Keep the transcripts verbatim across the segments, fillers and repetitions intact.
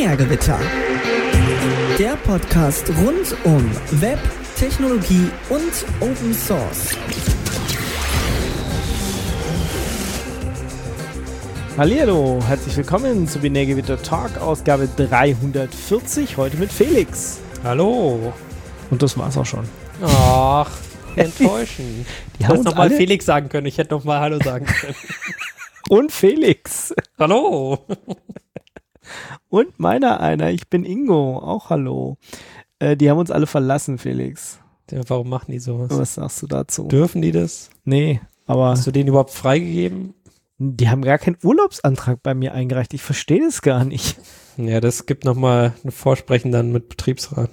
Binärgewitter. Der Podcast rund um Web, Technologie und Open Source. Hallihallo, herzlich willkommen zu Binärgewitter Talk, Ausgabe dreihundertvierzig, heute mit Felix. Hallo. Und das war's auch schon. Ach, enttäuschend. Die Ich haben hätte uns nochmal alle- Felix sagen können, ich hätte nochmal Hallo sagen können. Und Felix. Hallo. Und meiner einer, ich bin Ingo, auch hallo. Äh, die haben uns alle verlassen, Felix. Ja, warum machen die sowas? Was sagst du dazu? Dürfen die das? Nee, aber Hast du denen überhaupt freigegeben? die haben gar keinen Urlaubsantrag bei mir eingereicht. Ich verstehe das gar nicht. Ja, das gibt nochmal ein Vorsprechen dann mit Betriebsrat.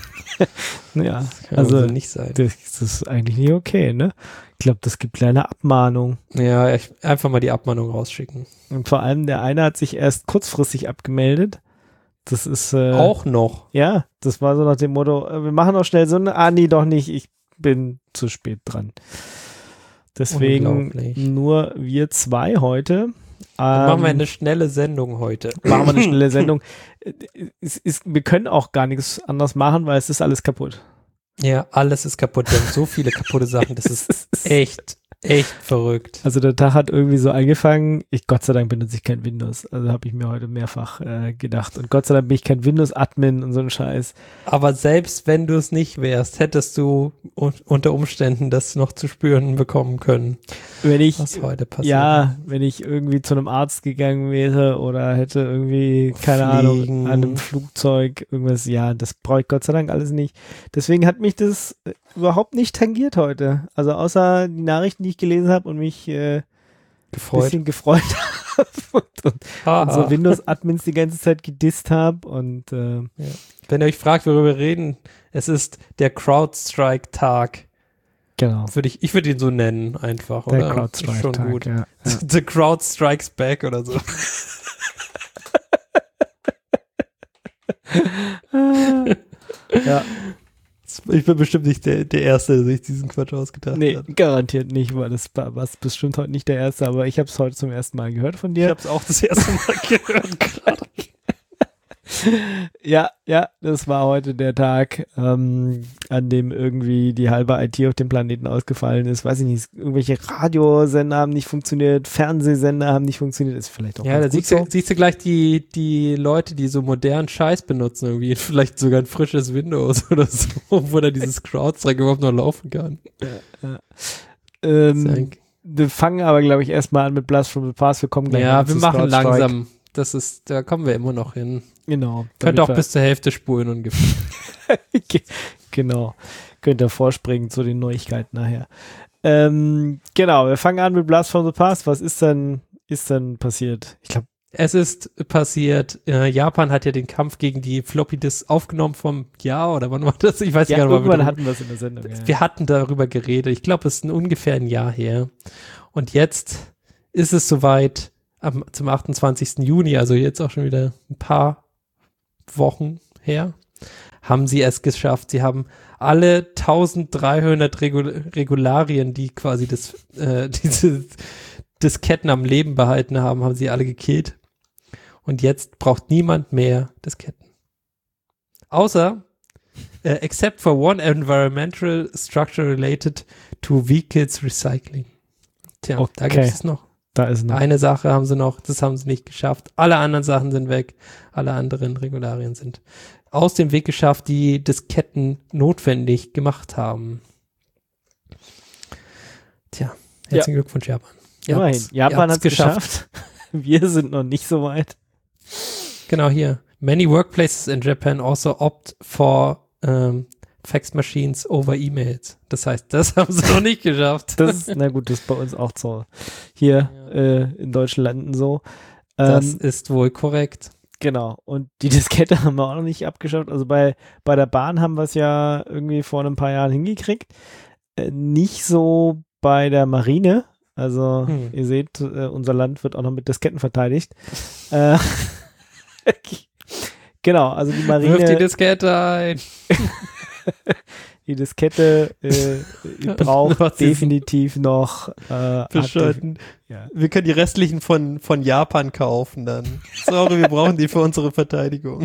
Ja, Kann also also nicht sein. das, das ist eigentlich nicht okay, ne? Ich glaube, das gibt kleine Abmahnung. Ja, ich, einfach mal die Abmahnung rausschicken. Und vor allem der eine hat sich erst kurzfristig abgemeldet. Das ist äh, Auch noch. ja, das war so nach dem Motto, äh, wir machen noch schnell so eine, ah nee, doch nicht, ich bin zu spät dran. Deswegen Unglaublich. nur wir zwei heute. Dann Ähm, machen wir eine schnelle Sendung heute. machen wir eine schnelle Sendung. Äh, Es ist, wir können auch gar nichts anders machen, weil es ist alles kaputt. Ja, alles ist kaputt. Wir haben so viele kaputte Sachen. Das ist echt, echt verrückt. Also der Tag hat irgendwie so angefangen, ich Gott sei Dank benutze ich kein Windows, also habe ich mir heute mehrfach äh, gedacht und Gott sei Dank bin ich kein Windows-Admin und so ein Scheiß. Aber selbst wenn du es nicht wärst, hättest du un- unter Umständen das noch zu spüren bekommen können, Wenn ich, was heute passiert. ja, wenn ich irgendwie zu einem Arzt gegangen wäre oder hätte irgendwie, keine Fliegen. Ahnung, an einem Flugzeug irgendwas, ja, das brauche ich Gott sei Dank alles nicht. Deswegen hat mich das äh, überhaupt nicht tangiert heute. Also außer die Nachrichten, die ich gelesen habe und mich äh, ein gefreut. bisschen gefreut habe und, und Haha. unsere Windows-Admins die ganze Zeit gedisst habe und äh, Wenn ihr euch fragt, worüber wir reden, es ist der CrowdStrike-Tag. genau. Würde ich ich würde ihn so nennen einfach, Der oder? Ist schon CrowdStrike-Tag, gut. ja. Ja. The Crowd Strikes Back oder so. Ja, Ich bin bestimmt nicht der, der Erste, der sich diesen Quatsch ausgedacht nee, hat. garantiert nicht, weil das war was bestimmt heute nicht der erste, aber ich habe es heute zum ersten Mal gehört von Ich dir. habe es auch das erste Mal gehört gerade. Ja, ja, das war heute der Tag, ähm, an dem irgendwie die halbe I T auf dem Planeten ausgefallen ist. Weiß ich nicht, irgendwelche Radiosender haben nicht funktioniert, Fernsehsender haben nicht funktioniert, ist vielleicht auch Ja, da ganz gut siehst du, so. siehst du gleich die, die Leute, die so modernen Scheiß benutzen, irgendwie vielleicht sogar ein frisches Windows oder so, wo da dieses CrowdStrike überhaupt noch laufen kann. Ähm, Dank. wir fangen aber, glaube ich, erstmal an mit Blast from the Past. Wir kommen gleich Ja, noch wir zu machen CrowdStrike. langsam. Das ist, da kommen wir immer noch hin. Genau. Könnt damit auch wir- bis zur Hälfte spulen ungefähr. Ge- genau. Könnt ihr vorspringen zu den Neuigkeiten nachher. Ähm, genau, wir fangen an mit Blast from the Past. Was ist denn, ist denn passiert? Ich glaube, Es ist passiert, äh, Japan hat ja den Kampf gegen die Floppy Disk aufgenommen vom Jahr oder wann war das? Ich weiß ja, gar nicht, wann wir irgendwann darüber- hatten wir es in der Sendung. Ja. wir hatten darüber geredet. Ich glaube, es ist ein ungefähr ein Jahr her. Und jetzt ist es soweit, am, zum achtundzwanzigsten Juni, also jetzt auch schon wieder ein paar Wochen her, haben sie es geschafft. Sie haben alle eintausenddreihundert Regul Regularien, die quasi das, äh, diese Disketten am Leben behalten haben, haben sie alle gekillt. Und jetzt braucht niemand mehr Disketten. Außer, äh, except for one environmental structure related to vehicles recycling. Tja, da Okay. gibt es noch. Da ist noch. Eine Sache haben sie noch, das haben sie nicht geschafft. Alle anderen Sachen sind weg. Alle anderen Regularien sind aus dem Weg geschafft, die Disketten notwendig gemacht haben. Tja, herzlichen Glückwunsch, Japan. Ihr Immerhin. habt's- ihr Japan habt's hat es geschafft. Wir sind noch nicht so weit. Genau hier. Many workplaces in Japan also opt for um, fax machines over emails. Das heißt, das haben sie noch nicht geschafft. Das ist, na gut, das ist bei uns auch so. Hier äh, in deutschen Landen so. Das Ähm, ist wohl korrekt. Genau. Und die Diskette haben wir auch noch nicht abgeschafft. Also bei, bei der Bahn haben wir es ja irgendwie vor ein paar Jahren hingekriegt. Äh, nicht so bei der Marine. Also Hm. ihr seht, äh, unser Land wird auch noch mit Disketten verteidigt. äh, genau, also die Wirf die Marine, Diskette ein. die Diskette äh, braucht Was ist- definitiv noch äh, Bescheiden. aktiv- ja. Wir können die restlichen von, von Japan kaufen dann. Sorry, wir brauchen die für unsere Verteidigung.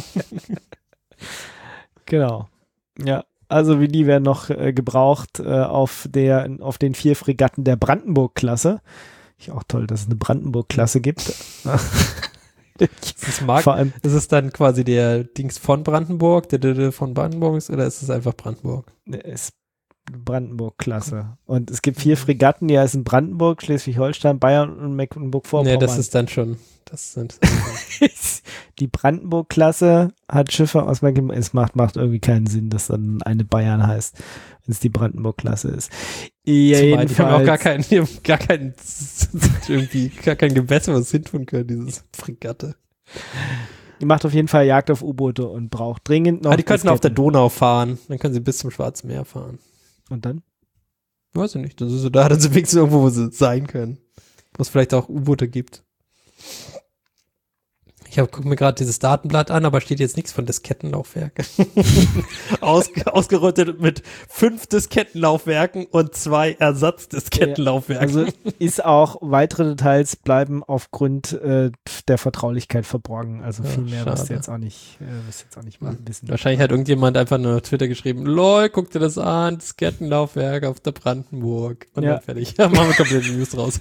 Genau. Ja, also wie die werden noch äh, gebraucht äh, auf der auf den vier Fregatten der Brandenburg-Klasse. Ich auch toll, dass es eine Brandenburg-Klasse gibt. Ist es Mark? Vor allem Ist es dann quasi der Dings von Brandenburg, der, der, der von Brandenburg ist, oder ist es einfach Brandenburg? äh, ist Brandenburg-Klasse. Und es gibt vier Fregatten, die heißen Brandenburg, Schleswig-Holstein, Bayern und Mecklenburg-Vorpommern. Nee, das ist dann schon. Das sind. Die Brandenburg-Klasse hat Schiffe aus Mecklenburg. Es macht, macht irgendwie keinen Sinn, dass dann eine Bayern heißt, wenn es die Brandenburg-Klasse ist. Zumal die haben auch gar Jedenfalls, keinen, die haben gar keinen, irgendwie, gar kein Gewässer, was hintun können, dieses Fregatte. die macht auf jeden Fall Jagd auf U-Boote und braucht dringend noch Ah, die könnten auf der Disketten. Donau fahren. Dann können sie bis zum Schwarzen Meer fahren. Und dann? Weiß ich nicht. Das ist so da, dann sind wenigstens irgendwo, wo sie sein können. Wo es vielleicht auch U-Boote gibt. Ich gucke mir gerade dieses Datenblatt an, aber steht jetzt nichts von Diskettenlaufwerken. Aus, ausgerüstet mit fünf Diskettenlaufwerken und zwei Ersatzdisketenlaufwerken. Also ist auch, weitere Details bleiben aufgrund äh, der Vertraulichkeit verborgen. Also Ja, viel mehr wirst du schade. jetzt auch nicht, äh, wirst du jetzt auch nicht mal wissen. Wahrscheinlich hat irgendjemand einfach nur auf Twitter geschrieben, lol, guck dir das an, Diskettenlaufwerk auf der Brandenburg. Und Ja. dann fertig. Ja, machen wir komplett News raus.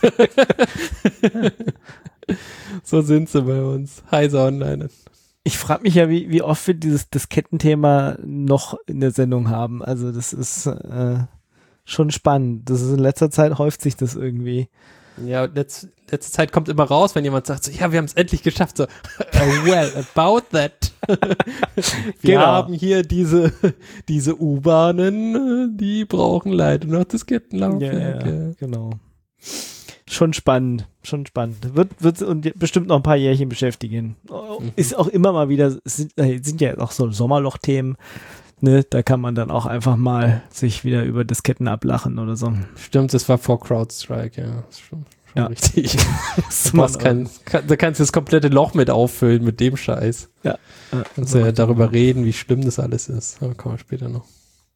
So sind sie bei uns. Heise Online. Ich frage mich ja, wie, wie oft wir dieses Diskettenthema noch in der Sendung haben. Also das ist äh, schon spannend. Das ist in letzter Zeit häuft sich das irgendwie. Ja, letz, letzte Zeit kommt immer raus, wenn jemand sagt so, ja, wir haben es endlich geschafft. So, oh, well, about that. Wir Genau. haben hier diese, diese U-Bahnen, die brauchen leider noch Diskettenlaufwerke. genau. Schon spannend, schon spannend. Wird, wird und bestimmt noch ein paar Jährchen beschäftigen. Mhm. Ist auch immer mal wieder, es sind, äh, sind ja auch so Sommerloch-Themen, ne? Da kann man dann auch einfach mal sich wieder über Disketten ablachen oder so. Stimmt, das war vor CrowdStrike, ja. Das ist schon, schon Ja. richtig. Das Du machst kein, kann, da kannst du das komplette Loch mit auffüllen mit dem Scheiß. Ja. Kannst du ja darüber reden, wie schlimm das alles ist. Aber kommen wir später noch.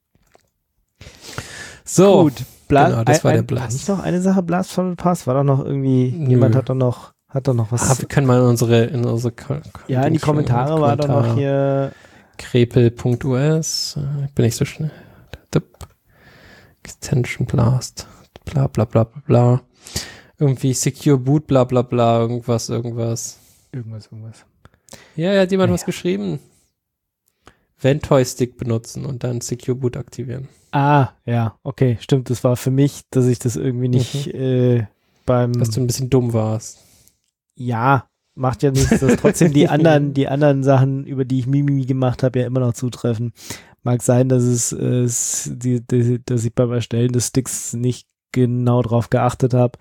So. Gut. Bla Genau, das war ein, der ein, Blast. war nicht noch eine Sache, Blast from the Past? War doch noch irgendwie, Nö. jemand hat doch noch, hat doch noch was. Ah, wir können mal in unsere, in unsere Ko- ja, in die Dings schauen. Kommentare war doch noch Kommentare. hier. Krepel.us. äh, Bin ich so schnell. Dup. Extension Blast. Bla bla bla bla bla. Irgendwie Secure Boot, bla bla bla. Irgendwas, irgendwas. Irgendwas, irgendwas. Ja, ja, hat jemand Ja. was geschrieben. Ventoy-Stick benutzen und dann Secure Boot aktivieren. Ah, ja, okay, stimmt. Das war für mich, dass ich das irgendwie nicht äh, beim. Dass du ein bisschen dumm warst. Ja, macht ja nichts, dass trotzdem die anderen, die anderen Sachen, über die ich Mimimi gemacht habe, ja immer noch zutreffen. Mag sein, dass es, äh, es die, die, dass ich beim Erstellen des Sticks nicht genau drauf geachtet habe.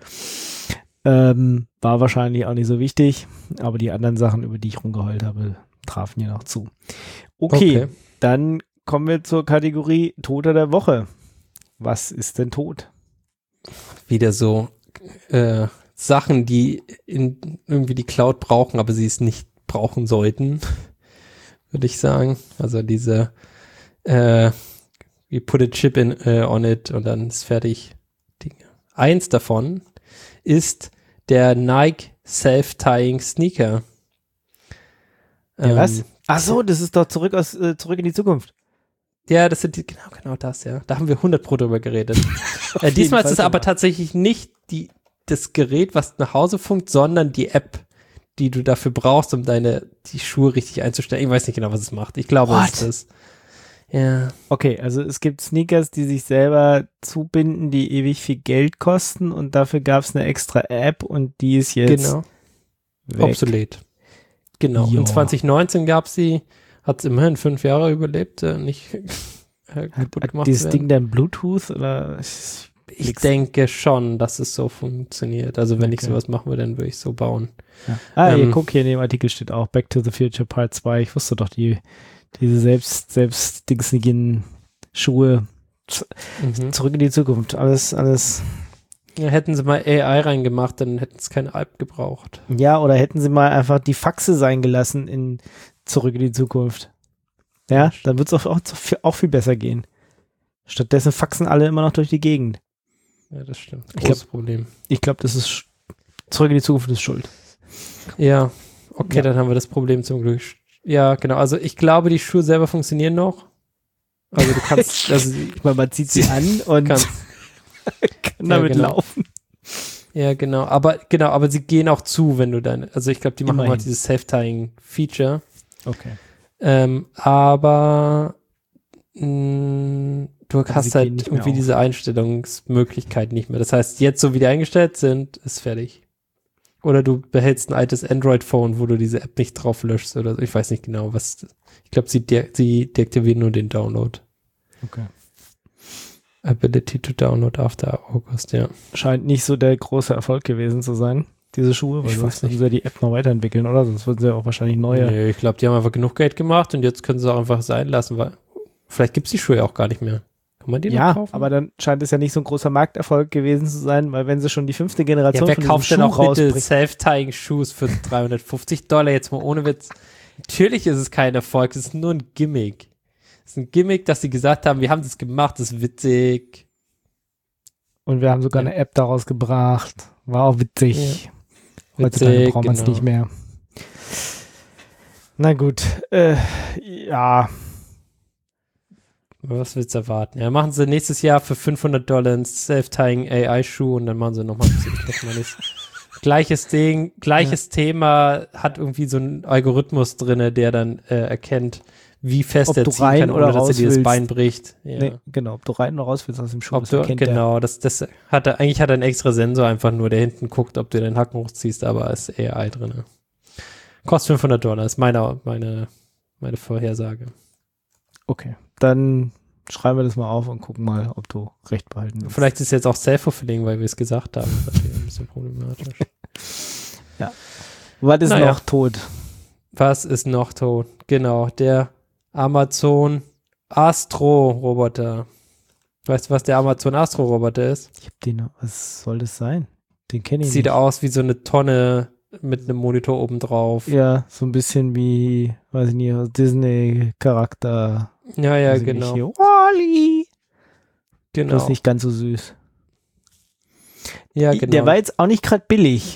Ähm, war wahrscheinlich auch nicht so wichtig, aber die anderen Sachen, über die ich rumgeheult habe, trafen ja noch zu. Okay, Okay. dann kommen wir zur Kategorie Toter der Woche. Was ist denn tot? Wieder so äh, Sachen, die in irgendwie die Cloud brauchen, aber sie es nicht brauchen sollten, würde ich sagen. Also diese äh, we put a chip in, uh, on it und dann ist fertig. Dinge. Eins davon ist der Nike Self-Tying Sneaker. Der Ähm, was? Ach so, das ist doch zurück aus äh, zurück in die Zukunft. Ja, das sind die, genau, genau das, ja. Da haben wir hundert Pro drüber geredet. äh, jeden diesmal ist Fall es aber sogar. tatsächlich nicht die, das Gerät, was nach Hause funkt, sondern die App, die du dafür brauchst, um deine, die Schuhe richtig einzustellen. Ich weiß nicht genau, was es macht. Ich glaube, What? es ist das. Ja. Okay, also es gibt Sneakers, die sich selber zubinden, die ewig viel Geld kosten und dafür gab es eine extra App und die ist jetzt Genau. weg. Obsolet. Genau. Jo. In zwanzig neunzehn gab es sie, hat es immerhin fünf Jahre überlebt, äh, nicht äh, Hat, kaputt hat gemacht dieses zu werden. Ding dann Bluetooth oder? Ich Nix. denke schon, dass es so funktioniert. Also wenn ich Okay. sowas machen würde, dann würde ich so bauen. Ja. Ah, Ähm, ihr guckt hier in dem Artikel steht auch Back to the Future Part zwei. Ich wusste doch, die diese selbst selbst dingsnigen Schuhe z- Mhm. zurück in die Zukunft. Alles alles. Ja, hätten sie mal A I reingemacht, dann hätten es keine App gebraucht. Ja, oder hätten sie mal einfach die Faxe sein gelassen in zurück in die Zukunft. Ja, dann wird es auch, auch, auch viel besser gehen. Stattdessen faxen alle immer noch durch die Gegend. Ja, das stimmt. Ich Großes glaub- Problem. Ich glaube, das ist Zurück in die Zukunft ist schuld. Ja, okay, Ja. dann haben wir das Problem zum Glück. Ja, genau. Also ich glaube, die Schuhe selber funktionieren noch. Also du kannst, also Ich meine, man zieht sie an und kannst, kann Ja, damit genau. laufen. ja, genau. Aber genau, aber sie gehen auch zu, wenn du deine, also ich glaube, die machen Immerhin. mal dieses Self-Tying-Feature. Okay. Ähm, aber mh, du Aber sie hast gehen halt nicht mehr irgendwie auf. diese Einstellungsmöglichkeit nicht mehr. Das heißt, jetzt, so wie die eingestellt sind, ist fertig. Oder du behältst ein altes Android-Phone, wo du diese App nicht drauf löschst oder so. Ich weiß nicht genau, was. Ich glaube, sie, de sie deaktivieren nur den Download. Okay. Ability to download after August, ja. Scheint nicht so der große Erfolg gewesen zu sein, diese Schuhe, weil Ich sonst weiß nicht. müssen sie ja die App noch weiterentwickeln, oder? Sonst würden sie ja auch wahrscheinlich neue. Nee, ich glaube, die haben einfach genug Geld gemacht und jetzt können sie auch einfach sein lassen, weil vielleicht gibt es die Schuhe ja auch gar nicht mehr. Kann man die noch Ja, kaufen? aber dann scheint es ja nicht so ein großer Markterfolg gewesen zu sein, weil wenn sie schon die fünfte Generation Ja, wer von kauft diesem denn Schuh auch bitte rausbringen. Self-Tying-Shoes für dreihundertfünfzig Dollar, jetzt mal ohne Witz? Natürlich ist es kein Erfolg, es ist nur ein Gimmick. Es ist ein Gimmick, dass sie gesagt haben, wir haben das gemacht, das ist witzig. Und wir haben sogar Ja. eine App daraus gebracht. War auch witzig. Heutzutage Witzig, braucht man es genau. nicht mehr. Na gut, äh, ja, Was willst du erwarten? Ja, machen sie nächstes Jahr für fünfhundert Dollar einen Self-Tying A I-Schuh und dann machen sie nochmal ein bisschen Technologies. Gleiches Ding, gleiches Thema, hat irgendwie so einen Algorithmus drinne, der dann äh, erkennt, wie fest Ob er du ziehen rein kann, oder ohne dass er raus dir das willst. Bein bricht. Ja. nee, genau, ob du rein oder raus willst aus dem Schuh, Ob das du, erkennt der. genau, das, das hat er, eigentlich hat er einen extra Sensor einfach nur, der hinten guckt, ob du den Hacken hochziehst, aber ist A I drin. Kostet fünfhundert Dollar, ist meine, meine, meine Vorhersage. Okay, dann schreiben wir das mal auf und gucken mal, ob du recht behalten willst. Vielleicht ist es jetzt auch self-fulfilling, weil wir es gesagt haben. Das ist natürlich ein bisschen problematisch. Was ist Naja. noch tot? Was ist noch tot? Genau, der Amazon Astro-Roboter. Weißt du, was der Amazon Astro-Roboter ist? Ich hab den, was soll das sein? Den kenne ich Sieht nicht. aus wie so eine Tonne mit einem Monitor oben drauf. Ja, so ein bisschen wie, weiß ich nicht, aus Disney-Charakter. Ja, ja, Weiß ich genau. Nicht, hier, Wall-E. genau. Bloß nicht ganz so süß. Ja, genau. Der war jetzt auch nicht gerade billig.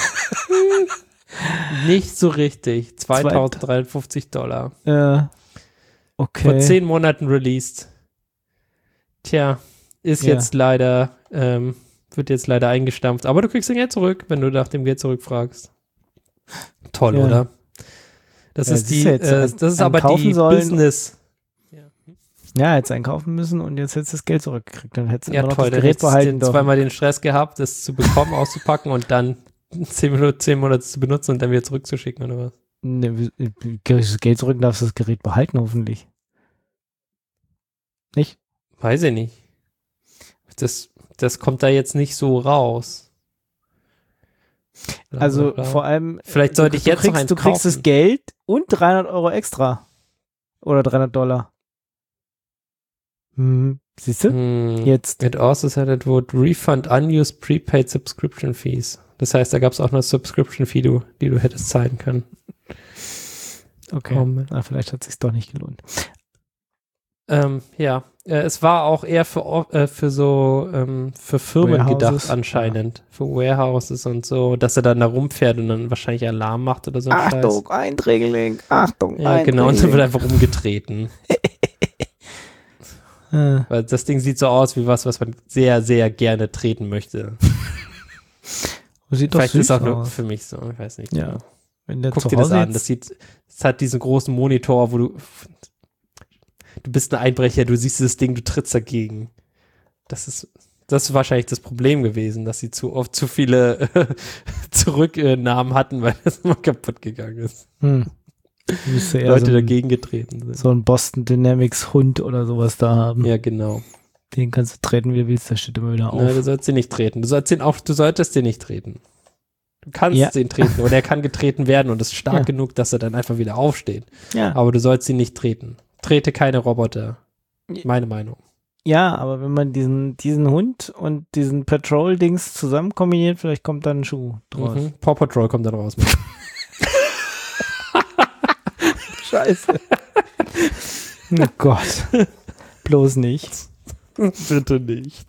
Nicht so richtig. zweitausenddreihundertfünfzig Dollar. äh, okay. Vor zehn Monaten released. Tja, ist Ja. jetzt leider, ähm, wird jetzt leider eingestampft. Aber du kriegst dein Geld zurück, wenn du nach dem Geld zurückfragst. Toll, Ja. oder? Das Ja, ist das die, ist ja jetzt äh, ein- das ist ein aber kaufen die sollen. Business. Ja, jetzt einkaufen müssen und jetzt hättest du das Geld zurückgekriegt. Dann hättest du Ja, immer noch toll. das Dann Gerät hättest du behalten den dürfen. zweimal den Stress gehabt, das zu bekommen, auszupacken und dann zehn Minuten, zehn Monate zu benutzen und dann wieder zurückzuschicken oder was? Ne, wie- kriegst du das Geld zurück, darfst du das Gerät behalten, hoffentlich. Nicht? Weiß ich nicht. Das, das kommt da jetzt nicht so raus. Bla, Also bla, bla. vor allem, Vielleicht du- sollte ich du jetzt noch kriegst, eins du kriegst kaufen. das Geld und dreihundert Euro extra. Oder dreihundert Dollar. Hm, siehst du? Hm. Jetzt. It also said it would refund unused prepaid subscription fees. Das heißt, da gab es auch eine Subscription Fee, du, die du hättest zahlen können. Okay. Komm. Na, vielleicht hat es sich doch nicht gelohnt. Ähm, ja, äh, es war auch eher für, o- äh, für so so für Firmen Warehouses, gedacht anscheinend. Für Warehouses und so, dass er dann da rumfährt und dann wahrscheinlich Alarm macht oder so ein Achtung, Einträgeling. Achtung, Scheiß. Ja, genau, und dann wird einfach rumgetreten. Äh, Weil das Ding sieht so aus wie was, was man sehr, sehr gerne treten möchte. sieht doch Vielleicht ist süß es auch nur aus. für mich so, ich weiß nicht. Ja. genau. Wenn der Guck zu dir das Hause an. jetzt- Das sieht, es hat diesen großen Monitor, wo du, du bist ein Einbrecher, du siehst das Ding, du trittst dagegen. Das ist, das ist wahrscheinlich das Problem gewesen, dass sie zu oft zu viele Zurücknahmen hatten, weil das immer kaputt gegangen ist. Hm. Müsste eher Leute so ein, dagegen getreten sind. so ein Boston Dynamics Hund oder sowas da haben. Ja, genau. Den kannst du treten, wie du willst, der steht immer wieder auf. Na, du sollst den nicht treten. Du sollst den auch, du solltest den nicht treten. Du kannst Ja. den treten oder er kann getreten werden und ist stark Ja. genug, dass er dann einfach wieder aufsteht. ja. Aber du sollst ihn nicht treten. Trete keine Roboter. Ja. Meine Meinung. ja, aber wenn man diesen, diesen Hund und diesen Patrol-Dings zusammen kombiniert, vielleicht kommt dann ein Schuh draus. Mhm. Paw Patrol kommt dann raus. Scheiße. Oh Gott. Bloß nicht. Bitte nicht.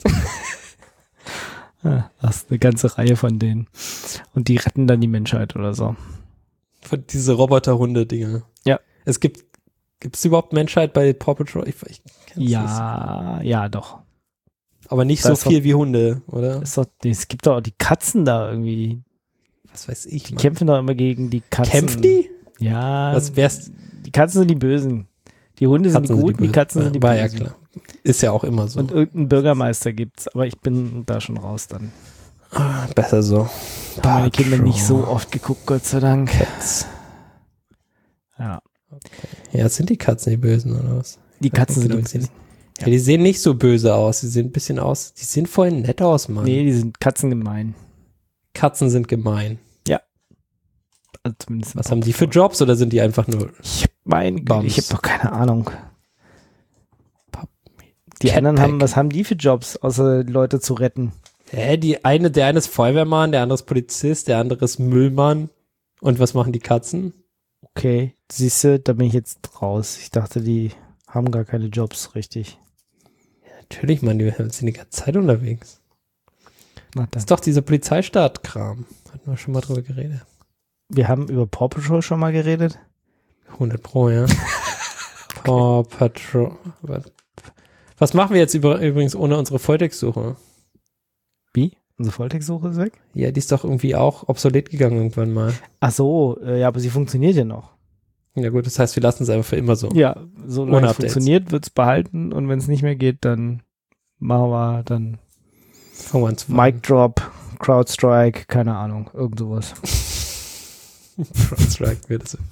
Ja, das ist eine ganze Reihe von denen. Und die retten dann die Menschheit oder so. Von diese Roboterhunde-Dinger. Ja. Es gibt, gibt es überhaupt Menschheit bei Paw Patrol? Ich, ich kenn's Ja, nicht. ja, doch. Aber nicht Da so ist viel wie Hunde, oder? Ist doch, es gibt doch auch die Katzen da irgendwie. Was weiß ich. Die Mann. kämpfen doch immer gegen die Katzen. Kämpfen die? Ja. Was wär's? Die Katzen sind die Bösen. Die Hunde sind Katzen die Guten, die, Bösen. Katzen sind die War Bösen. ja klar. Ist ja auch immer so. Und irgendeinen Bürgermeister gibt's, aber ich bin da schon raus dann. Ah, besser so. Da haben meine Kinder Patrol. nicht so oft geguckt, Gott sei Dank. Cats. Ja. Ja, sind die Katzen die Bösen oder was? Die Katzen sind Genau, die die Bösen. Ja, die sehen nicht so böse aus. Die sehen ein bisschen aus. Die sehen vorhin nett aus, Mann. Nee, die sind Katzen gemein. Katzen sind gemein. Also zumindest Was haben die für Jobs oder sind die einfach nur Ich hab mein, Bums? ich habe doch keine Ahnung. Pap- Die Catpack. anderen haben, was haben die für Jobs, außer Leute zu retten? Hä, die eine, der eine ist Feuerwehrmann, der andere ist Polizist, der andere ist Müllmann. Und was machen die Katzen? Okay, siehst du, da bin ich jetzt raus. Ich dachte, die haben gar keine Jobs, richtig. Natürlich, Mann, die sind die ganze Zeit unterwegs. Na Das dann. ist doch dieser Polizeistaat-Kram. Hatten wir schon mal drüber geredet. Wir haben über Paw Patrol schon mal geredet. hundert Pro, ja. Paw Patrol. Was machen wir jetzt über, übrigens ohne unsere Volltextsuche? Wie? Unsere Volltextsuche ist weg? Ja, die ist doch irgendwie auch obsolet gegangen irgendwann mal. Ach so, äh, ja, aber sie funktioniert ja noch. Ja gut, das heißt, wir lassen es einfach für immer so. Ja, solange Ohne es Updates. funktioniert, wird es behalten und wenn es nicht mehr geht, dann machen wir dann Fangen wir an zu Mic Drop, CrowdStrike, keine Ahnung, irgend sowas. CrowdStrike wird es.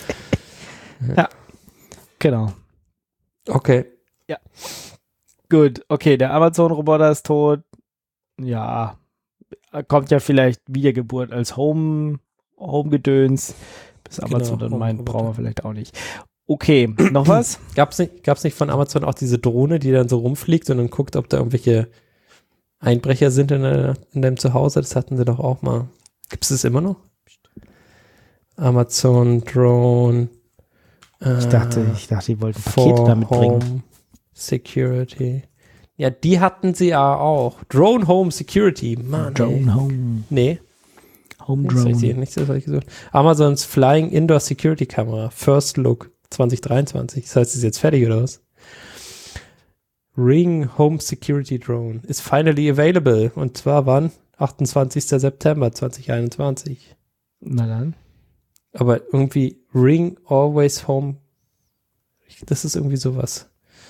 Genau. Okay. Gut, okay, der Amazon-Roboter ist tot. Ja, kommt ja vielleicht Wiedergeburt als Home, Home-Gedöns. Bis Amazon Genau, dann meint, Home-Roboter. brauchen wir vielleicht auch nicht. Okay, noch was? Gab's nicht, gab's nicht von Amazon auch diese Drohne, die dann so rumfliegt und dann guckt, ob da irgendwelche Einbrecher sind in, der, in deinem Zuhause? Das hatten sie doch auch mal. Gibt es das immer noch? Amazon Drone. Äh, Ich dachte, ich dachte, die wollten Pakete for damit bringen. Home Security. Ja, die hatten sie ja auch. Drone Home Security. Mann, ey. Drone Home. Nee, Home nichts habe ich, Drone. nichts habe ich gesucht. Amazons Flying Indoor Security Camera. First Look zwanzig dreiundzwanzig. Das heißt, ist jetzt fertig oder was? Ring Home Security Drone is finally available. Und zwar wann? achtundzwanzigster September zweitausendeinundzwanzig. Na dann. Aber irgendwie Ring Always Home. Ich, das ist irgendwie sowas.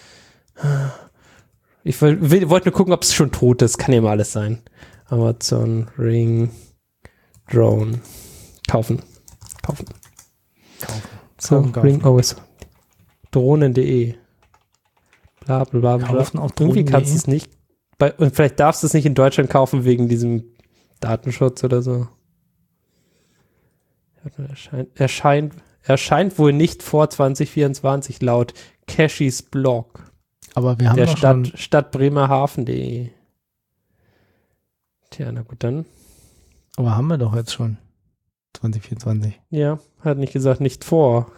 Ich will- will- wollte nur gucken, ob es schon tot ist. Kann ja mal alles sein. Amazon Ring Drone. Kaufen. Kaufen. Kaufen. So, Kaufen, kaufen. Ring Always. Drohnen punkt de. Bla bla bla bla. Kaufen auf Irgendwie kannst du Drohnen.de? es nicht. Bei, und vielleicht darfst du es nicht in Deutschland kaufen wegen diesem Datenschutz oder so. Erscheint, erscheint, erscheint wohl nicht vor zwanzig vierundzwanzig laut Cashys Blog. Aber wir haben Der doch Stadt, schon, Stadt Bremerhaven punkt de. Tja, na gut, dann. aber haben wir doch jetzt schon. zwanzig vierundzwanzig. Ja, hat nicht gesagt, nicht vor.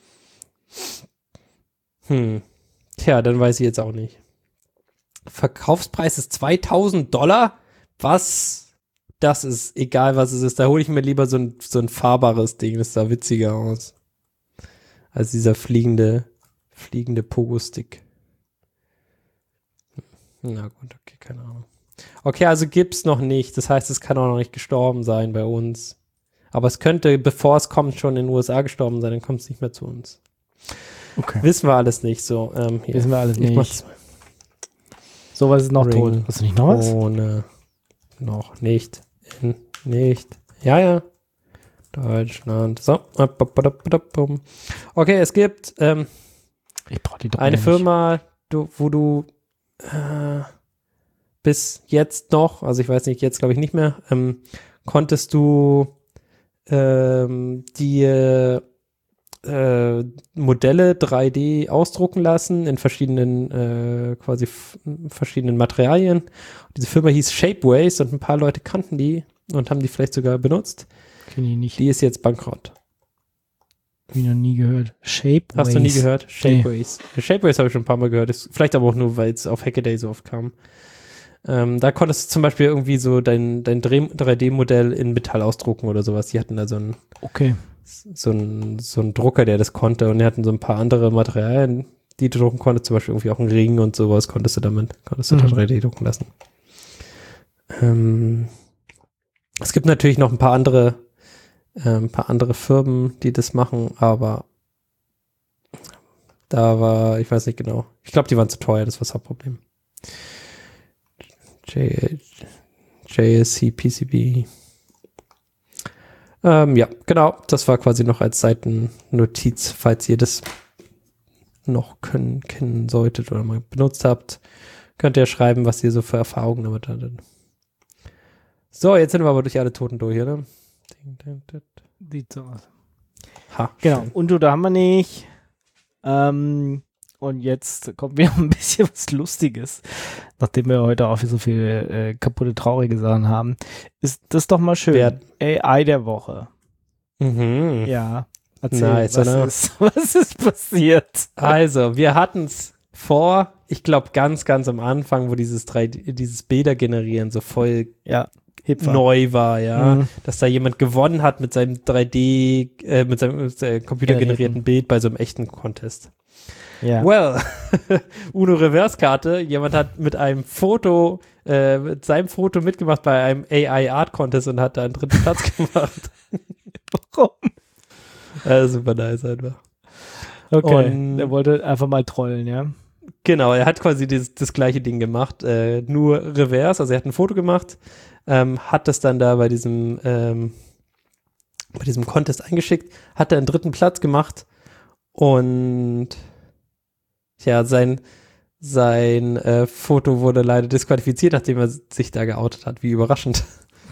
Hm. Tja, dann weiß ich jetzt auch nicht. Verkaufspreis ist zweitausend Dollar? Was? Das ist egal, was es ist. Da hole ich mir lieber so ein, so ein fahrbares Ding. Das sah witziger aus. Als dieser fliegende, fliegende Pogo-Stick. Na gut, okay, keine Ahnung. Okay, also gibt's noch nicht. Das heißt, es kann auch noch nicht gestorben sein bei uns. Aber es könnte, bevor es kommt, schon in den U S A gestorben sein. Dann kommt es nicht mehr zu uns. Okay. Wissen wir alles nicht so. Ähm, hier. Wissen wir alles Ich nicht. mach's So was ist noch Ring. tot. Hast du nicht noch was? Ohne. Noch nicht. In, nicht. Ja, ja. Deutschland. So. Okay, es gibt ähm, Ich brauche die doch eine nicht. Firma, du, wo du äh, bis jetzt noch, also ich weiß nicht, jetzt glaube ich nicht mehr, ähm, konntest du ähm, die äh, Modelle drei D ausdrucken lassen in verschiedenen äh, quasi f- verschiedenen Materialien. Diese Firma hieß Shapeways und ein paar Leute kannten die und haben die vielleicht sogar benutzt. Kenn ich nicht. Die ist jetzt bankrott. Hab ich noch nie gehört. Shapeways. Hast du nie gehört? Shapeways. Nee. Shapeways habe ich schon ein paar Mal gehört. Ist vielleicht aber auch nur, weil es auf Hackaday so oft kam. Ähm, da konntest du zum Beispiel irgendwie so dein, dein drei D-Modell in Metall ausdrucken oder sowas. Die hatten da so einen, okay. so einen, so einen Drucker, der das konnte. Und die hatten so ein paar andere Materialien, die du drucken konntest. Zum Beispiel irgendwie auch einen Ring und sowas konntest du damit, konntest du mhm. da drei D drucken lassen. Ähm, es gibt natürlich noch ein paar andere ein paar andere Firmen, die das machen, aber da war, ich weiß nicht genau. Ich glaube, die waren zu teuer, das war das Hauptproblem. J S C P C B. Ähm, ja, genau. Das war quasi noch als Seitennotiz, falls ihr das noch können, kennen solltet oder mal benutzt habt. Könnt ihr schreiben, was ihr so für Erfahrungen damit hattet. So, jetzt sind wir aber durch alle Toten durch, oder? Sieht so aus. Ha, genau. schön. Und da haben wir nicht. Ähm, und jetzt kommt wieder ein bisschen was Lustiges. Nachdem wir heute auch so viele äh, kaputte, traurige Sachen haben. Ist das doch mal schön. Wer? A I der Woche. Mhm. Ja. Erzähl, nice, was, oder? Ist, was ist passiert? Also, wir hatten es vor, ich glaube, ganz, ganz am Anfang, wo dieses drei D, dieses Bilder generieren so voll ja. Hipfer. neu war, ja, mhm. dass da jemand gewonnen hat mit seinem drei D, äh, mit seinem äh, computergenerierten Bild bei so einem echten Contest. Ja. Well, Uno Reverse-Karte, jemand hat mit einem Foto, äh, mit seinem Foto mitgemacht bei einem A I Art Contest und hat da einen dritten Platz gemacht. Warum? Äh, super nice einfach. Okay, und er wollte einfach mal trollen, ja? Genau, er hat quasi das, das gleiche Ding gemacht, äh, nur reverse, also er hat ein Foto gemacht, ähm, hat das dann da bei diesem ähm, bei diesem Contest eingeschickt, hat er einen dritten Platz gemacht und ja, sein sein äh, Foto wurde leider disqualifiziert, nachdem er sich da geoutet hat. Wie überraschend.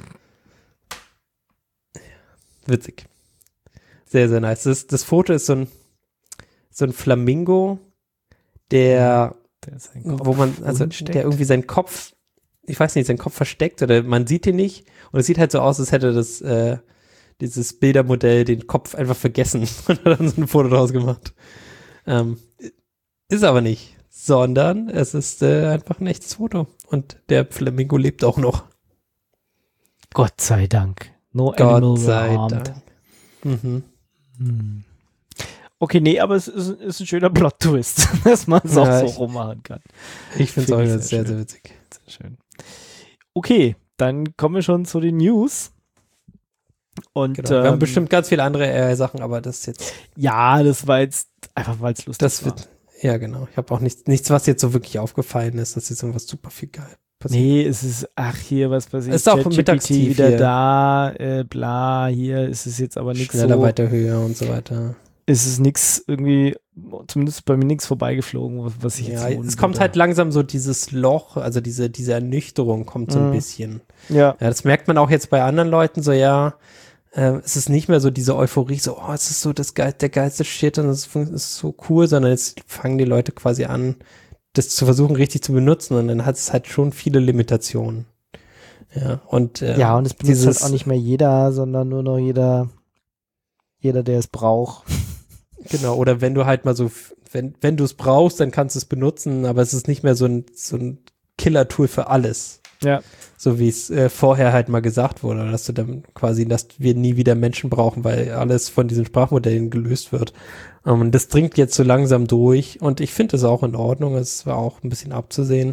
Witzig. Sehr, sehr nice. Das, das Foto ist so ein so ein Flamingo, der, der wo man, also unsteckt. Der irgendwie seinen Kopf, ich weiß nicht, seinen Kopf versteckt oder man sieht ihn nicht und es sieht halt so aus, als hätte das, äh, dieses Bildermodell den Kopf einfach vergessen und hat dann so ein Foto draus gemacht. Ähm, ist aber nicht, sondern es ist äh, einfach ein echtes Foto und der Flamingo lebt auch noch. Gott sei Dank. No Gott sei Dank. Mhm. Hm. Okay, nee, aber es ist, ist ein schöner Plot-Twist, dass man es ja, auch so ich, rummachen kann. Ich finde es auch sehr, sehr, sehr witzig. Sehr schön. Okay, dann kommen wir schon zu den News. Und, genau. Wir ähm, haben bestimmt ganz viele andere äh, Sachen, aber das ist jetzt... Ja, das war jetzt einfach, weil es lustig das war. Wird, ja, genau. Ich habe auch nichts, nichts, was jetzt so wirklich aufgefallen ist. Das ist irgendwas super viel geil passiert. Nee, es ist, ach, hier, was passiert? Es ist auch mittagstief wieder hier. da, äh, bla, hier ist es jetzt aber nichts so. Schneller, weiter, höher und so weiter. Ist es nichts irgendwie, zumindest bei mir nichts vorbeigeflogen, was ich ja, jetzt es kommt halt langsam so dieses Loch, also diese, diese Ernüchterung kommt so ein mhm. bisschen. Ja. ja. Das merkt man auch jetzt bei anderen Leuten so, ja, äh, es ist nicht mehr so diese Euphorie, so, oh, es ist so das geil, der geilste Shit und es ist so cool, sondern jetzt fangen die Leute quasi an, das zu versuchen, richtig zu benutzen und dann hat es halt schon viele Limitationen. Ja, und, äh, ja, und es benutzt halt auch nicht mehr jeder, sondern nur noch jeder, jeder, der es braucht. Genau, oder wenn du halt mal so, wenn, wenn du es brauchst, dann kannst du es benutzen, aber es ist nicht mehr so ein, so ein Killer-Tool für alles. Ja. So wie es äh, vorher halt mal gesagt wurde, dass du dann quasi, dass wir nie wieder Menschen brauchen, weil alles von diesen Sprachmodellen gelöst wird. Und um, das dringt jetzt so langsam durch und ich finde es auch in Ordnung, es war auch ein bisschen abzusehen.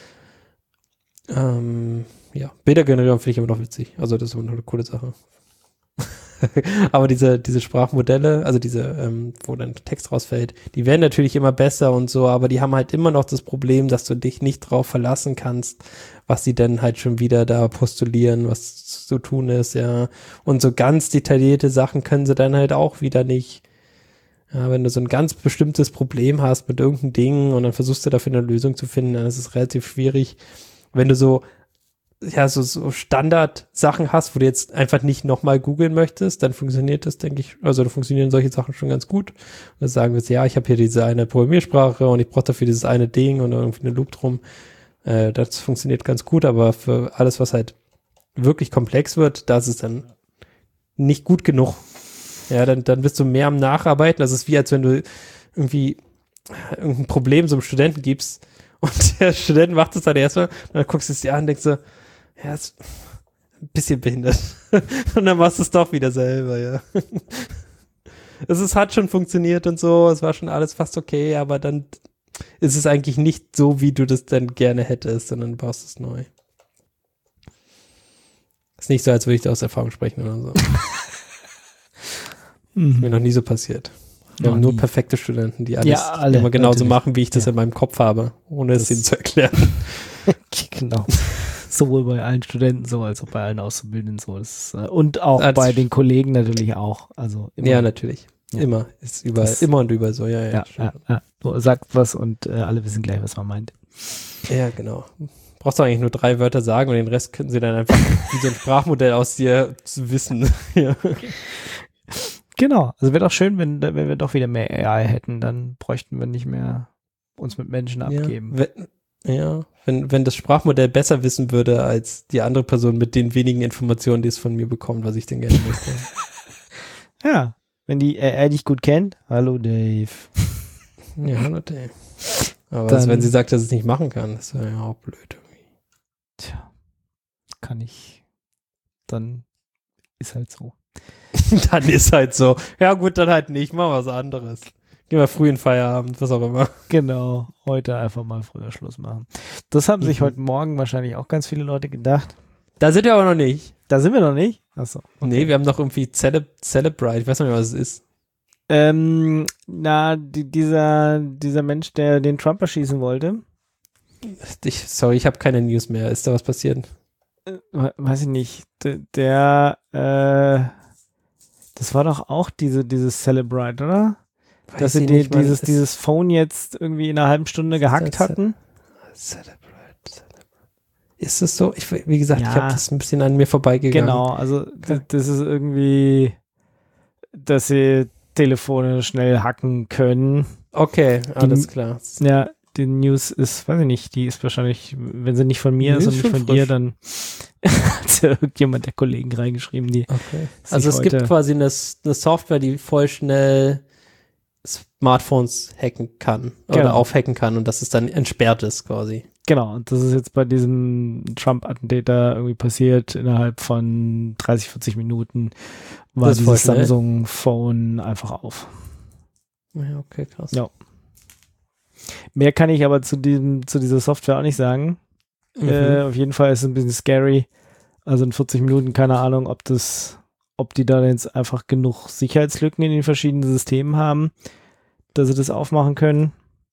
Ähm, ja, Bildergenerierung finde ich immer noch witzig, also das ist immer noch eine coole Sache. Aber diese, diese Sprachmodelle, also diese, ähm, wo dann Text rausfällt, die werden natürlich immer besser und so, aber die haben halt immer noch das Problem, dass du dich nicht drauf verlassen kannst, was sie denn halt schon wieder da postulieren, was zu tun ist, ja. Und so ganz detaillierte Sachen können sie dann halt auch wieder nicht. Ja, wenn du so ein ganz bestimmtes Problem hast mit irgendeinem Ding und dann versuchst du dafür eine Lösung zu finden, dann ist es relativ schwierig. Wenn du so ja, so, so Standard-Sachen hast, wo du jetzt einfach nicht nochmal googeln möchtest, dann funktioniert das, denke ich, also da funktionieren solche Sachen schon ganz gut. Und dann sagen wir jetzt, ja, ich habe hier diese eine Programmiersprache und ich brauche dafür dieses eine Ding und irgendwie eine Loop drum. Äh, das funktioniert ganz gut, aber für alles, was halt wirklich komplex wird, da ist es dann nicht gut genug. Ja, dann, dann bist du mehr am Nacharbeiten. Das ist wie, als wenn du irgendwie irgendein Problem so einem Studenten gibst und der Student macht es dann erstmal und dann guckst du es dir an und denkst so, ja, ist ein bisschen behindert. Und dann machst du es doch wieder selber, ja. Es ist, hat schon funktioniert und so, es war schon alles fast okay, aber dann ist es eigentlich nicht so, wie du das dann gerne hättest, sondern baust es neu. Ist nicht so, als würde ich da aus Erfahrung sprechen oder so. Ist mir noch nie so passiert. Wir Noch haben nur nie. perfekte Studenten, die alles Ja, alle, immer genauso natürlich. machen, wie ich das Ja. in meinem Kopf habe, ohne es Das- ihnen zu erklären. Genau. Sowohl bei allen Studenten so, als auch bei allen Auszubildenden so. Das ist, äh, und auch Als- bei den Kollegen natürlich auch. Also immer. Ja, natürlich. Ja. Immer. Ist überall, Das- immer und überall so, ja, ja. Ja, stimmt. ja, ja. So, sagt was und äh, alle wissen gleich, was man meint. Ja, genau. Brauchst du eigentlich nur drei Wörter sagen und den Rest können sie dann einfach wie so ein Sprachmodell aus dir zu wissen. Ja. Genau. Also wäre doch schön, wenn, wenn wir doch wieder mehr A I hätten, dann bräuchten wir nicht mehr uns mit Menschen abgeben. Ja, wenn, ja, wenn, wenn das Sprachmodell besser wissen würde als die andere Person mit den wenigen Informationen, die es von mir bekommt, was ich denn gerne möchte. Ja. Wenn die A I dich gut kennt. Hallo Dave. Ja, hallo Dave. Aber Dann- was, wenn sie sagt, dass es nicht machen kann, das wäre ja auch blöd irgendwie. Tja. Kann ich. Dann ist halt so. Dann ist halt so, ja gut, dann halt nicht, mach was anderes. Geh mal früh in Feierabend, was auch immer. Genau. Heute einfach mal früher Schluss machen. Das haben sich Mhm. heute Morgen wahrscheinlich auch ganz viele Leute gedacht. Da sind wir aber noch nicht. Da sind wir noch nicht. Achso. Nee, wir haben noch irgendwie Cele Celebrite, ich weiß noch nicht, was es ist. Ähm, na, die, dieser, dieser Mensch, der den Trump erschießen wollte, Ich, sorry, ich habe keine News mehr. Ist da was passiert? äh, weiß ich nicht, der, der äh, das war doch auch diese, dieses Celebrite, oder? Weiß Dass sie ich die, nicht, Mann. dieses, Ist- dieses Phone jetzt irgendwie in einer halben Stunde gehackt das- hatten. Celebrate, Celebrate. Ist es so? Ich, wie gesagt, Ja. ich habe das ein bisschen an mir vorbeigegangen. Genau, also d- das ist irgendwie, dass sie Telefone schnell hacken können. Okay, alles klar. Ja, die News ist, weiß ich nicht, die ist wahrscheinlich, wenn sie nicht von mir Die ist ist und nicht schon von frisch. dir, dann hat ja irgendjemand der Kollegen reingeschrieben, die Okay. sich Also es gibt heute- quasi eine, eine Software, die voll schnell Smartphones hacken kann oder Genau. aufhacken kann und dass es dann entsperrt ist quasi. Genau, und das ist jetzt bei diesem Trump-Attentäter irgendwie passiert. Innerhalb von dreißig, vierzig Minuten war Das ist voll dieses schnell. Samsung-Phone einfach auf. Ja, okay, krass. Ja. Mehr kann ich aber zu diesem, zu dieser Software auch nicht sagen. Mhm. Äh, auf jeden Fall ist es ein bisschen scary. Also in vierzig Minuten, keine Ahnung, ob das, ob die da jetzt einfach genug Sicherheitslücken in den verschiedenen Systemen haben, dass sie das aufmachen können.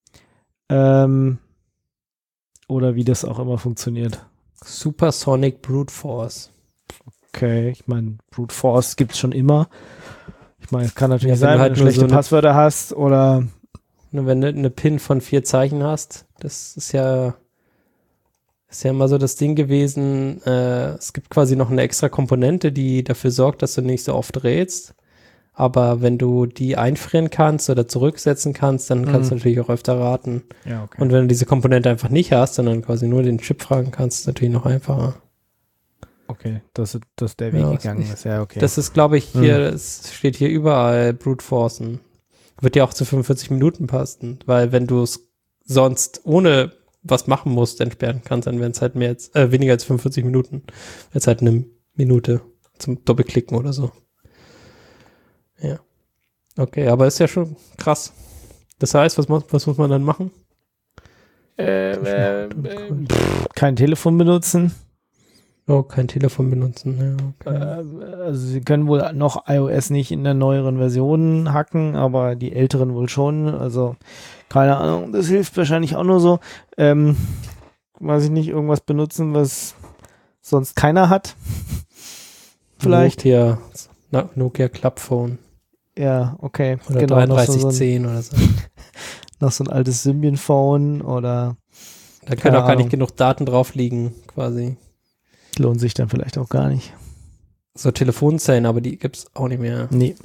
Ähm, oder wie das auch immer funktioniert. Supersonic Brute Force. Okay, ich meine, Brute Force gibt es schon immer. Ich meine, es kann natürlich Ja, wenn sein, du halt wenn du nur schlechte so eine- Passwörter hast oder Nur wenn du eine PIN von vier Zeichen hast, das ist ja, ist ja immer so das Ding gewesen, äh, es gibt quasi noch eine extra Komponente, die dafür sorgt, dass du nicht so oft rätst. Aber wenn du die einfrieren kannst oder zurücksetzen kannst, dann kannst du Mhm. natürlich auch öfter raten. ja, okay. Und wenn du diese Komponente einfach nicht hast, sondern quasi nur den Chip fragen kannst, ist natürlich noch einfacher. okay, dass, dass der Weg Ja, ist gegangen nicht- ist, ja, okay. Das ist, glaube ich, hier, es steht hier überall Brute Forcen. Wird ja auch zu fünfundvierzig Minuten passen, weil wenn du es sonst ohne was machen musst, entsperren kannst, dann wären es halt mehr als, äh, weniger als fünfundvierzig Minuten. Jetzt halt eine Minute zum Doppelklicken oder so. Ja. Okay, aber ist ja schon krass. Das heißt, was, muss- was muss man dann machen? äh, äh, äh, pff, kein Telefon benutzen. Oh, kein Telefon benutzen. Ja, okay. Äh, also sie können wohl noch iOS nicht in der neueren Version hacken, aber die älteren wohl schon. Also keine Ahnung, das hilft wahrscheinlich auch nur so. Ähm, weiß ich nicht, irgendwas benutzen, was sonst keiner hat. Vielleicht. Nokia, Na, Nokia Clubphone. Ja, okay. Oder genau, noch so, dreiunddreißig so, ein, zehn oder so. noch so ein altes Symbian-Phone oder Da können Keine auch gar Ahnung. nicht genug Daten drauf liegen, quasi. lohnt sich dann vielleicht auch gar nicht. So Telefonzellen, aber die gibt's auch nicht mehr. Nee.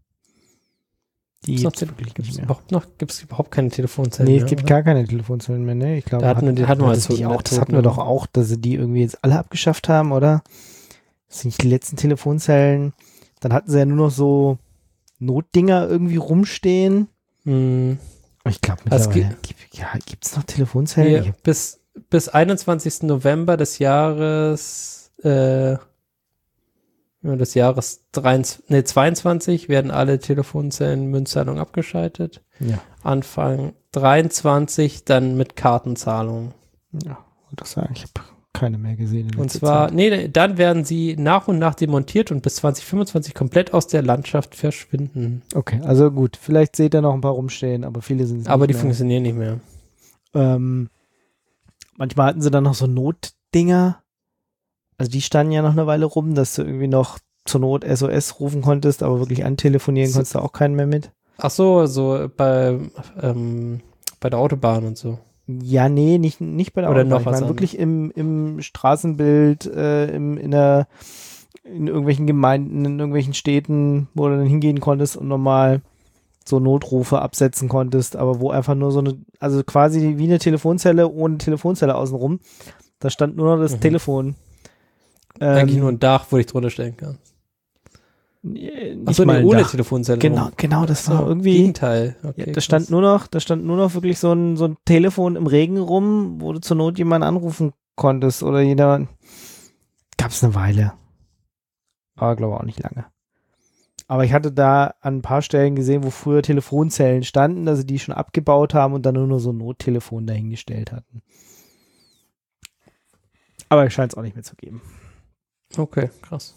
Die Gibt's noch, gibt's Tele- wirklich gibt's nicht mehr. überhaupt noch, gibt's überhaupt keine Telefonzellen Nee, mehr? es gibt oder? gar keine Telefonzellen mehr, ne? Ich glaube, Da hatten wir- die hatten wir das als nicht so auch, das Toten, hatten wir ne? doch auch, dass sie die irgendwie jetzt alle abgeschafft haben, oder? Das sind nicht die letzten Telefonzellen. Dann hatten sie ja nur noch so Notdinger irgendwie rumstehen. Hm. Ich glaube Also es mittlerweile. Gibt, ja, gibt es noch Telefonzellen? Hier, bis, bis einundzwanzigsten November des Jahres äh, ja, des Jahres dreiundzwanzig, nee, zweiundzwanzig werden alle Telefonzellen Münzzahlung abgeschaltet. Ja. Anfang dreiundzwanzig dann mit Kartenzahlung. Ja, wollte ich sagen, ich habe keine mehr gesehen. in Und letzter zwar, Zeit. nee, dann werden sie nach und nach demontiert und bis zwanzig fünfundzwanzig komplett aus der Landschaft verschwinden. Okay, also gut, vielleicht seht ihr noch ein paar rumstehen, aber viele sind es Aber nicht die mehr. funktionieren nicht mehr. Ähm, manchmal hatten sie dann noch so Notdinger. Also die standen ja noch eine Weile rum, dass du irgendwie noch zur Not S O S rufen konntest, aber wirklich antelefonieren So- konntest du auch keinen mehr mit. Ach so, so bei, ähm, bei der Autobahn und so. Ja, nee, nicht, nicht bei der Oder Autobahn. noch Ich was meine anderes. wirklich im, im Straßenbild, äh, im, in, der, in irgendwelchen Gemeinden, in irgendwelchen Städten, wo du dann hingehen konntest und normal so Notrufe absetzen konntest, aber wo einfach nur so eine, also quasi wie eine Telefonzelle ohne Telefonzelle außenrum. Da stand nur noch das Mhm. Telefon. Eigentlich Ähm, nur ein Dach, wo ich drunter stellen kann. äh, nicht Achso, mal nee, ein ohne Dach. Telefonzelle. Genau, genau, das war So, irgendwie. Gegenteil. Okay, Ja, da stand krass. nur noch, da stand nur noch wirklich so ein, so ein Telefon im Regen rum, wo du zur Not jemanden anrufen konntest oder jeder. Gab's eine Weile. Aber glaube auch nicht lange. Aber ich hatte da an ein paar Stellen gesehen, wo früher Telefonzellen standen, dass sie die schon abgebaut haben und dann nur noch so ein Nottelefon dahingestellt hatten. Aber scheint es auch nicht mehr zu geben. Okay, krass.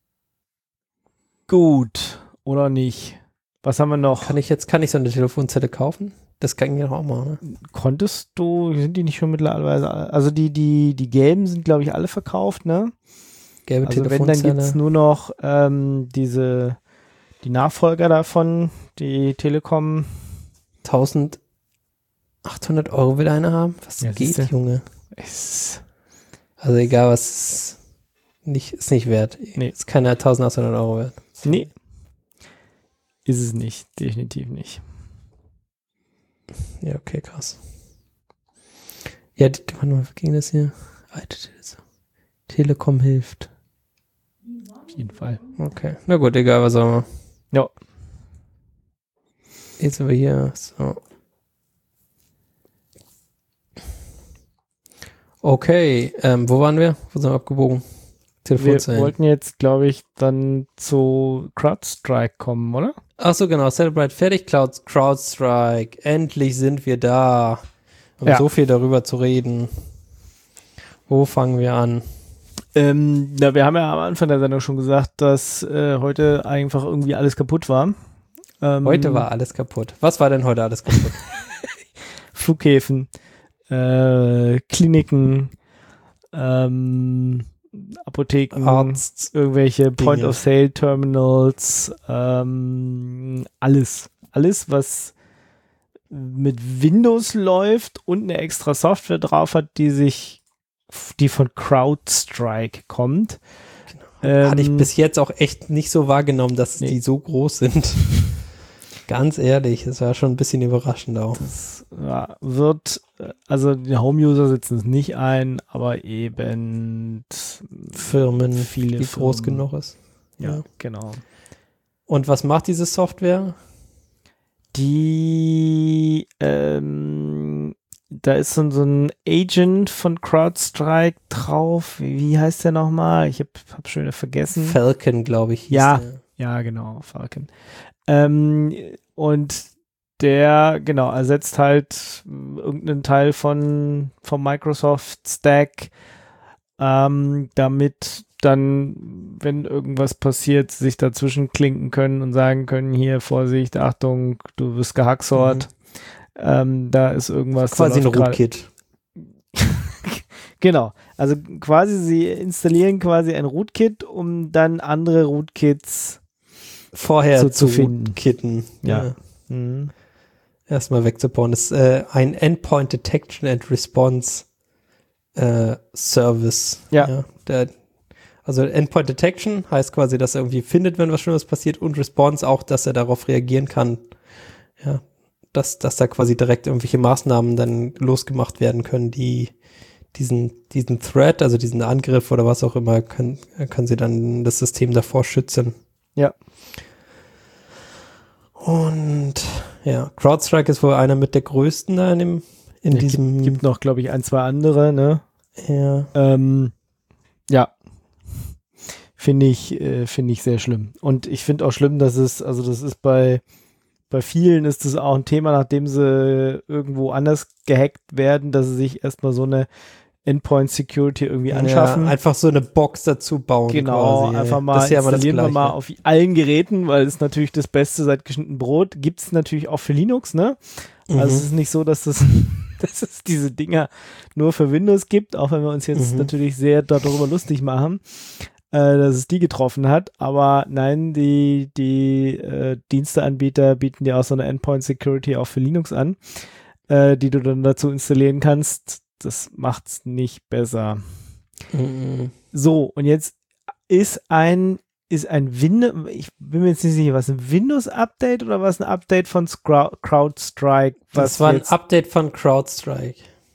Gut, oder nicht? Was haben wir noch? Kann ich jetzt, kann ich so eine Telefonzelle kaufen? Das kann ich ja auch mal, ne? Konntest du, sind die nicht schon mittlerweile, also die, die, die gelben sind, glaube ich, alle verkauft, ne? Gelbe Also wenn, dann Telefonzelle. gibt es nur noch ähm, diese, die Nachfolger davon, die Telekom. eintausendachthundert Euro will einer haben? Was Ja, geht, siehste. Junge? Ist, Also egal, was ist nicht, ist nicht wert. Nee. Ist keine eintausendachthundert Euro wert. nee, ist es nicht, definitiv nicht. Ja, okay, krass. Ja, die, warte mal, wie ging das hier? Alte Telekom. Telekom hilft. Auf jeden Fall. Okay, na gut, egal, was auch immer. Ja. Jetzt sind wir hier, so. Okay, ähm, wo waren wir? Wo sind wir abgebogen? Wir Telefonzellen. wollten jetzt, glaube ich, dann zu CrowdStrike kommen, oder? Ach so, genau, Celebrate fertig, Cloud, CrowdStrike. Endlich sind wir da. Um Ja. so viel darüber zu reden. Wo fangen wir an? Ähm, na, wir haben ja am Anfang der Sendung schon gesagt, dass äh, heute einfach irgendwie alles kaputt war. Ähm, Heute war alles kaputt. Was war denn heute alles kaputt? Flughäfen, äh, Kliniken, ähm, Apotheken, Arzt. irgendwelche Dinge. Point-of-Sale-Terminals, ähm, alles. Alles, was mit Windows läuft und eine extra Software drauf hat, die sich, die von CrowdStrike kommt. Ähm, Hatte ich bis jetzt auch echt nicht so wahrgenommen, dass Nee. die so groß sind. Ganz ehrlich, das war schon ein bisschen überraschend auch. Das ja, wird, äh, also die Home-User setzen es nicht ein, aber eben Firmen, viele die groß Firmen. genug ist. Ja, Ja. genau. Und was macht diese Software? Die, ähm, da ist so, so ein Agent von CrowdStrike drauf. Wie, wie heißt der nochmal? Ich habe hab schon wieder vergessen. Falcon, glaube ich. hieß Ja. der. Ja, genau, Falcon. Ähm, und der, genau, ersetzt halt äh, irgendeinen Teil von vom Microsoft Stack, ähm, damit dann, wenn irgendwas passiert, sich dazwischen klinken können und sagen können, hier, Vorsicht, Achtung, du wirst gehacksort. Ähm, da ist irgendwas. da Quasi ein läuft grad- Rootkit. Genau, also quasi sie installieren quasi ein Rootkit, um dann andere Rootkits Vorher So zu zu finden. kitten. Ja. Ja. mhm. Erstmal wegzubauen. Das ist äh, ein Endpoint Detection and Response äh, Service. Ja. der, also Endpoint Detection heißt quasi, dass er irgendwie findet, wenn was Schlimmes passiert, und Response auch, dass er darauf reagieren kann. Ja, dass, dass da quasi direkt irgendwelche Maßnahmen dann losgemacht werden können, die diesen, diesen Threat, also diesen Angriff oder was auch immer, können, können sie dann das System davor schützen. Ja. Und ja, CrowdStrike ist wohl einer mit der größten da in, dem, in ja, diesem. Gibt, gibt noch, glaube ich, ein, zwei andere, ne? Ja. Ähm, ja. Finde ich, äh, finde ich sehr schlimm. Und ich finde auch schlimm, dass es, also das ist bei, bei vielen ist das auch ein Thema, nachdem sie irgendwo anders gehackt werden, dass sie sich erstmal so eine Endpoint Security irgendwie anschaffen. Ja, einfach so eine Box dazu bauen. Genau, quasi, einfach ja. mal das ist ja immer das installieren wir Gleiche. mal auf allen Geräten, weil es natürlich das Beste seit geschnitten Brot. Gibt es natürlich auch für Linux, ne? Mhm. Also es ist nicht so, dass das dass es diese Dinger nur für Windows gibt, auch wenn wir uns jetzt Mhm. natürlich sehr darüber lustig machen, äh, dass es die getroffen hat. Aber nein, die, die äh, Diensteanbieter bieten dir auch so eine Endpoint Security auch für Linux an, äh, die du dann dazu installieren kannst. Das macht's nicht besser. Mhm. So, und jetzt ist ein ist ein Windows, ich bin mir jetzt nicht sicher, was ein Windows-Update oder was ein Update von Scrou- CrowdStrike? Was Das war ein jetzt, Update von CrowdStrike.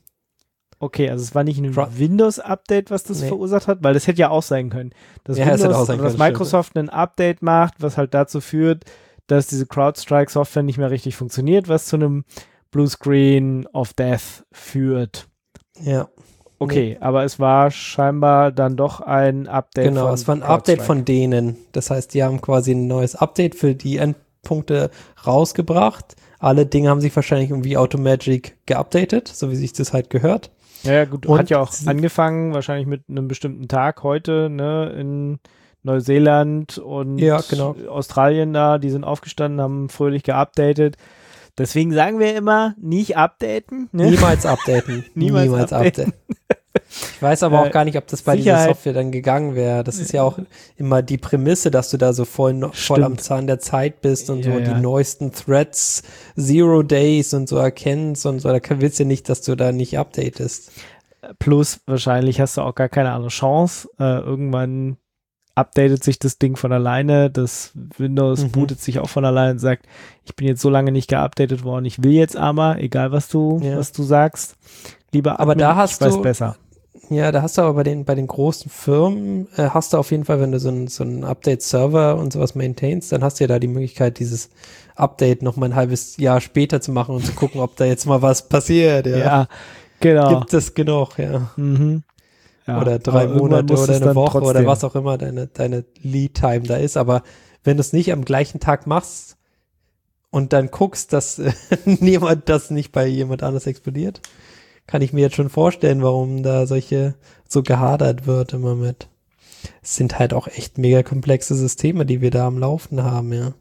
okay, also es war nicht ein Crowd- Windows-Update, was das Nee. verursacht hat, weil das hätte ja auch sein können. Dass Ja, es hätte Windows auch sein oder dass können, Microsoft ein Update macht, was halt dazu führt, dass diese CrowdStrike-Software nicht mehr richtig funktioniert, was zu einem Bluescreen of Death führt. Ja, Okay, aber es war scheinbar dann doch ein Update genau. von Es war ein Update CrowdStrike. von denen. Das heißt, die haben quasi ein neues Update für die Endpunkte rausgebracht. Alle Dinge haben sich wahrscheinlich irgendwie Automagic geupdatet, so wie sich das halt gehört. Ja, ja, gut, Und hat ja auch sie- angefangen, wahrscheinlich mit einem bestimmten Tag heute, ne, in Neuseeland und Ja, genau. Australien da, die sind aufgestanden, haben fröhlich geupdatet. Deswegen sagen wir immer, nicht updaten, ne? Niemals updaten. Niemals Niemals, updaten. updaten. Ich weiß aber Äh, auch gar nicht, ob das bei Sicherheit. dieser Software dann gegangen wäre. Das ist ja auch immer die Prämisse, dass du da so voll, no- voll am Stimmt. Zahn der Zeit bist und Ja, so ja. die neuesten Threads, Zero Days und so erkennst und so. Da kann- willst du nicht, dass du da nicht updatest. Plus, wahrscheinlich hast du auch gar keine andere Chance. Äh, irgendwann updatet sich das Ding von alleine. Das Windows Mhm. bootet sich auch von alleine und sagt, ich bin jetzt so lange nicht geupdatet worden, ich will jetzt aber, egal was du, Ja. was du sagst. Lieber Aber Admin, da hast ich weiß du- besser. Ja, da hast du aber bei den, bei den großen Firmen, äh, hast du auf jeden Fall, wenn du so einen so einen Update-Server und sowas maintainst, dann hast du ja da die Möglichkeit, dieses Update noch mal ein halbes Jahr später zu machen und zu gucken, ob da jetzt mal was passiert. Ja, Ja, genau. gibt es genug, ja. Mhm. Ja, Oder drei aber irgendwann Monate muss oder es eine dann Woche oder trotzdem- was auch immer deine, deine Lead-Time da ist. Aber wenn du es nicht am gleichen Tag machst und dann guckst, dass äh, niemand das nicht bei jemand anders explodiert, kann ich mir jetzt schon vorstellen, warum da solche so gehadert wird immer mit. Es sind halt auch echt mega komplexe Systeme, die wir da am Laufen haben, ja.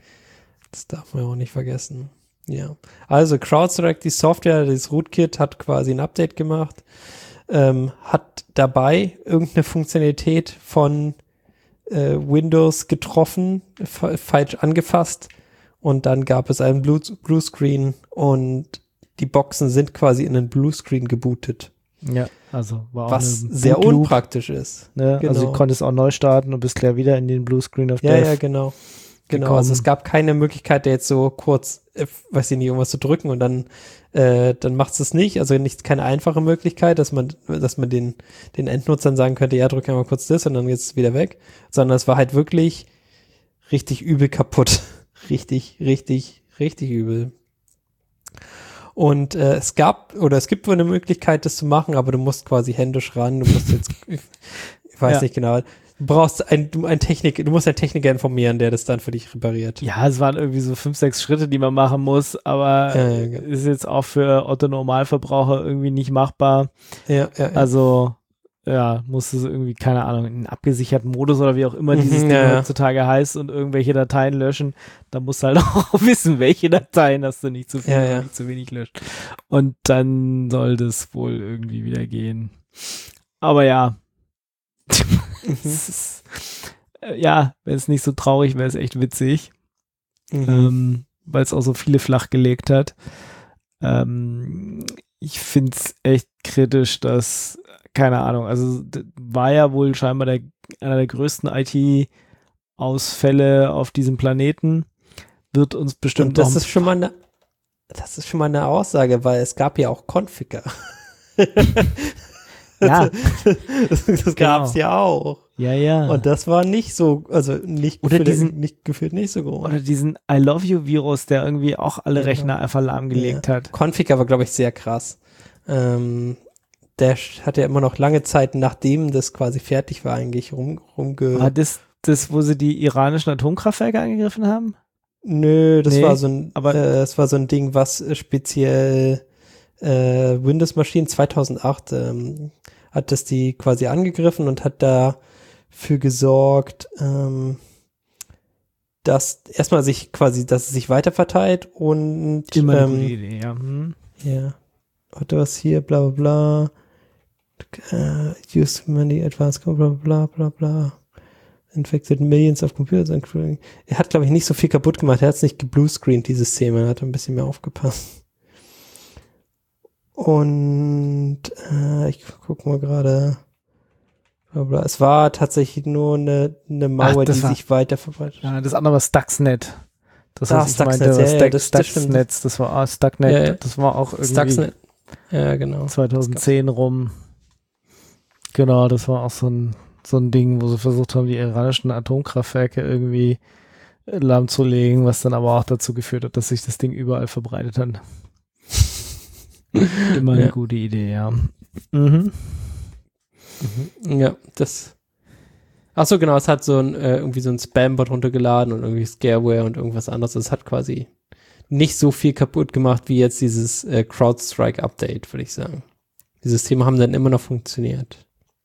Das darf man ja auch nicht vergessen. Ja. Also CrowdStrike, die Software, das Rootkit hat quasi ein Update gemacht, ähm, hat dabei irgendeine Funktionalität von äh, Windows getroffen, fa- falsch angefasst und dann gab es einen Blue, Bluescreen und die Boxen sind quasi in den Bluescreen gebootet, Ja, also war auch was eine sehr Bootloop, unpraktisch ist. ne? Also genau. du konntest auch neu starten und bist gleich wieder in den Bluescreen of Ja, Death. ja, genau. Genau, gekommen. also es gab keine Möglichkeit, da jetzt so kurz, äh, weiß ich nicht, irgendwas zu drücken und dann, äh, dann macht es nicht. Also nicht keine einfache Möglichkeit, dass man, dass man den, den Endnutzern sagen könnte, ja, drück einmal kurz das und dann geht's wieder weg. Sondern es war halt wirklich richtig übel kaputt. richtig, richtig, richtig übel. Und äh, es gab, oder es gibt wohl eine Möglichkeit, das zu machen, aber du musst quasi händisch ran, du musst jetzt, ich, ich weiß Ja. nicht genau, du brauchst ein, du, ein Technik, du musst einen Techniker informieren, der das dann für dich repariert. Ja, es waren irgendwie so fünf, sechs Schritte, die man machen muss, aber Ja, ja, genau. ist jetzt auch für Otto-Normalverbraucher irgendwie nicht machbar. Ja, ja, ja. Also, ja, musst du so irgendwie, keine Ahnung, in einen abgesicherten Modus oder wie auch immer Mhm, dieses Ding ja, ja. heutzutage heißt und irgendwelche Dateien löschen. Da musst du halt auch wissen, welche Dateien, dass du nicht zu viel Ja, oder ja. nicht zu wenig löscht. Und dann soll das wohl irgendwie wieder gehen. Aber ja. Mhm. Es ist, äh, ja, wenn es nicht so traurig wäre, es echt witzig. Mhm. Ähm, weil es auch so viele flach gelegt hat. Ähm, ich finde es echt kritisch, dass, keine Ahnung, also d- war ja wohl scheinbar der, einer der größten I T-Ausfälle auf diesem Planeten. Wird uns bestimmt Und das noch- ist schon mal eine, das ist schon mal eine Aussage, weil es gab ja auch Configure. Ja. das das gab es ja auch. Ja, ja. Und das war nicht so, also nicht, Oder gefühlt, diesen- nicht gefühlt nicht so groß. Oder diesen I Love You Virus, der irgendwie auch alle Ja. Rechner einfach lahmgelegt Ja. hat. Config war, glaube ich, sehr krass. Ähm, der sch- hat ja immer noch lange Zeit, nachdem das quasi fertig war, eigentlich rum, rumge... War das, das, wo sie die iranischen Atomkraftwerke angegriffen haben? Nö, das Nee, war so ein, aber- äh, das war so ein Ding, was äh, speziell äh, Windows-Maschinen zweitausendacht ähm, hat das die quasi angegriffen und hat dafür gesorgt, ähm, dass erstmal sich quasi, dass es sich weiterverteilt und Immer eine ähm, gute Idee, ja. Hm. ja, warte, was hier, bla bla bla, uh, use many advanced, bla bla bla bla, infected millions of computers, including, er hat, glaube ich, nicht so viel kaputt gemacht, er hat es nicht gebluescreened, die Systeme, er hat ein bisschen mehr aufgepasst. Und äh, ich gucke mal gerade, bla bla, es war tatsächlich nur eine, eine Mauer, Ach, das die war- sich weiter verbreitet. Ja, das andere war Stuxnet. Das, Ah, was ich Stuxnet, meinte, war ja, ja, Stack, das- das stimmt. Stuxnet, das war ah, Stuxnet, Ja, ja. das war auch irgendwie Stuxnet. Ja, genau. zweitausendzehn rum. Genau, das war auch so ein, so ein Ding, wo sie versucht haben, die iranischen Atomkraftwerke irgendwie äh, lahmzulegen, was dann aber auch dazu geführt hat, dass sich das Ding überall verbreitet hat. Immer eine Ja. gute Idee, ja. Mhm. Ja, das. Ach so, genau, es hat so ein, äh, irgendwie so ein Spam-Bot runtergeladen und irgendwie Scareware und irgendwas anderes. Es hat quasi nicht so viel kaputt gemacht wie jetzt dieses äh, CrowdStrike-Update, würde ich sagen. Die Systeme haben dann immer noch funktioniert.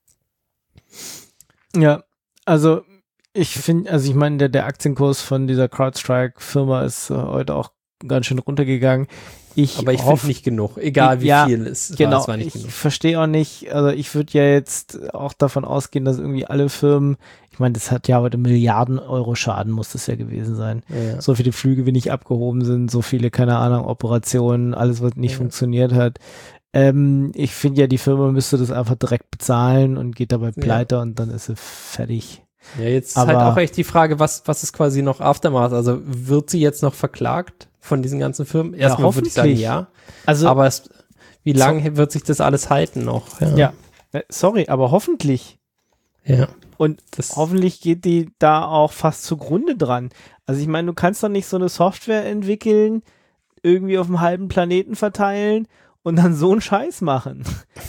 Ja, also ich finde, also ich meine, der, der Aktienkurs von dieser CrowdStrike-Firma ist äh, heute auch ganz schön runtergegangen. Ich Aber ich hoffe, finde nicht genug, egal wie Ja, viel es war, genau, es war nicht ich genug. verstehe auch nicht, also ich würde ja jetzt auch davon ausgehen, dass irgendwie alle Firmen, ich meine, das hat ja heute Milliarden Euro Schaden, muss das ja gewesen sein. Ja. So viele Flüge, wie nicht abgehoben sind, so viele, keine Ahnung, Operationen, alles, was nicht Ja. funktioniert hat. Ähm, ich finde ja, die Firma müsste das einfach direkt bezahlen und geht dabei pleite und dann ist sie fertig. Ja, jetzt ist Aber- halt auch echt die Frage, was, was ist quasi noch Aftermath? Also wird sie jetzt noch verklagt von diesen ganzen Firmen? Erstmal würde ich sagen, hoffentlich. ja. Also, Aber es, wie lange wird sich das alles halten noch? ja, äh, sorry, aber hoffentlich. Ja. Und Das, hoffentlich geht die da auch fast zugrunde dran. Also ich meine, du kannst doch nicht so eine Software entwickeln, irgendwie auf einem halben Planeten verteilen und dann so einen Scheiß machen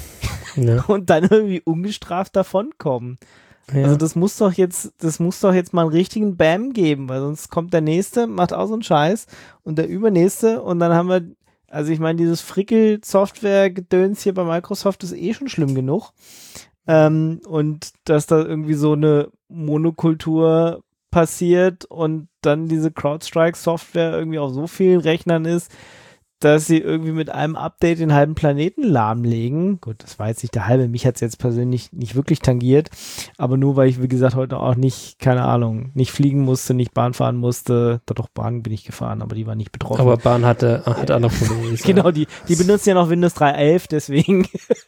ja. und dann irgendwie ungestraft davonkommen. Ja. Also das muss doch jetzt, das muss doch jetzt mal einen richtigen Bam geben, weil sonst kommt der Nächste, macht auch so einen Scheiß und der Übernächste und dann haben wir, also ich meine, dieses Frickel-Software-Gedöns hier bei Microsoft ist eh schon schlimm genug. Ähm, und dass da irgendwie so eine Monokultur passiert und dann diese CrowdStrike-Software irgendwie auf so vielen Rechnern ist, dass sie irgendwie mit einem Update den halben Planeten lahmlegen. Gut, das war jetzt nicht der halbe, mich hat es jetzt persönlich nicht wirklich tangiert, aber nur weil ich, wie gesagt, heute auch nicht, keine Ahnung, nicht fliegen musste, nicht Bahn fahren musste. Doch, doch, Bahn bin ich gefahren, aber die war nicht betroffen. Aber Bahn hatte, hat andere Probleme. genau, die, die benutzen ja noch Windows drei Punkt elf, deswegen.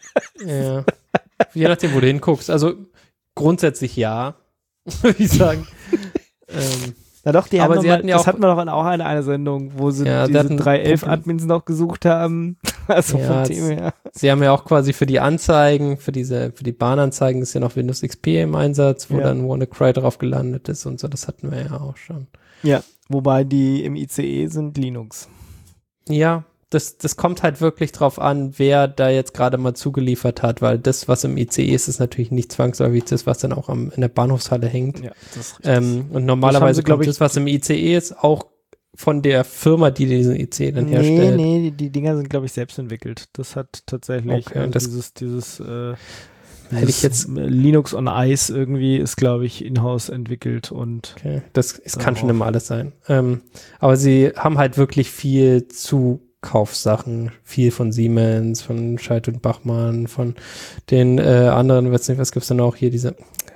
Ja. Je nachdem, wo du hinguckst. Also grundsätzlich ja, würde ich sagen. ähm, Na doch, die Aber haben sie noch mal, hatten ja das auch- hatten wir doch in auch eine, eine Sendung, wo sie Ja, sie diese hatten drei Punkt elf Problem- Admins noch gesucht haben. Also Ja, vom das- Thema her. Sie haben ja auch quasi für die Anzeigen, für diese, für die Bahnanzeigen ist ja noch Windows X P im Einsatz, wo Ja. dann WannaCry drauf gelandet ist und so. Das hatten wir ja auch schon. Ja, wobei die im I C E sind Linux. Ja, das, das kommt halt wirklich drauf an, wer da jetzt gerade mal zugeliefert hat, weil das, was im I C E ist, ist natürlich nicht zwangsläufig das, was dann auch am, in der Bahnhofshalle hängt. Ja, das ist richtig. Ähm, und normalerweise sie, glaub kommt ich- das, was im I C E ist, auch von der Firma, die diesen I C E dann nee, herstellt. nee, die, die Dinger sind, glaube ich, selbst entwickelt. Das hat tatsächlich Okay, äh, das- dieses, dieses, äh, Hätte ich dieses jetzt- Linux on Ice irgendwie ist, glaube ich, in-house entwickelt und Okay, das, es kann Darauf. schon immer alles sein. Ähm, aber sie haben halt wirklich viel Zukaufssachen, viel von Siemens, von Scheidt und Bachmann, von den äh, anderen, weiß nicht, was gibt's denn noch hier, diese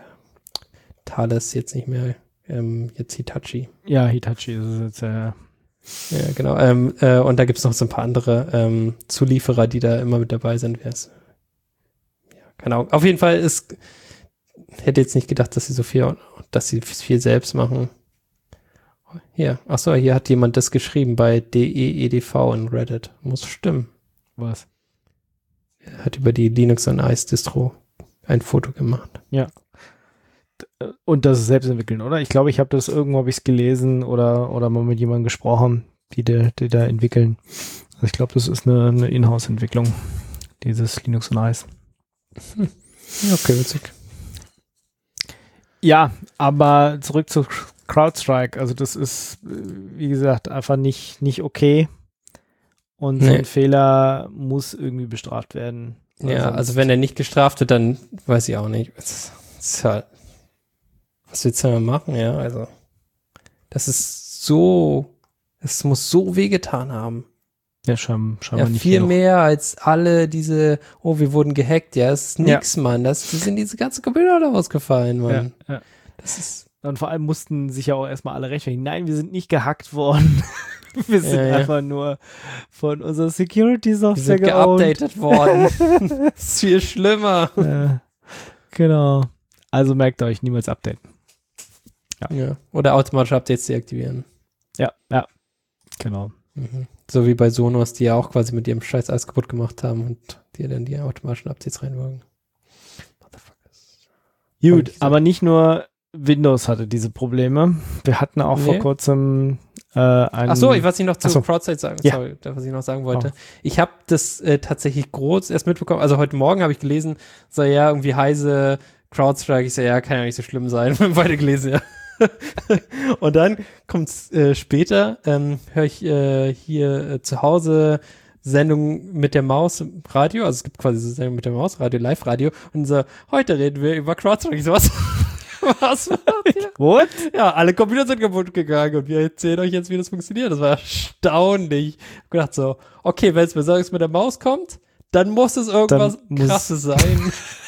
Thales jetzt nicht mehr, ähm, jetzt Hitachi. ja, Hitachi ist es jetzt, äh, Ja, genau. Ähm, äh, und da gibt's noch so ein paar andere ähm, Zulieferer, die da immer mit dabei sind. Wer ist? Ja, keine Ahnung. Auf jeden Fall ist, hätte jetzt nicht gedacht, dass sie so viel, dass sie viel selbst machen. Hier, achso, hier hat jemand das geschrieben bei D E E D V in Reddit. Muss stimmen. was? Er hat über die Linux on Ice Distro ein Foto gemacht. Ja. Und das selbst entwickeln, oder? Ich glaube, ich habe das irgendwo habe ich es gelesen oder, oder mal mit jemandem gesprochen, die, de, die da entwickeln. Also ich glaube, das ist eine, eine Inhouse-Entwicklung, dieses Linux on Ice. Hm. Okay, witzig. Ja, aber zurück zu CrowdStrike. Also das ist, wie gesagt, einfach nicht, nicht okay. Und nee. So ein Fehler muss irgendwie bestraft werden. Ja, also wenn er nicht gestraft wird, dann weiß ich auch nicht. Das ist halt, was willst du denn machen? Ja, also das ist so, es muss so wehgetan haben. Ja, scheinbar, scheinbar ja, nicht viel genug. mehr als alle diese, oh, wir wurden gehackt. Ja, das ist nix, ja. Mann. Das, das sind diese ganzen Computer da rausgefallen, Mann. Ja, ja. Das ist und vor allem mussten sich ja auch erstmal alle rechtfertigen. Nein, wir sind nicht gehackt worden. Wir sind ja, ja. einfach nur von unserer Security-Software geupdatet worden. Das ist viel schlimmer. Ja, genau. Also merkt euch, niemals updaten. Ja. Ja. Oder automatische Updates deaktivieren. Ja, ja. Genau. Mhm. So wie bei Sonos, die ja auch quasi mit ihrem Scheiß alles kaputt gemacht haben und die dann die automatischen Updates reinwirken. Motherfuckers. Gut, aber nicht nur Windows hatte diese Probleme. Wir hatten auch nee. vor kurzem äh, einen... Ach so, was ich noch zu so. CrowdStrike sagen, ja. sorry, was ich noch sagen wollte. Oh. Ich habe das äh, tatsächlich groß erst mitbekommen, also heute Morgen habe ich gelesen, so ja, irgendwie Heise CrowdStrike, ich so, ja, kann ja nicht so schlimm sein, beide gelesen, ja. Und dann kommt es äh, später, ähm, höre ich äh, hier äh, zu Hause Sendung mit der Maus Radio, also es gibt quasi so Sendung mit der Maus Radio, Live-Radio, und so, heute reden wir über CrowdStrike. Ich so, was? Was war das? What? Ja, alle Computer sind kaputt gegangen und wir erzählen euch jetzt, wie das funktioniert. Das war erstaunlich. Ich hab gedacht so, okay, wenn es mir sagst, mit der Maus kommt, dann muss es irgendwas muss Krasses sein.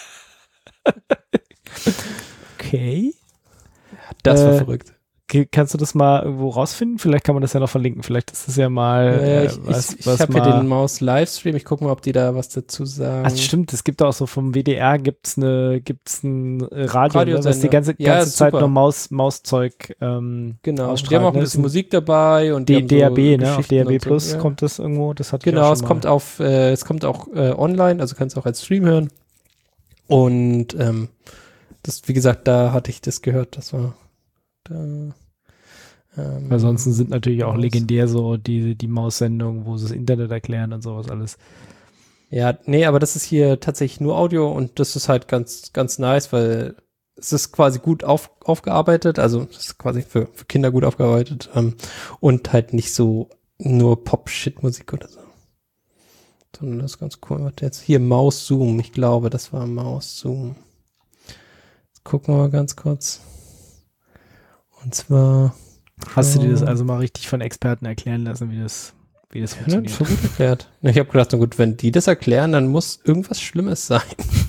Okay. Das war äh, verrückt. Kannst du das mal irgendwo rausfinden? Vielleicht kann man das ja noch verlinken. Vielleicht ist das ja mal ja, ja, äh, ich, was, ich, was ich habe hier den Maus-Livestream. Ich gucke mal, ob die da was dazu sagen. Ach, stimmt. Es gibt auch so vom W D R gibt's eine gibt's ein Radio, ne, was die ganze, ganze ja, Zeit nur Maus, Mauszeug ähm, genau. Die haben auch ein bisschen Musik dabei und die D A B, so ne? Auf D A B Plus so, ja. kommt das irgendwo. Das hat genau. Es kommt auf, äh, es kommt auch äh, online, also kannst du auch als Stream hören. Und ähm, das, wie gesagt, da hatte ich das gehört. Das war da. Ähm, Ansonsten sind natürlich auch Maus. legendär so die, die Maus-Sendungen, wo sie das Internet erklären und sowas alles. Ja, nee, aber das ist hier tatsächlich nur Audio und das ist halt ganz, ganz nice, weil es ist quasi gut auf, aufgearbeitet, also es ist quasi für, für Kinder gut aufgearbeitet ähm, und halt nicht so nur Pop-Shit-Musik oder so. Sondern das ist ganz cool. Warte jetzt hier Maus-Zoom, ich glaube, das war Maus-Zoom. Jetzt gucken wir mal ganz kurz. Und zwar Hast du dir das also mal richtig von Experten erklären lassen, wie das, wie das funktioniert? Ja, das gut erklärt. Ich habe gedacht, na gut, wenn die das erklären, dann muss irgendwas Schlimmes sein.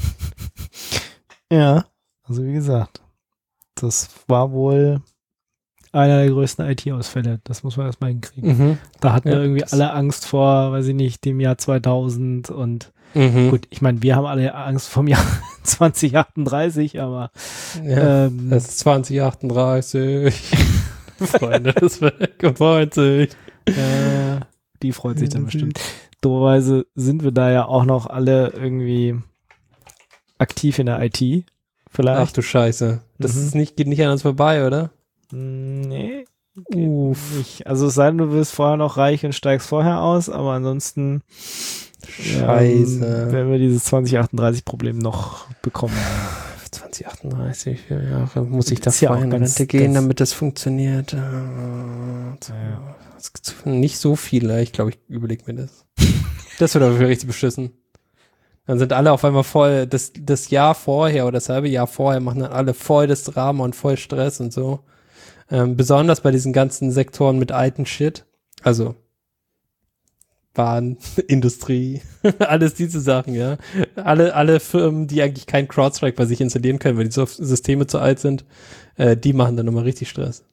Ja, also wie gesagt, das war wohl einer der größten I T-Ausfälle. Das muss man erstmal hinkriegen. Mhm. Da hatten ja, irgendwie alle Angst vor, weiß ich nicht, dem Jahr zweitausend und mhm. gut, ich meine, wir haben alle Angst vom Jahr zwanzig achtunddreißig, aber ja, ähm, das ist zwanzig achtunddreißig. Freunde, das weg und freut sich. Äh, die freut sich dann bestimmt. Dummerweise sind wir da ja auch noch alle irgendwie aktiv in der I T. Vielleicht. Ach du Scheiße. Das mhm. ist nicht, geht nicht an uns vorbei, oder? Nee. Uff. Nicht. Also es sei denn, du wirst vorher noch reich und steigst vorher aus, aber ansonsten Scheiße. Ähm, werden wir dieses zwanzig achtunddreißig Problem noch bekommen. zwanzig achtunddreißig Jahre muss ich da vorher in Rente gehen, damit das funktioniert. Äh, ja. Nicht so viele, ich glaube, ich überlege mir das. Das wird aber richtig beschissen. Dann sind alle auf einmal voll, das, das Jahr vorher oder das halbe Jahr vorher machen dann alle voll das Drama und voll Stress und so. Ähm, besonders bei diesen ganzen Sektoren mit alten Shit. Also Bahn, Industrie, alles diese Sachen, ja. Alle, alle Firmen, die eigentlich kein CrowdStrike bei sich installieren können, weil die so Systeme zu alt sind, äh, die machen dann nochmal richtig Stress.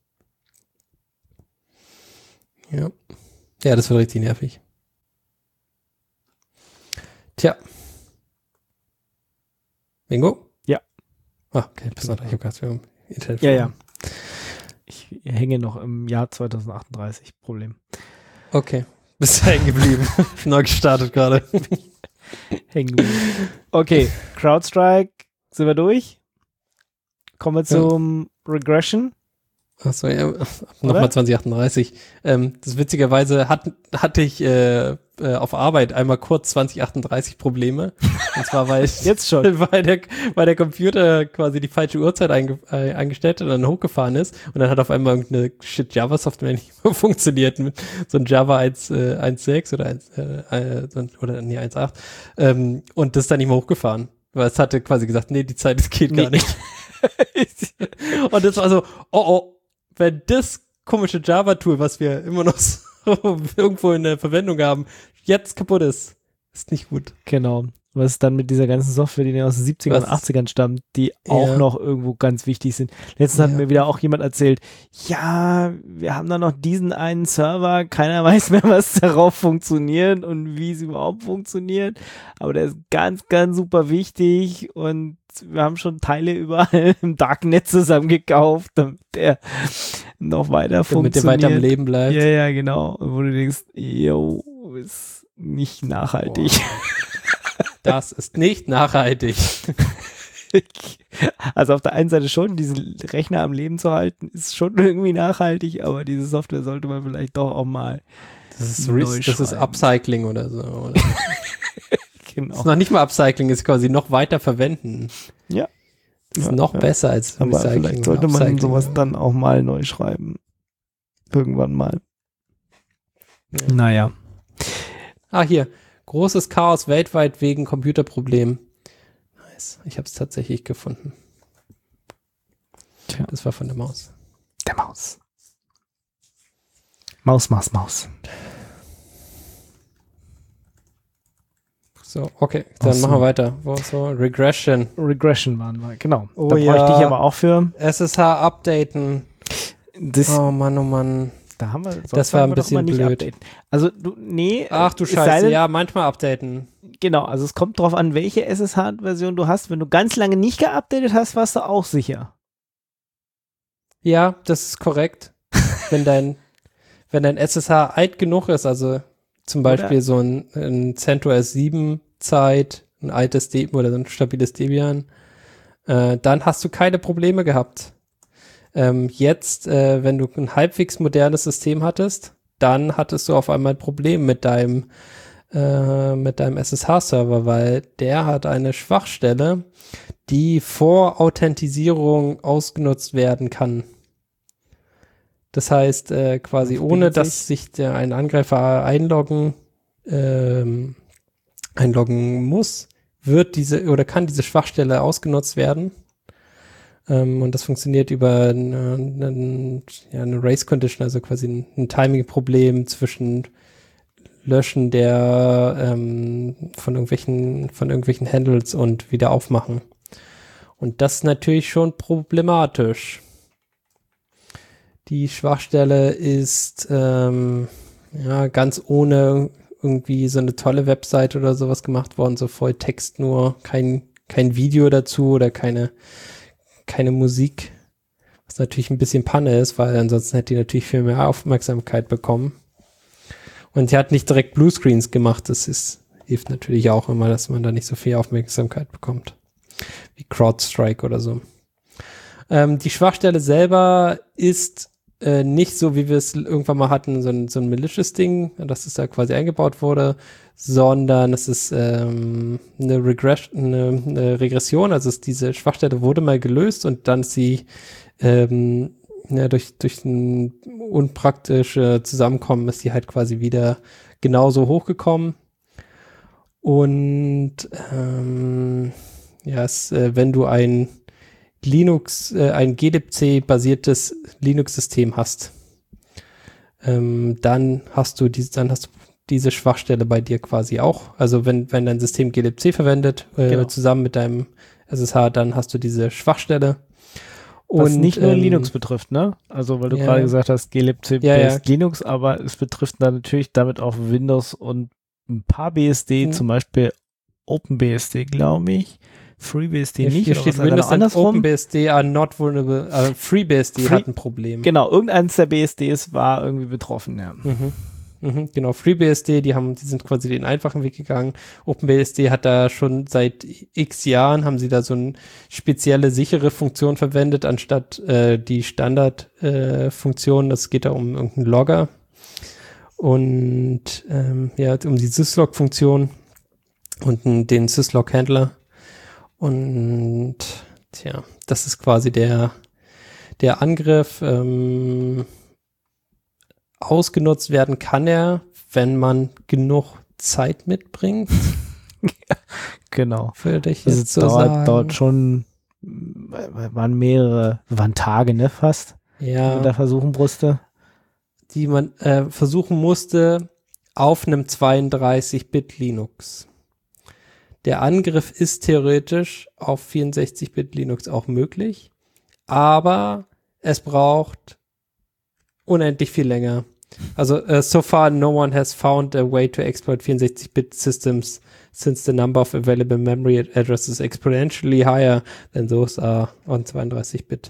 Ja. Ja, das wird richtig nervig. Tja. Bingo? Ja. Ah, okay, bis noch, ich habe gerade für Internet. Ja, ja. Ich hänge noch im Jahr zwanzig achtunddreißig, Problem. Okay. Bist du hängen geblieben? Neu gestartet gerade. hängen geblieben. Okay, CrowdStrike, sind wir durch? Kommen wir zum ja. Regression. Achso, ja, nochmal zwanzig achtunddreißig. Ähm, das witzigerweise hat, hatte ich äh, äh, auf Arbeit einmal kurz zwanzig achtunddreißig Probleme. Und zwar, weil ich jetzt schon, weil der, weil der Computer quasi die falsche Uhrzeit einge, äh, eingestellt hat und dann hochgefahren ist. Und dann hat auf einmal irgendeine Shit Java-Software nicht mehr funktioniert. Mit so ein Java eins Punkt sechs oder eins, äh, oder nee, eins Punkt acht. Ähm, und das ist dann nicht mehr hochgefahren. Weil es hatte quasi gesagt, nee, die Zeit, das geht nee. gar nicht. Und das war so, oh oh, wenn das komische Java-Tool, was wir immer noch so irgendwo in der Verwendung haben, jetzt kaputt ist, ist nicht gut. Genau. Was dann mit dieser ganzen Software, die aus den siebzigern und achtzigern stammt, die auch ja. noch irgendwo ganz wichtig sind. Letztens ja. hat mir wieder auch jemand erzählt, ja, wir haben da noch diesen einen Server, keiner weiß mehr, was darauf funktioniert und wie es überhaupt funktioniert, aber der ist ganz, ganz super wichtig und wir haben schon Teile überall im Darknet zusammen gekauft, damit der noch weiter damit funktioniert. Damit der weiter am Leben bleibt. Ja, ja, genau. Und wo du denkst, yo, ist nicht nachhaltig. Das ist nicht nachhaltig. Also auf der einen Seite schon, diesen Rechner am Leben zu halten, ist schon irgendwie nachhaltig, aber diese Software sollte man vielleicht doch auch mal Das ist, neu das ist Upcycling oder so. Oder? Genau. Das ist noch nicht mal Upcycling, ist quasi noch weiter verwenden. Ja. Das ist ja, noch ja. besser als aber Recycling. Vielleicht sollte man Upcycling. sowas dann auch mal neu schreiben. Irgendwann mal. Ja. Naja. Ah, hier. Großes Chaos weltweit wegen Computerproblemen. Nice. Ich habe es tatsächlich gefunden. Tja. Das war von der Maus. Der Maus. Maus, Maus, Maus. So, okay, dann so. machen wir weiter. Wo, so, Regression. Regression waren wir, genau. Oh, da ja. bräuchte ich aber auch für. S S H updaten. Das, oh Mann, oh Mann. Da haben wir, das war ein bisschen blöd. Updaten. Also, du, nee. Ach du Scheiße, ja, manchmal updaten. Genau, also es kommt drauf an, welche S S H-Version du hast. Wenn du ganz lange nicht geupdatet hast, warst du auch sicher. Ja, das ist korrekt. wenn dein, wenn dein S S H alt genug ist, also zum Beispiel oder so ein, ein CentOS sieben Zeit, ein altes Debian oder ein stabiles Debian, äh, dann hast du keine Probleme gehabt. Ähm, jetzt, äh, wenn du ein halbwegs modernes System hattest, dann hattest du auf einmal ein Problem mit deinem äh, mit deinem S S H-Server, weil der hat eine Schwachstelle, die vor Authentisierung ausgenutzt werden kann. Das heißt, äh, quasi ohne, dass sich der ein Angreifer einloggen ähm, einloggen muss, wird diese oder kann diese Schwachstelle ausgenutzt werden. Ähm, und das funktioniert über eine, eine, ja, eine Race Condition, also quasi ein, ein Timing-Problem zwischen Löschen der ähm, von irgendwelchen von irgendwelchen Handles und wieder aufmachen. Und das ist natürlich schon problematisch. Die Schwachstelle ist ähm, ja ganz ohne irgendwie so eine tolle Website oder sowas gemacht worden, so voll Text nur, kein kein Video dazu oder keine keine Musik, was natürlich ein bisschen Panne ist, weil ansonsten hätte die natürlich viel mehr Aufmerksamkeit bekommen. Und sie hat nicht direkt Bluescreens gemacht, das ist, hilft natürlich auch immer, dass man da nicht so viel Aufmerksamkeit bekommt, wie CrowdStrike oder so. Ähm, die Schwachstelle selber ist äh, nicht so, wie wir es irgendwann mal hatten, so ein, so ein malicious Ding, dass es da quasi eingebaut wurde, sondern es ist ähm, eine, Regress- eine, eine Regression, also es, diese Schwachstelle wurde mal gelöst und dann ist sie ähm, ja, durch, durch ein unpraktische Zusammenkommen ist sie halt quasi wieder genauso hochgekommen. Und ähm, ja, es, äh, wenn du ein Linux, äh, ein glibc-basiertes Linux-System hast, ähm, dann hast du diese, dann hast du diese Schwachstelle bei dir quasi auch. Also wenn, wenn dein System glibc verwendet, äh, genau. zusammen mit deinem S S H, dann hast du diese Schwachstelle. Was und, nicht nur ähm, Linux betrifft, ne? Also weil du ja, gerade gesagt hast, glibc ja, ja. Linux, aber es betrifft dann natürlich damit auch Windows und ein paar B S D, hm. zum Beispiel OpenBSD, glaube ich. FreeBSD nicht. Hier steht Windows and OpenBSD are not vulnerable. Uh, FreeBSD Free, hat ein Problem. Genau, irgendeines der B S Ds war irgendwie betroffen, ja. Mhm. Mhm, genau, FreeBSD, die haben, die sind quasi den einfachen Weg gegangen. OpenBSD hat da schon seit x Jahren, haben sie da so eine spezielle sichere Funktion verwendet, anstatt äh, die Standardfunktion. Äh, das geht da um irgendeinen Logger und ähm, ja, um die Syslog-Funktion und n- den Syslog-Handler. Und tja, das ist quasi der, der Angriff. Ähm, Ausgenutzt werden kann er, wenn man genug Zeit mitbringt. Genau. Würde ich Also jetzt so dauert, sagen. dauert schon, waren mehrere, waren Tage, ne, fast, die man da Ja, versuchen musste. die man äh, versuchen musste auf einem zweiunddreißig Bit Linux. Der Angriff ist theoretisch auf vierundsechzig Bit Linux auch möglich, aber es braucht unendlich viel länger. Also, uh, so far no one has found a way to exploit vierundsechzig Bit systems since the number of available memory addresses is exponentially higher than those are on zweiunddreißig Bit.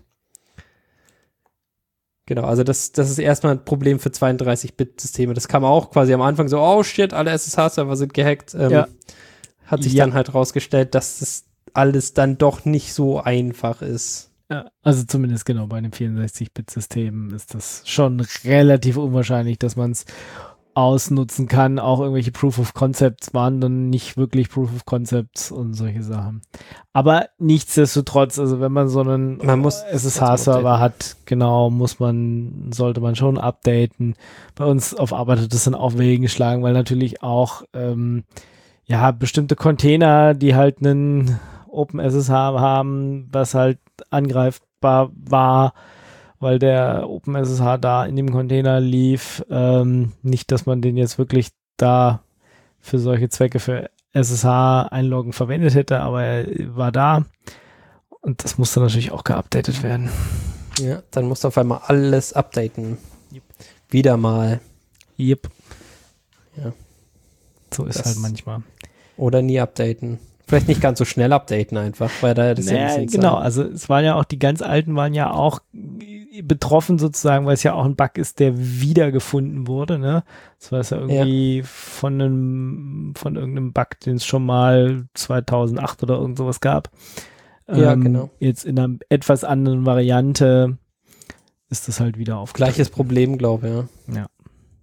Genau, also das, das ist erstmal ein Problem für zweiunddreißig Bit Systeme. Das kam auch quasi am Anfang so, oh shit, alle S S H-Server sind gehackt. Ähm, Ja. Hat sich Ja. dann halt rausgestellt, dass das alles dann doch nicht so einfach ist. Ja, also zumindest genau bei einem vierundsechzig Bit System ist das schon relativ unwahrscheinlich, dass man es ausnutzen kann. Auch irgendwelche Proof of Concepts waren dann nicht wirklich Proof of Concepts und solche Sachen. Aber nichtsdestotrotz, also wenn man so einen Man muss S S H-Server hat, genau, muss man, sollte man schon updaten. Bei uns auf Arbeit hat das dann auch Wellen geschlagen, weil natürlich auch ähm, ja, bestimmte Container, die halt einen OpenSSH haben, was halt angreifbar war, weil der OpenSSH da in dem Container lief. Ähm, nicht, dass man den jetzt wirklich da für solche Zwecke für S S H-Einloggen verwendet hätte, aber er war da. Und das musste natürlich auch geupdatet werden. Ja, dann musst du auf einmal alles updaten. Yep. Wieder mal. Yep. Ja. So ist Das- halt manchmal. Oder nie updaten. Vielleicht nicht ganz so schnell updaten einfach, weil da das ja Naja, ein bisschen genau, Zeit- also es waren ja auch, die ganz alten waren ja auch betroffen sozusagen, weil es ja auch ein Bug ist, der wiedergefunden wurde, ne? Das war ja irgendwie von einem, von irgendeinem Bug, den es schon mal zweitausendacht oder irgend sowas gab. Ja, genau. Jetzt in einer etwas anderen Variante ist das halt wieder aufgetaucht. Gleiches Problem, glaube ich, ja.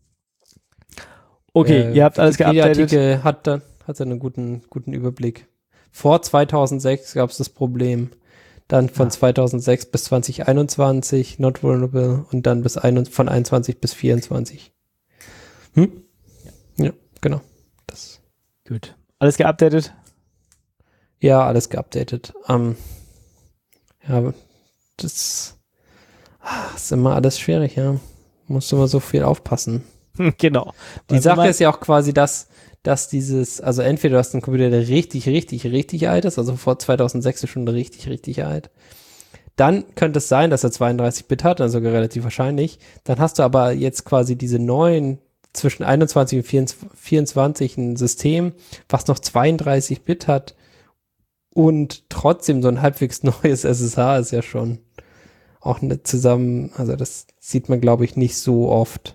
Okay, Äh, ihr habt alles geupdatet. Wikipedia-Artikel hat dann hat einen guten, guten Überblick. Vor zweitausendsechs gab es das Problem. Dann von Ja. zweitausendsechs bis zwanzig einundzwanzig, not vulnerable, und dann bis ein, von einundzwanzig bis vierundzwanzig. Hm? Ja, genau. Das. Gut. Alles geupdatet? Ja, alles geupdatet. Ähm, ja, das ah, ist immer alles schwierig, ja. Musst immer so viel aufpassen. Genau. Die Weil Sache man- ist ja auch quasi, dass, dass dieses, also entweder du hast einen Computer, der richtig, richtig, richtig alt ist, also vor zweitausendsechs ist schon richtig, richtig alt. Dann könnte es sein, dass er zweiunddreißig Bit hat, also sogar relativ wahrscheinlich. Dann hast du aber jetzt quasi diese neuen, zwischen einundzwanzig und vierundzwanzig ein System, was noch zweiunddreißig Bit hat und trotzdem so ein halbwegs neues S S H ist ja schon auch nicht zusammen, also das sieht man, glaube ich, nicht so oft.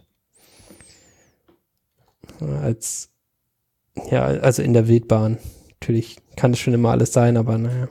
Als, ja, also in der Wildbahn. Natürlich kann es schon immer alles sein, aber naja.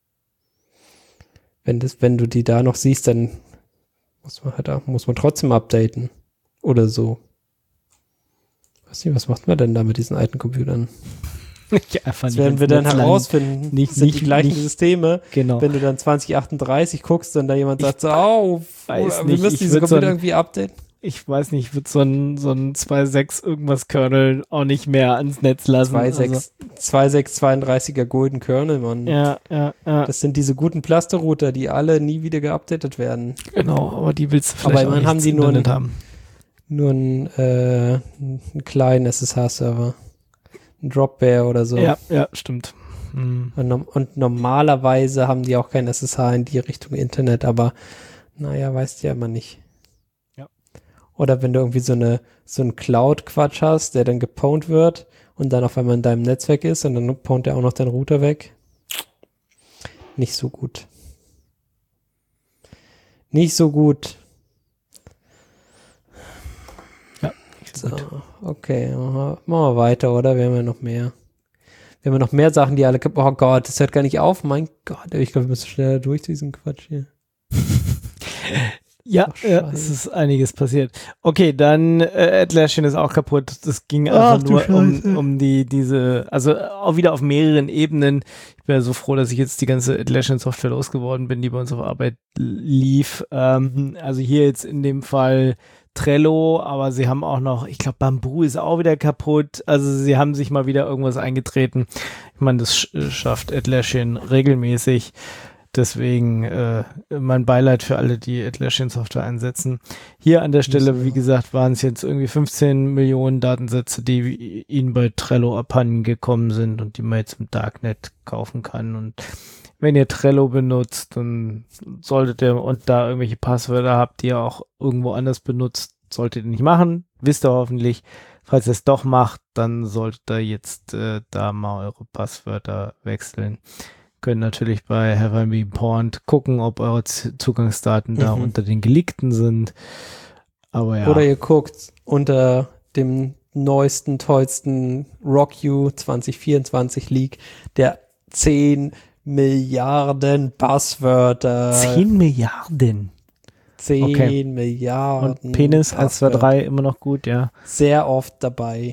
Wenn das, wenn du die da noch siehst, dann muss man halt auch, muss man trotzdem updaten. Oder so. Weiß nicht, was macht man denn da mit diesen alten Computern? Ja, einfach Das nicht werden ins wir dann Netz lang- herausfinden. Nicht- Das sind nicht- die gleichen nicht- Systeme. Genau. Wenn du dann zwanzig achtunddreißig guckst und da jemand Ich sagt so, oh, weiß wir nicht, müssen ich diese würd so Computer ein- irgendwie updaten. Ich weiß nicht, ich würde so ein, so ein zwei Punkt sechs irgendwas Kernel auch nicht mehr ans Netz lassen. zwei Punkt sechs, zwei Punkt sechs zweiunddreißiger Golden Kernel, Mann. Also, ja, ja, ja. Das sind diese guten Plaster-Router, die alle nie wieder geupdatet werden. Genau, aber die willst du Aber vielleicht auch immerhin nicht haben die ins nur Internet ein- haben. Nur ein, äh, einen kleinen S S H-Server. Ein Dropbear oder so. Ja, ja, stimmt. Hm. Und, nom- und normalerweise haben die auch kein S S H in die Richtung Internet, aber naja, weißt du ja immer nicht. Ja. Oder wenn du irgendwie so eine so einen Cloud-Quatsch hast, der dann gepwned wird und dann auf einmal in deinem Netzwerk ist und dann pwnt der auch noch deinen Router weg. Nicht so gut. Nicht so gut. Ja, So. gut. Okay, machen wir, machen wir weiter, oder? Wir haben ja noch mehr. Wir haben ja noch mehr Sachen, die alle, oh Gott, das hört gar nicht auf. Mein Gott, ich glaube, wir müssen schneller durch diesen Quatsch hier. Ja, Ach, ja, es ist einiges passiert. Okay, dann äh, Atlassian ist auch kaputt. Das ging einfach Ach, nur um, um die, diese, also auch wieder auf mehreren Ebenen. Ich bin ja so froh, dass ich jetzt die ganze Atlassian-Software losgeworden bin, die bei uns auf Arbeit lief. Ähm, also hier jetzt in dem Fall Trello, aber sie haben auch noch, ich glaube, Bamboo ist auch wieder kaputt. Also sie haben sich mal wieder irgendwas eingetreten. Ich meine, das sch- schafft Atlassian regelmäßig. Deswegen äh, mein Beileid für alle, die Atlassian-Software einsetzen. Hier an der Stelle, wie gesagt, waren es jetzt irgendwie fünfzehn Millionen Datensätze, die ihnen bei Trello abhanden gekommen sind und die man jetzt im Darknet kaufen kann. Und wenn ihr Trello benutzt, dann solltet ihr und da irgendwelche Passwörter habt, die ihr auch irgendwo anders benutzt, solltet ihr nicht machen. Wisst ihr hoffentlich. Falls ihr es doch macht, dann solltet ihr jetzt äh, da mal eure Passwörter wechseln. Können natürlich bei Have I Been Pawned gucken, ob eure Z- Zugangsdaten da Mhm. unter den Geleakten sind. Aber ja. Oder ihr guckt unter dem neuesten, tollsten Rock You zwanzig vierundzwanzig Leak, der zehn Milliarden Passwörter. zehn Milliarden. zehn Okay. Milliarden. Und Penis eins, zwei, Passwörter. drei immer noch gut, ja. Sehr oft dabei.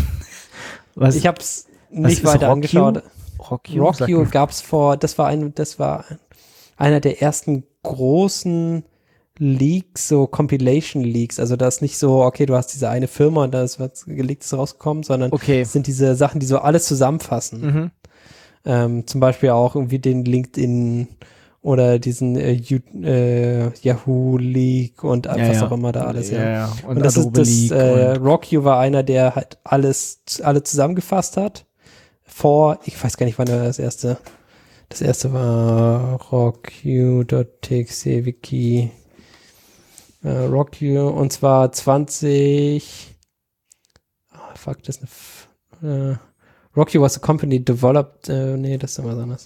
Was, Ich habe es was nicht ist weiter Rock angeschaut. You? Rock You? Rock Sag You mal. gab's vor, das war ein, das war einer der ersten großen Leaks, so Compilation Leaks. Also da ist nicht so, okay, du hast diese eine Firma und da ist was Geleaktes rausgekommen, sondern Okay. es sind diese Sachen, die so alles zusammenfassen. Mhm. Ähm, zum Beispiel auch irgendwie den LinkedIn oder diesen äh, Ju- äh, Yahoo Leak und Ja, was ja. auch immer da alles, ja. Ja, ja. Und, Und das ist Adobe das, Leak äh, und Rock You war einer, der halt alles, alle zusammengefasst hat. Vor, ich weiß gar nicht, wann war das erste. Das erste war rockyou.txt wiki. Äh, rockyou und zwar zwanzig. Oh, fuck, das ist eine. F- äh, Rockyou was a company developed. Äh, nee, das ist immer anders.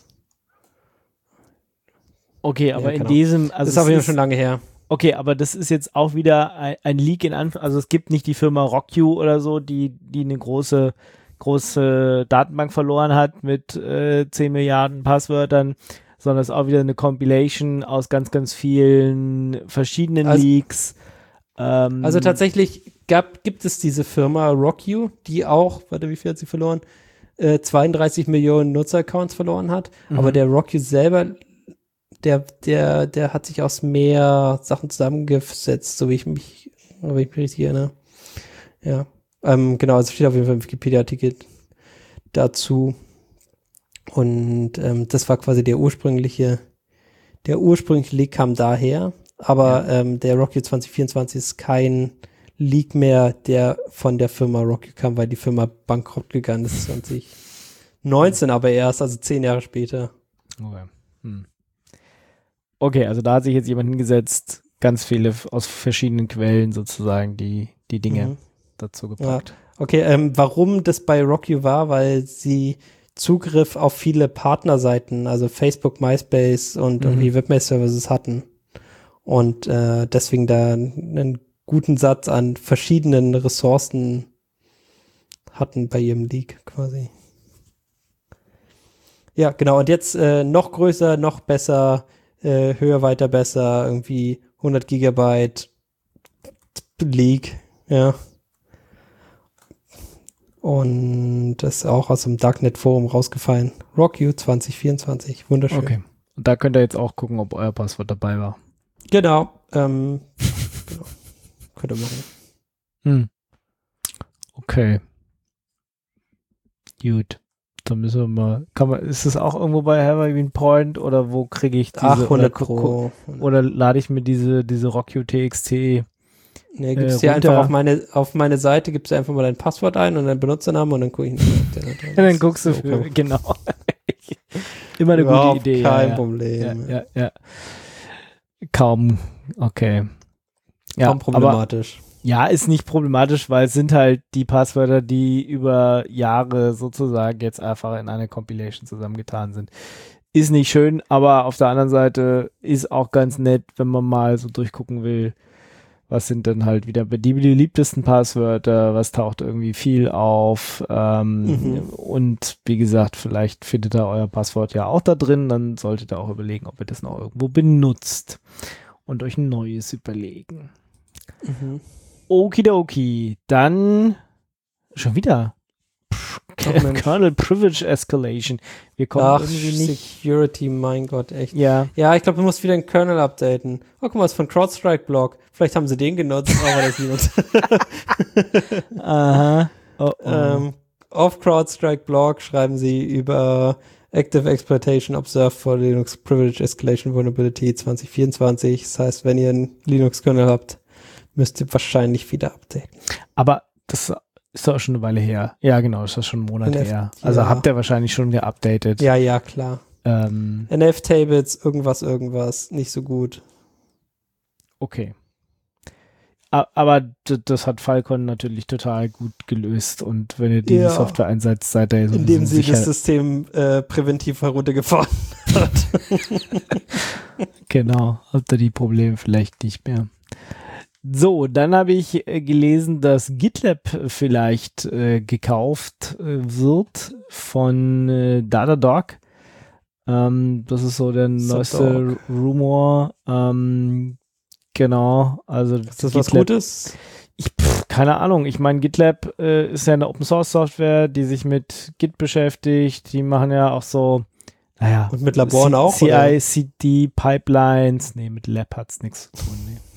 okay, aber Ja, in genau. diesem, also das ist es auf jeden Fall ist- schon lange her. Okay, aber das ist jetzt auch wieder ein, ein Leak in Anführungszeichen. Also es gibt nicht die Firma RockYou oder so, die, die eine große, große Datenbank verloren hat mit äh, zehn Milliarden Passwörtern, sondern es ist auch wieder eine Compilation aus ganz, ganz vielen verschiedenen Also- Leaks. Ähm, Also tatsächlich gab, gibt es diese Firma RockYou, die auch, warte, wie viel hat sie verloren? Äh, zweiunddreißig Millionen Nutzeraccounts verloren hat. Mhm. Aber der RockYou selber, der, der, der hat sich aus mehr Sachen zusammengesetzt, so wie ich mich, wie ich mich richtig erinnere. Ja. Ähm, genau, also steht auf jeden Fall im Wikipedia-Artikel dazu. Und ähm, das war quasi der ursprüngliche, der ursprüngliche Leak kam daher. Aber ähm, der RockYou zwanzig vierundzwanzig ist kein Leak mehr, der von der Firma RockYou kam, weil die Firma bankrott gegangen ist zwanzig neunzehn, aber erst, also zehn Jahre später. Okay. Hm. Okay, also da hat sich jetzt jemand hingesetzt, ganz viele f- aus verschiedenen Quellen sozusagen die, die Dinge Mhm. dazu gepackt. Okay, ähm, warum das bei RockYou war, weil sie Zugriff auf viele Partnerseiten, also Facebook, MySpace und Mhm. irgendwie Webmail-Services hatten. Und äh, deswegen da einen guten Satz an verschiedenen Ressourcen hatten bei ihrem Leak quasi. Ja, genau. Und jetzt äh, noch größer, noch besser, äh, höher, weiter, besser, irgendwie hundert Gigabyte Leak, ja. Und das ist auch aus dem Darknet-Forum rausgefallen. RockYou zwanzig vierundzwanzig, wunderschön. Okay. Und da könnt ihr jetzt auch gucken, ob euer Passwort dabei war. Genau, ähm, genau. Könnt ihr machen. Hm. Okay. Gut. Dann müssen wir mal. Kann man, ist das auch irgendwo bei Have I Been Point oder wo kriege ich diese? Ach, hundert oder, Pro. oder lade ich mir diese, diese RockYou T X T? Nee, gibst äh, dir einfach runter. auf meine, auf meine Seite, gibst du einfach mal dein Passwort ein und deinen Benutzernamen und dann gucke ich nicht. Ja, dann guckst du für, Okay. genau. Immer eine Überhaupt gute Idee. kein ja, ja. Problem. Ja, ja, ja. Kaum. Okay. Ja, Kaum aber problematisch. ja, ist nicht problematisch, weil es sind halt die Passwörter, die über Jahre sozusagen jetzt einfach in eine Compilation zusammengetan sind. Ist nicht schön, aber auf der anderen Seite ist auch ganz nett, wenn man mal so durchgucken will, Was sind denn halt wieder die beliebtesten Passwörter? Was taucht irgendwie viel auf? Ähm, Mhm. Und wie gesagt, vielleicht findet ihr euer Passwort ja auch da drin. Dann solltet ihr auch überlegen, ob ihr das noch irgendwo benutzt und euch ein neues überlegen. Mhm. Okidoki, dann schon wieder Ach, Mensch. Kernel Privilege Escalation. Wir kommen Ach, irgendwie nicht. Security, mein Gott, echt. Ja, Ja, ich glaube, du musst wieder einen Kernel updaten. Oh, guck mal, das ist von CrowdStrike-Blog. Vielleicht haben sie den genutzt, aber das Linux. aha. Oh, oh. ähm, auf CrowdStrike-Blog schreiben sie über Active Exploitation Observed for Linux Privilege Escalation Vulnerability zwanzig vierundzwanzig. Das heißt, wenn ihr einen Linux-Kernel habt, müsst ihr wahrscheinlich wieder updaten. Aber das ist doch schon eine Weile her. Ja, genau, ist das schon einen Monat N F, her. Also ja. habt ihr wahrscheinlich schon geupdatet. Ja, ja, klar. Ähm, N F-Tables, irgendwas, irgendwas, nicht so gut. okay. A- Aber d- das hat Falcon natürlich total gut gelöst und wenn ihr diese Ja. Software einsetzt, seid ihr sowieso Indem sie sicher. das System äh, präventiv heruntergefahren hat. Genau, habt ihr die Probleme vielleicht nicht mehr. So, dann habe ich äh, gelesen, dass GitLab vielleicht äh, gekauft äh, wird von äh, Datadog. Ähm, das ist so der neueste Dog. Rumor. Ähm, genau, also Ist das was GitLab- Gutes? Ich, pff, keine Ahnung. Ich meine, GitLab äh, ist ja eine Open-Source-Software, die sich mit Git beschäftigt. Die machen ja auch so, naja, Und mit Laboren C- auch, C oder? I C D-Pipelines. Nee, mit Lab hat's nichts zu tun. Nee.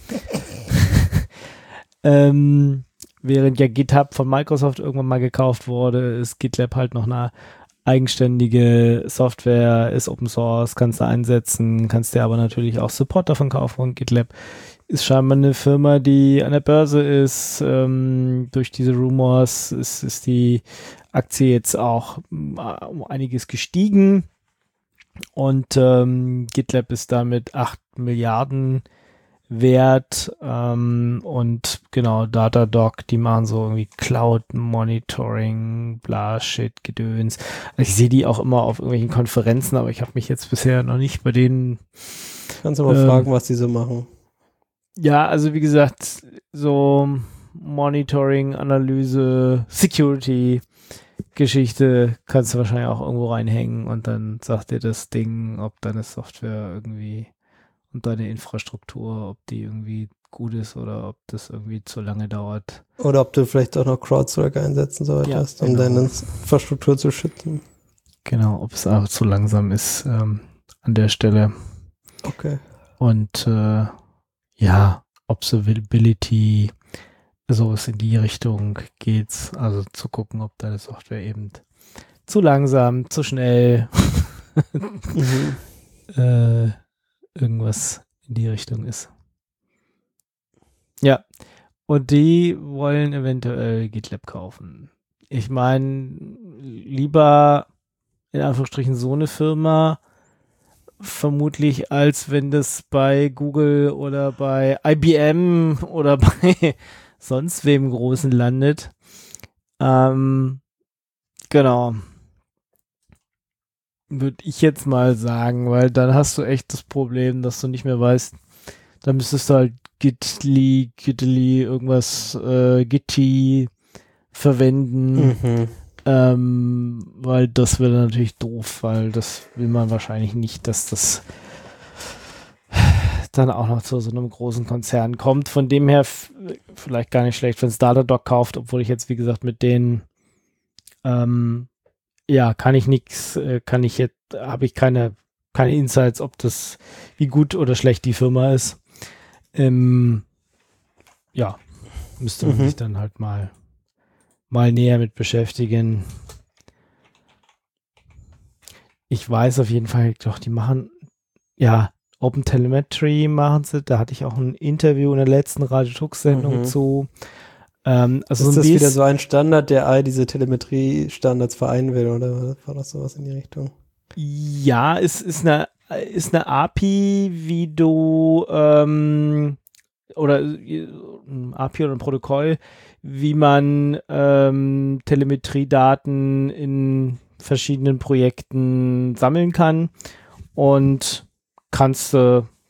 ähm, während ja GitHub von Microsoft irgendwann mal gekauft wurde, ist GitLab halt noch eine eigenständige Software, ist Open Source, kannst du einsetzen, kannst dir aber natürlich auch Support davon kaufen. Und GitLab ist scheinbar eine Firma, die an der Börse ist. Ähm, durch diese Rumors ist, ist die Aktie jetzt auch um einiges gestiegen. Und ähm, GitLab ist damit acht Milliarden wert. Ähm, und genau, Datadog, die machen so irgendwie Cloud Monitoring, bla, Shit, Gedöns. Also ich sehe die auch immer auf irgendwelchen Konferenzen, aber ich habe mich jetzt bisher noch nicht bei denen. Kannst du mal ähm, fragen, was die so machen. Ja, also wie gesagt, so Monitoring, Analyse, Security Geschichte kannst du wahrscheinlich auch irgendwo reinhängen und dann sagt dir das Ding, ob deine Software irgendwie und deine Infrastruktur, ob die irgendwie gut ist oder ob das irgendwie zu lange dauert. Oder ob du vielleicht auch noch CrowdStrike einsetzen solltest, Ja, um genau. deine Infrastruktur zu schützen. Genau, ob es auch zu langsam ist ähm, an der Stelle. Okay. Und äh, ja, Observability, sowas in die Richtung geht's. Also zu gucken, ob deine Software eben zu langsam, zu schnell Mhm. äh, irgendwas in die Richtung ist. Ja, und die wollen eventuell GitLab kaufen. Ich meine, lieber in Anführungsstrichen so eine Firma, vermutlich als wenn das bei Google oder bei I B M oder bei sonst wem Großen landet. Ähm, genau. Würde ich jetzt mal sagen, weil dann hast du echt das Problem, dass du nicht mehr weißt, dann müsstest du halt Gitli, Gitli, irgendwas, äh, Gitti verwenden, Mhm. ähm, weil das wäre natürlich doof, weil das will man wahrscheinlich nicht, dass das dann auch noch zu so einem großen Konzern kommt. Von dem her f- vielleicht gar nicht schlecht, wenn es Datadog kauft, obwohl ich jetzt, wie gesagt, mit denen ähm, ja, kann ich nichts, äh, kann ich jetzt, habe ich keine, keine Insights, ob das, wie gut oder schlecht die Firma ist. Ähm, ja, müsste man Mhm. sich dann halt mal, mal näher mit beschäftigen. Ich weiß auf jeden Fall, doch, die machen, ja, Open Telemetry machen sie, da hatte ich auch ein Interview in der letzten Radio Tux-Sendung Mhm. zu. Ähm, also Ist so das ein wieder bisschen, so ein Standard, der all diese Telemetrie-Standards vereinen will, oder war das sowas in die Richtung? ja, es ist eine, ist eine A P I, wie du, ähm, oder äh, ein A P I oder ein Protokoll, wie man ähm, Telemetriedaten in verschiedenen Projekten sammeln kann und kannst du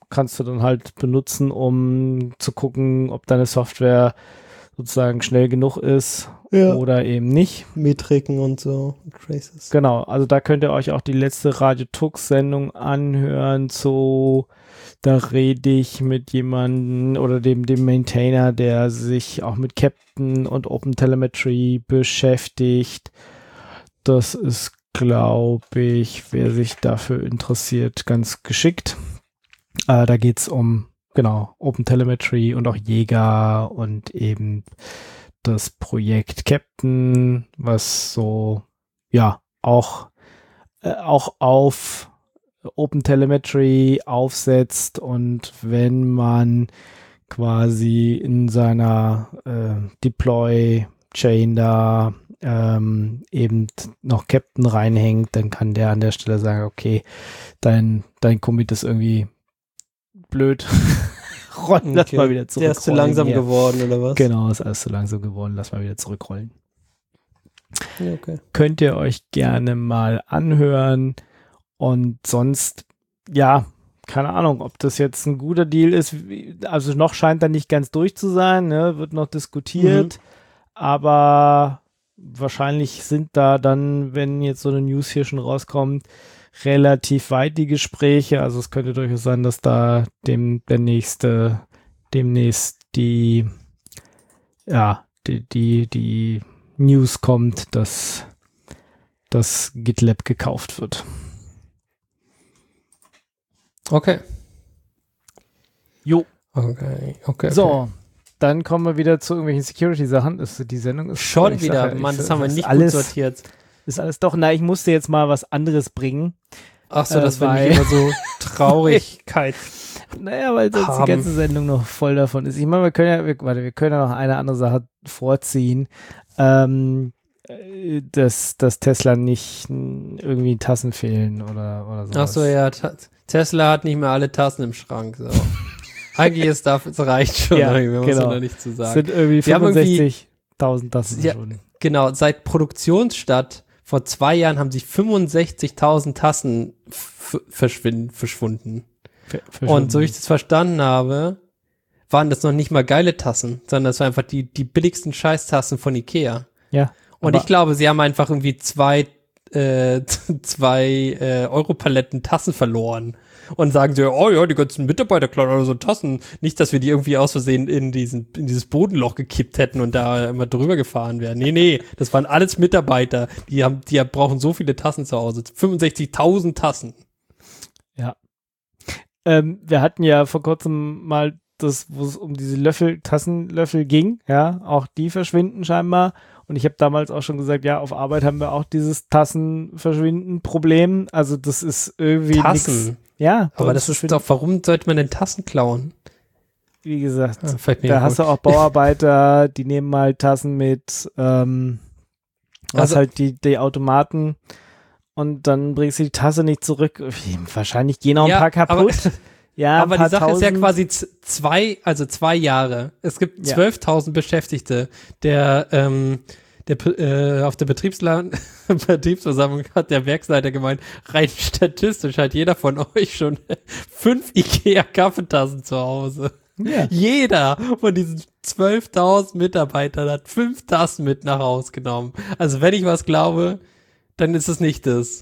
kannst du dann halt benutzen, um zu gucken, ob deine Software sozusagen schnell genug ist Ja. oder eben nicht. Metriken und so, Traces. Genau, also da könnt ihr euch auch die letzte Radio Tux-Sendung anhören zu, da rede ich mit jemandem oder dem, dem Maintainer, der sich auch mit Captain und OpenTelemetry beschäftigt. Das ist, glaube ich, wer sich dafür interessiert, ganz geschickt. Äh, da geht es um, genau, OpenTelemetry und auch Jäger und eben das Projekt Captain, was so, ja, auch, äh, auch auf OpenTelemetry aufsetzt, und wenn man quasi in seiner äh, Deploy-Chain da ähm, eben noch Captain reinhängt, dann kann der an der Stelle sagen, okay, dein, dein Commit ist irgendwie blöd. Rollen, lass Okay. mal wieder zurückrollen. Der ist zu langsam hier. geworden, oder was? Genau, ist alles zu langsam geworden. Lass mal wieder zurückrollen. Ja, okay. Könnt ihr euch gerne mal anhören. Und sonst, ja, keine Ahnung, ob das jetzt ein guter Deal ist. Also noch scheint er nicht ganz durch zu sein, ne? Wird noch diskutiert. Mhm. Aber wahrscheinlich sind da dann, wenn jetzt so eine News hier schon rauskommt, relativ weit die Gespräche. Also es könnte durchaus sein, dass da dem der nächste, demnächst die, ja, die, die, die News kommt, dass das GitLab gekauft wird. Okay. Jo. Okay, okay. So, okay. dann kommen wir wieder zu irgendwelchen Security-Sachen. Ist- Die Sendung ist Schon ich wieder, sag ja, Mann, ich- das haben wir ist nicht alles, gut sortiert. Ist alles doch, na, ich musste jetzt mal was anderes bringen. Ach so, Äh, das war weil- nicht immer so Traurigkeit. Naja, weil sonst Haben. die ganze Sendung noch voll davon ist. Ich meine, wir können ja, wir, warte, wir können ja noch eine andere Sache vorziehen, ähm, äh, dass, dass Tesla nicht n, irgendwie Tassen fehlen oder, oder so. Ach so, ja, ta- Tesla hat nicht mehr alle Tassen im Schrank. So. Eigentlich ist das, es reicht schon, Ja, wir müssen genau. noch nicht zu Es sagen. sind irgendwie Wir haben irgendwie- fünfundsechzigtausend Tassen Ja. schon. Genau, seit Produktionsstart vor zwei Jahren haben sich fünfundsechzigtausend Tassen f- verschwinden, verschwunden. Ver- Und so wie ich das verstanden habe, waren das noch nicht mal geile Tassen, sondern das waren einfach die, die billigsten Scheißtassen von Ikea. Ja. Und aber- ich glaube, sie haben einfach irgendwie zwei, äh, zwei äh, Europaletten Tassen verloren. Und sagen so, oh ja, die ganzen Mitarbeiter klauen oder so Tassen. Nicht, dass wir die irgendwie aus Versehen in diesen, in dieses Bodenloch gekippt hätten und da immer drüber gefahren wären. Nee, nee, das waren alles Mitarbeiter. Die haben, die brauchen so viele Tassen zu Hause. fünfundsechzigtausend Tassen. Ja. Ähm, wir hatten ja vor kurzem mal das, wo es um diese Löffel, Tassenlöffel ging, ja, auch die verschwinden scheinbar. Und ich habe damals auch schon gesagt, ja, auf Arbeit haben wir auch dieses Tassenverschwinden-Problem. Also das ist irgendwie Tassen. nix. Ja, Aber das ist doch, warum sollte man denn Tassen klauen? wie gesagt, Ah, fällt mir da gut. hast du auch Bauarbeiter, die nehmen mal Tassen mit, ähm, was Also- halt die, die Automaten, und dann bringst du die Tasse nicht zurück. Wahrscheinlich gehen auch ein Ja, paar kaputt. aber- ja, Aber ein paar die Sache ist ja tausend. quasi z- zwei, also zwei Jahre. Es gibt Ja. zwölftausend Beschäftigte. Der, ähm, der äh, auf der Betriebsla Betriebsversammlung hat der Werksleiter gemeint, rein statistisch hat jeder von euch schon fünf Ikea-Kaffeetassen zu Hause. Ja. Jeder von diesen zwölftausend Mitarbeitern hat fünf Tassen mit nach Hause genommen. Also wenn ich was glaube, dann ist es nicht das.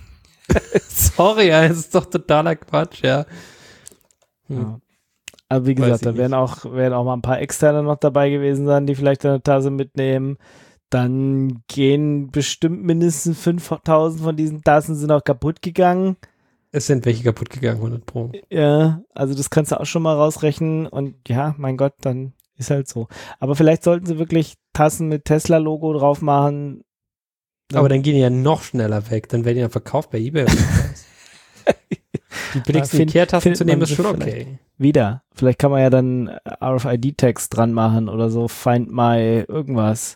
Sorry, ja, es ist doch totaler Quatsch, ja. Hm. Ja. Aber wie Weiß gesagt, ich da nicht. werden auch, werden auch mal ein paar Externe noch dabei gewesen sein, die vielleicht eine Tasse mitnehmen. Dann gehen bestimmt mindestens fünftausend von diesen Tassen sind auch kaputt gegangen. Es sind welche kaputt gegangen, hundert Pro. Ja, also das kannst du auch schon mal rausrechnen. Und ja, mein Gott, dann ist halt so. Aber vielleicht sollten sie wirklich Tassen mit Tesla-Logo drauf machen. Aber dann gehen die ja noch schneller weg. Dann werden die ja verkauft bei eBay. oder sowas. Die billigsten find- Ikea-Tassen findet zu nehmen, man ist sie schon vielleicht. okay. Wieder. Vielleicht kann man ja dann R F I D-Tags dran machen oder so. Find my irgendwas.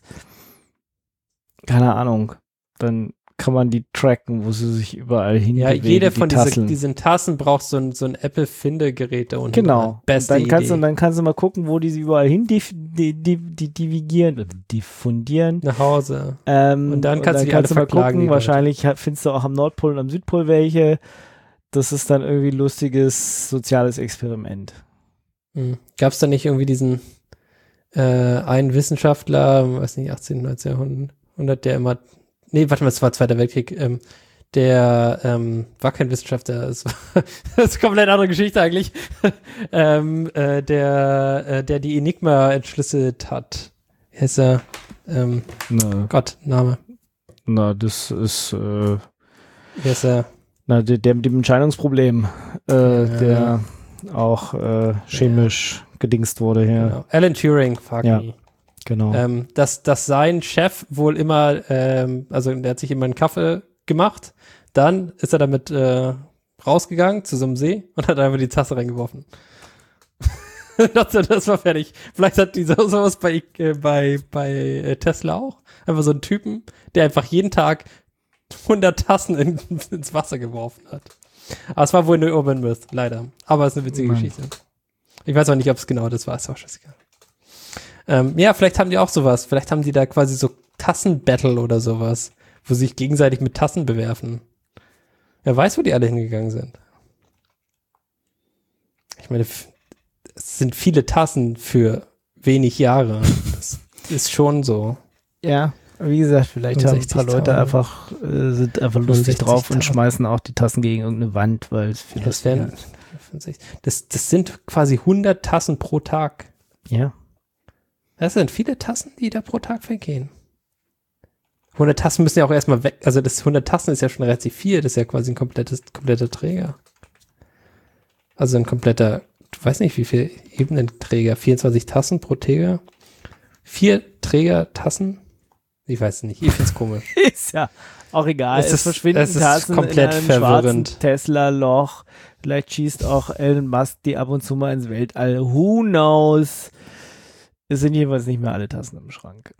Keine Ahnung. Dann kann man die tracken, wo sie sich überall Ja, hinbewegen, jede die von diese, Tassen. diesen Tassen braucht so ein, so ein Apple-Finde-Gerät da unten. Genau. dran. Beste und dann kannst Idee. du, und dann kannst du mal gucken, wo die sie überall hin div, die, die, die divigieren, oder diffundieren. Nach Hause. Ähm, Und dann kannst du die alle mal verklagen, die gucken. Leute. Wahrscheinlich ha- findest du auch am Nordpol und am Südpol welche. das ist dann irgendwie ein lustiges soziales Experiment. Mhm. Gab es da nicht irgendwie diesen äh, einen Wissenschaftler, weiß nicht, achtzehnten, neunzehnten Jahrhundert, der immer, nee, warte mal, es war Zweiter Weltkrieg, ähm, der ähm, war kein Wissenschaftler, es war, das ist eine komplett andere Geschichte eigentlich, ähm, äh, der, äh, der die Enigma entschlüsselt hat. Wie heißt er? Ähm, Na, Gott, Name. na, das ist äh, Wie heißt er? na, der, der mit dem Entscheidungsproblem, äh, Ja. der auch äh, chemisch gedingst wurde hier. Genau. Alan Turing, fuck Ja. me. Genau. Ähm, dass, dass sein Chef wohl immer, ähm, also der hat sich immer einen Kaffee gemacht, dann ist er damit äh, rausgegangen zu so einem See und hat einfach die Tasse reingeworfen. das, das war fertig. Vielleicht hat die so, sowas bei, äh, bei, bei äh, Tesla auch. Einfach so einen Typen, der einfach jeden Tag hundert Tassen in, ins Wasser geworfen hat. Aber es war wohl eine Urban Myth, leider. Aber es ist eine witzige Mann. Geschichte. Ich weiß auch nicht, ob es genau das war, ist auch scheißegal. Ähm, ja, vielleicht haben die auch sowas. Vielleicht haben die da quasi so Tassenbattle oder sowas, wo sie sich gegenseitig mit Tassen bewerfen. Wer weiß, wo die alle hingegangen sind. Ich meine, f- es sind viele Tassen für wenig Jahre. Das ist schon so. Ja, wie gesagt, vielleicht haben ein paar Leute fünfundsechzigtausend. einfach, äh, sind einfach lustig drauf und fünfundsechzigtausend. schmeißen auch die Tassen gegen irgendeine Wand, weil es viel Das, lustiger wären, ist. das, das sind quasi hundert Tassen pro Tag. Ja. Das sind viele Tassen, die da pro Tag vergehen. hundert Tassen müssen ja auch erstmal weg. Also das hundert Tassen ist ja schon relativ viel. Das ist ja quasi ein komplettes, kompletter Träger. Also ein kompletter, du weißt nicht, wie viel Ebenenträger. vierundzwanzig Tassen pro Träger. Vier Träger-Tassen? Ich weiß nicht. Ich find's komisch. Ist ja auch egal. Es Es, ist- verschwinden es ist Tassen komplett in einem verwirrend. schwarzen Tesla-Loch. Vielleicht schießt auch Elon Musk die ab und zu mal ins Weltall. Who knows? Es sind jedenfalls nicht mehr alle Tassen im Schrank.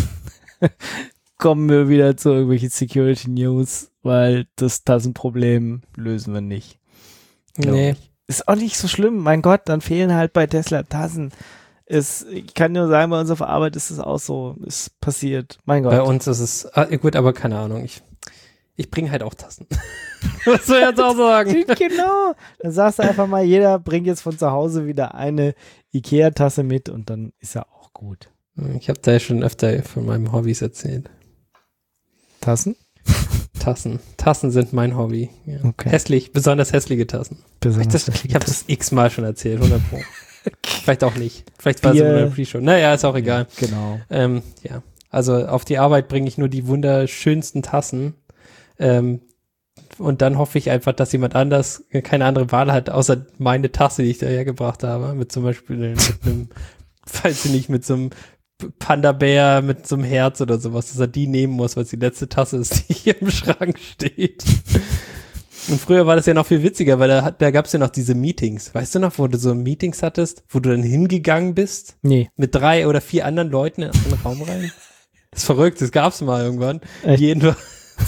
Kommen wir wieder zu irgendwelchen Security News, weil das Tassenproblem lösen wir nicht. Glaub Nee. ich. Ist auch nicht so schlimm. Mein Gott, dann fehlen halt bei Tesla Tassen. Es, ich kann nur sagen, bei uns auf Arbeit ist es auch so. Es passiert. Mein Gott. Bei uns ist es, ah, gut, aber keine Ahnung. Ich, ich bringe halt auch Tassen. Was soll ich jetzt auch sagen? Genau. Dann sagst du einfach mal, jeder bringt jetzt von zu Hause wieder eine Ikea-Tasse mit und dann ist ja auch gut. Ich habe da ja schon öfter von meinen Hobbys erzählt. Tassen? Tassen. Tassen sind mein Hobby. Ja. Okay. Hässlich, besonders hässliche Tassen. Ich, Besonders das, hässliche ich habe das x-mal schon erzählt, hundert Pro. Vielleicht auch nicht. Vielleicht war es Bier. in der Pre-Show. Naja, ist auch egal. Genau. Ähm, ja, also auf die Arbeit bringe ich nur die wunderschönsten Tassen. Ähm, und dann hoffe ich einfach, dass jemand anders keine andere Wahl hat, außer meine Tasse, die ich da hergebracht habe. Mit zum Beispiel mit einem, falls sie nicht mit so einem Panda-Bär mit so einem Herz oder sowas, dass er die nehmen muss, weil es die letzte Tasse ist, die hier im Schrank steht. Und früher war das ja noch viel witziger, weil da, da gab es ja noch diese Meetings. Weißt du noch, wo du so Meetings hattest, wo du dann hingegangen bist? Nee. Mit drei oder vier anderen Leuten in einen Raum rein? Das ist verrückt, das gab's mal irgendwann. Echt? Jedenfalls.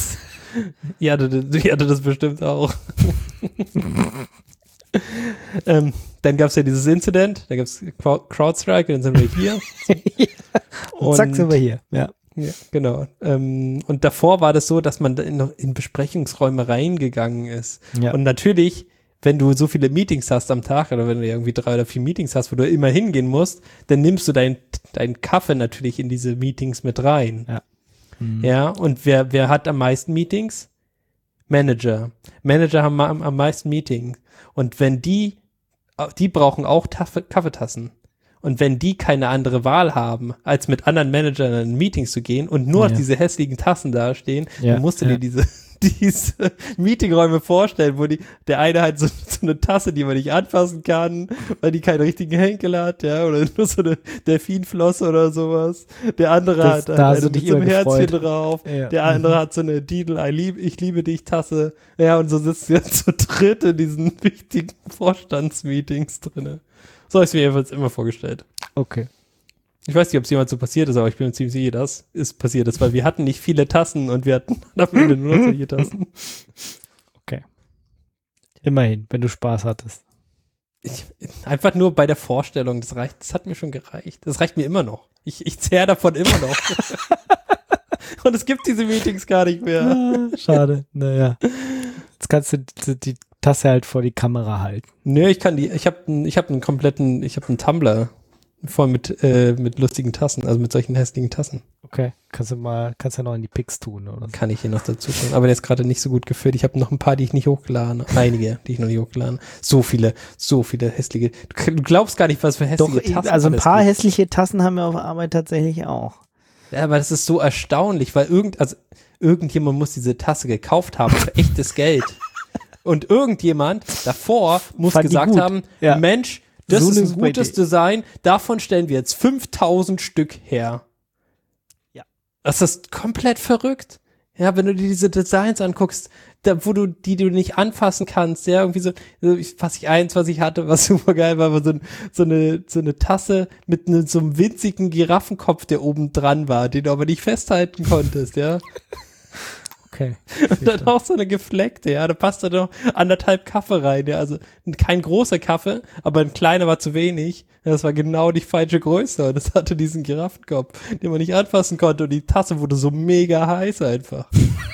Ihr hattet, ihr hattet das bestimmt auch. ähm, dann gab's ja dieses Incident, da gab's CrowdStrike und dann sind wir hier. Und zack, sind wir hier. Ja. Ja, genau. Ähm, und davor war das so, dass man da in, in Besprechungsräume reingegangen ist. Ja. Und natürlich, wenn du so viele Meetings hast am Tag oder wenn du irgendwie drei oder vier Meetings hast, wo du immer hingehen musst, dann nimmst du deinen dein Kaffee natürlich in diese Meetings mit rein. Ja. Mhm. Ja, und wer, wer hat am meisten Meetings? Manager. Manager haben am, am meisten Meetings. Und wenn die, die brauchen auch Taf- Kaffeetassen. Und wenn die keine andere Wahl haben, als mit anderen Managern in Meetings zu gehen und nur Ja. diese hässlichen Tassen dastehen, Ja, dann musst du ja. dir diese, diese Meetingräume vorstellen, wo die, der eine hat so, so eine Tasse, die man nicht anfassen kann, weil die keinen richtigen Henkel hat, ja, oder nur so eine Delfinflosse oder sowas. Der andere Das- hat, da hat hast eine du dich mit so einem immer Herzchen gefreut. drauf. Ja. Der andere hat so eine Didel, I lieb, ich liebe dich Tasse. Ja, und so sitzt ihr zu dritt in diesen wichtigen Vorstandsmeetings drinne. So habe ich es mir jedenfalls immer vorgestellt. Okay. Ich weiß nicht, ob es jemals so passiert ist, aber ich bin mir ziemlich sicher, dass es passiert ist, weil wir hatten nicht viele Tassen und wir hatten am Ende nur noch solche Tassen. Immerhin, wenn du Spaß hattest. Ich, einfach nur bei der Vorstellung, das reicht, das hat mir schon gereicht. Das reicht mir immer noch. Ich, ich zehre davon immer noch. Und es gibt diese Meetings gar nicht mehr. Ah, schade. Naja. Jetzt kannst du die, die Tasse halt vor die Kamera halten. Nö, ich kann die, ich habe ich hab einen kompletten, ich habe einen Tumbler voll mit, äh, mit lustigen Tassen, also mit solchen hässlichen Tassen. Okay, kannst du mal, kannst ja noch in die Pics tun oder so. Kann ich hier noch dazu tun, aber der ist gerade nicht so gut gefüllt. Ich habe noch ein paar, die ich nicht hochgeladen habe. Einige, die ich noch nicht hochgeladen habe. So viele, so viele hässliche. Du, du glaubst gar nicht, was für hässliche Doch, Tassen also ein alles paar gibt. hässliche Tassen haben wir auf Arbeit tatsächlich auch. Ja, aber das ist so erstaunlich, weil irgend, also irgendjemand muss diese Tasse gekauft haben für echtes Geld. Und irgendjemand davor muss Fand die gesagt gut. haben, Ja. Mensch, das So ist eine ein super gutes Idee. Design, davon stellen wir jetzt fünftausend Stück her. Ja. Das ist komplett verrückt. Ja, wenn du dir diese Designs anguckst, da, wo du, die du nicht anfassen kannst, ja, irgendwie so, so ich, was ich eins, was ich hatte, was super geil war, war so, ein, so eine, so eine Tasse mit ne, so einem winzigen Giraffenkopf, der oben dran war, den du aber nicht festhalten konntest, ja. Okay. Und dann auch so eine gefleckte, ja, da passt da noch anderthalb Kaffee rein, ja, also kein großer Kaffee, aber ein kleiner war zu wenig, das war genau die falsche Größe und das hatte diesen Giraffenkopf, den man nicht anfassen konnte und die Tasse wurde so mega heiß einfach.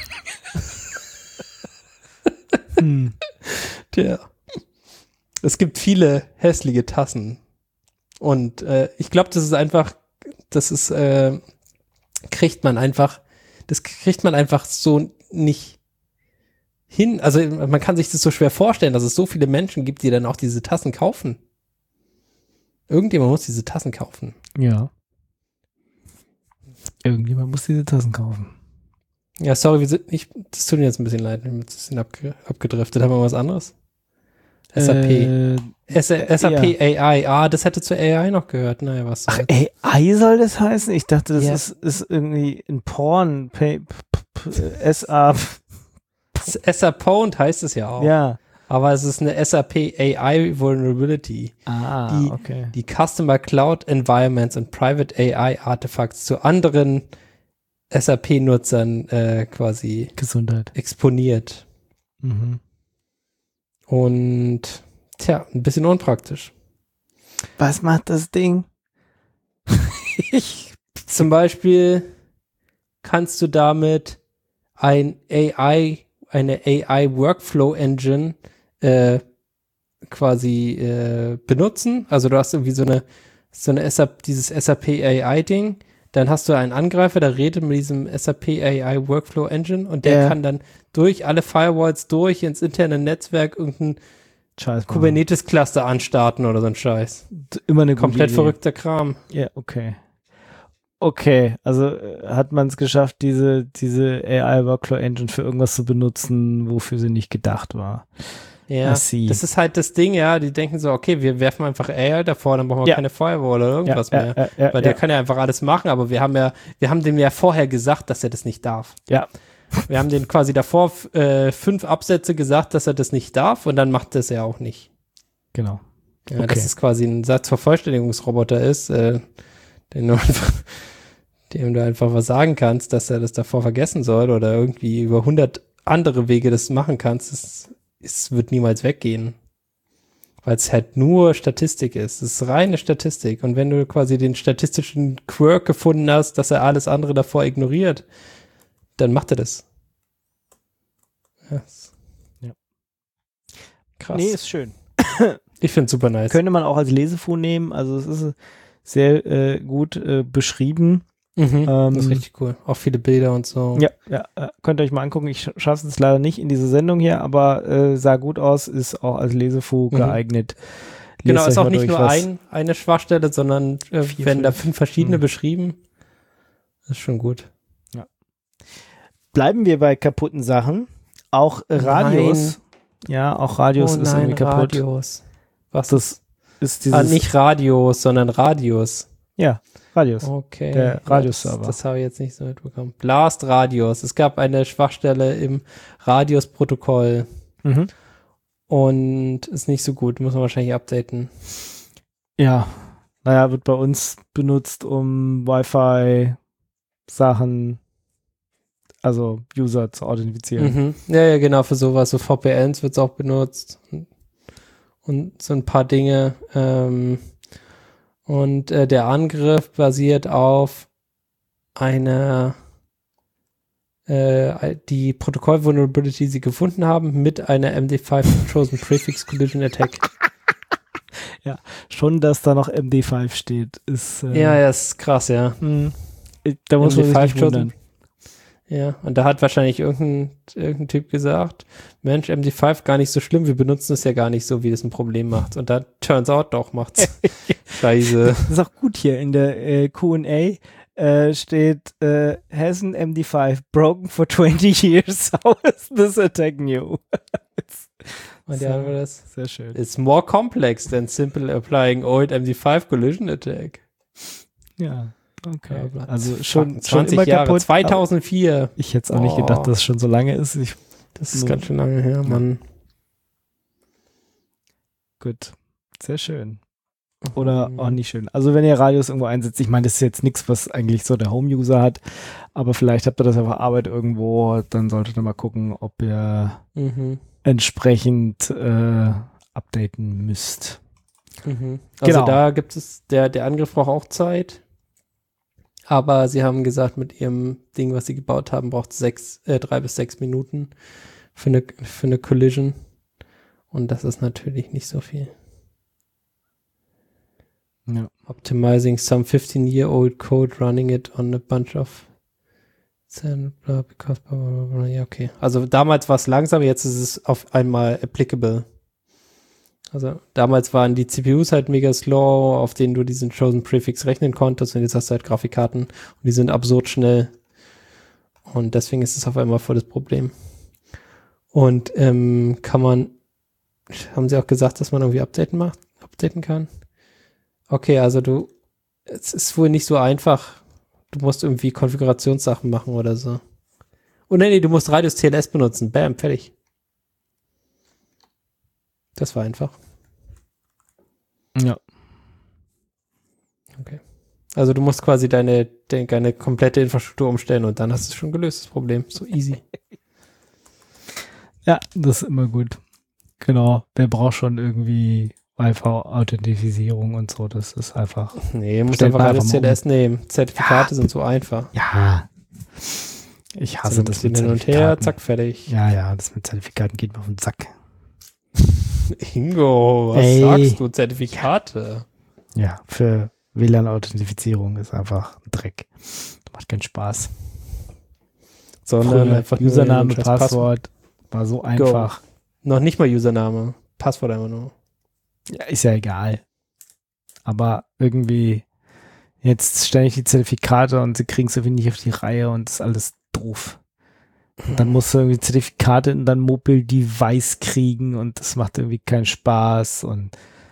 Hm. Tja. Es gibt viele hässliche Tassen und äh, ich glaube, das ist einfach, das ist, äh, kriegt man einfach, das kriegt man einfach so nicht hin. Also man kann sich das so schwer vorstellen, dass es so viele Menschen gibt, die dann auch diese Tassen kaufen. Irgendjemand muss diese Tassen kaufen. Ja. Irgendjemand muss diese Tassen kaufen. Ja, sorry, wir sind nicht, das tut mir jetzt ein bisschen leid, wir sind ein bisschen abge, abgedriftet. Haben wir was anderes? S A P. Äh, S A P A I. Ah, das hätte zu A I noch gehört. Naja, was Ach, soll's. A I soll das heißen? Ich dachte, das Ja. ist, ist irgendwie ein Porn. P, p, p, S A. S A Pwned heißt es ja auch. Ja. Aber es ist eine S A P A I Vulnerability, Ah, die, okay. die Customer Cloud Environments und Private A I Artifacts zu anderen S A P-Nutzern äh, quasi Gesundheit. exponiert. Mhm. Und tja, ein bisschen unpraktisch. Was macht das Ding? ich, Zum Beispiel kannst du damit ein A I, eine A I Workflow Engine äh, quasi äh, benutzen. Also du hast irgendwie so eine, so eine S A P, dieses S A P A I-Ding. Dann hast du einen Angreifer, der redet mit diesem S A P A I Workflow Engine und der Ja. kann dann durch alle Firewalls durch ins interne Netzwerk irgendein Scheiß. Kubernetes-Cluster anstarten oder so ein Scheiß. Immer eine gute Komplett Idee. verrückter Kram. Ja, okay. Okay, also äh, hat man es geschafft, diese, diese A I Workflow Engine für irgendwas zu benutzen, wofür sie nicht gedacht war. Ja, I see. das ist halt das Ding, ja, die denken so, okay, wir werfen einfach A I davor, dann brauchen wir Ja. keine Firewall oder irgendwas ja, mehr. Ja, ja, ja, Weil der ja. kann ja einfach alles machen, aber wir haben ja, wir haben dem ja vorher gesagt, dass er das nicht darf. Ja. Wir haben den quasi davor f- äh, fünf Absätze gesagt, dass er das nicht darf und dann macht das er auch nicht. Genau. Ja, Okay. dass es quasi ein Satzvervollständigungsroboter ist, äh, den du einfach, dem du einfach was sagen kannst, dass er das davor vergessen soll oder irgendwie über hundert andere Wege das machen kannst, es, es wird niemals weggehen. Weil es halt nur Statistik ist. Es ist reine Statistik. Und wenn du quasi den statistischen Quirk gefunden hast, dass er alles andere davor ignoriert, dann macht er das. Ja. Ja. Krass. Nee, ist schön. Ich finde es super nice. Könnte man auch als Lesefu nehmen, also es ist sehr äh, gut äh, beschrieben. Mhm, Ähm, das ist richtig cool. Auch viele Bilder und so. Ja, ja, äh, könnt ihr euch mal angucken. Ich sch- schaffe es leider nicht in diese Sendung hier, aber äh, sah gut aus, ist auch als Lesefu Mhm. geeignet. Genau, Lest ist euch auch mal nicht durch, nur was- ein, eine Schwachstelle, sondern äh, Vier, werden da fünf. fünf verschiedene Mhm. beschrieben. Das ist schon gut. Bleiben wir bei kaputten Sachen. Auch äh, Radios. Ja, auch Radios Oh ist nein, irgendwie kaputt. Radios. Was Das ist dieses. ah, nicht Radios, sondern Radios. Ja, Radios. Okay. Der Radios-Server. Das, das habe ich jetzt nicht so mitbekommen. Blast Radios. Es gab eine Schwachstelle im Radios-Protokoll Mhm. und ist nicht so gut. Muss man wahrscheinlich updaten. Ja, naja, wird bei uns benutzt, um Wi-Fi-Sachen, also User zu authentifizieren. Mhm. Ja, ja, genau, für sowas. So V P Ns wird es auch benutzt. Und so ein paar Dinge. Ähm, und äh, der Angriff basiert auf einer äh, die Protokoll-Vulnerability, die sie gefunden haben, mit einer M D fünf Chosen Prefix Collision Attack. Ja, schon, dass da noch M D fünf steht, ist äh, Ja, ja, ist krass, ja. mh, da muss man sich nicht wundern. Ja, und da hat wahrscheinlich irgendein, irgendein Typ gesagt, Mensch, M D fünf gar nicht so schlimm, wir benutzen es ja gar nicht so, wie es ein Problem macht. Und da turns out doch, macht's Scheiße. Das ist auch gut hier in der äh, Q and A. Äh, steht, äh, has an M D fünf broken for twenty years, how is this attack new? Und so, ja, haben wir das. Sehr schön. It's more complex than simple applying old M D fünf collision attack. Ja, okay. Ja, also schon, schon zwanzig immer Jahre, kaputt. zweitausendvier. Ich hätte es auch nicht Oh. gedacht, dass es schon so lange ist. Ich, Das ist ganz schön lange her, Mann. gut, sehr schön. Oder auch nicht schön. Also wenn ihr Radios irgendwo einsetzt, ich meine, das ist jetzt nichts, was eigentlich so der Home-User hat, aber vielleicht habt ihr das auf der Arbeit irgendwo, dann solltet ihr mal gucken, ob ihr Mhm. entsprechend äh, updaten müsst. Mhm. Also Genau. da gibt es, der, der Angriff braucht auch Zeit, aber sie haben gesagt, mit ihrem Ding, was sie gebaut haben, braucht es sechs, äh, drei bis sechs Minuten für eine, für eine Collision und das ist natürlich nicht so viel. Ja. Optimizing some fifteen-year-old code, running it on a bunch of because ja, okay. Also damals war es langsam, jetzt ist es auf einmal applicable. Also damals waren die C P Us halt mega slow, auf denen du diesen Chosen Prefix rechnen konntest und jetzt hast du halt Grafikkarten und die sind absurd schnell. Und deswegen ist es auf einmal voll das Problem. Und ähm, kann man, haben sie auch gesagt, dass man irgendwie updaten macht, updaten kann? Okay, also du, es ist wohl nicht so einfach. Du musst irgendwie Konfigurationssachen machen oder so. Oh nee, nee, du musst Radius T L S benutzen. Bam, fertig. Das war einfach. Ja. Okay. Also du musst quasi deine, de, deine komplette Infrastruktur umstellen und dann hast du es schon gelöst, das Problem. So easy. Ja, das ist immer gut. Genau. Wer braucht schon irgendwie Wi-Fi-Authentifizierung und so? Das ist einfach. Nee, du musst Stellt einfach man Radius einfach T mal L S nehmen. Zertifikate Ja. sind so einfach. Ja. Ich hasse So, das hin mit und her, Zertifikaten. zack, fertig. Ja, ja, das mit Zertifikaten geht mir auf den Sack. Ingo, was Ey. sagst du? Zertifikate. Ja, für W L A N-Authentifizierung ist einfach ein Dreck. Macht keinen Spaß. Sondern Früher einfach nur Username, ein scheiß Passwort war so einfach. Noch nicht mal Username. Passwort einfach nur. Ja, ist ja egal. Aber irgendwie jetzt ständig die Zertifikate und sie kriegen es irgendwie nicht auf die Reihe und ist alles doof. Und dann musst du irgendwie Zertifikate in dein Mobile Device kriegen und das macht irgendwie keinen Spaß und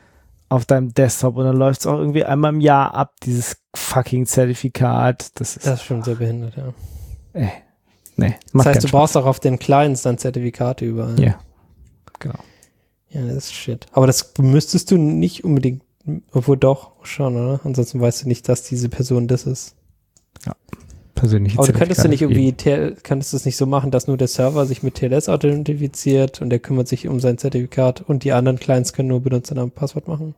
auf deinem Desktop und dann läuft es auch irgendwie einmal im Jahr ab, dieses fucking Zertifikat. Das ist, Das ist schon sehr behindert, ja. äh, nee, Das macht heißt, keinen du Spaß. brauchst auch auf den Clients dann Zertifikate überall. Ja, genau. Ja, das ist shit. Aber das müsstest du nicht unbedingt, obwohl doch, schon, oder? Ansonsten weißt du nicht, dass diese Person das ist. Persönliche Aber du könntest du nicht Zertifikate irgendwie, T L könntest du es nicht so machen, dass nur der Server sich mit T L S authentifiziert und der kümmert sich um sein Zertifikat und die anderen Clients können nur Benutzernamen und Passwort machen?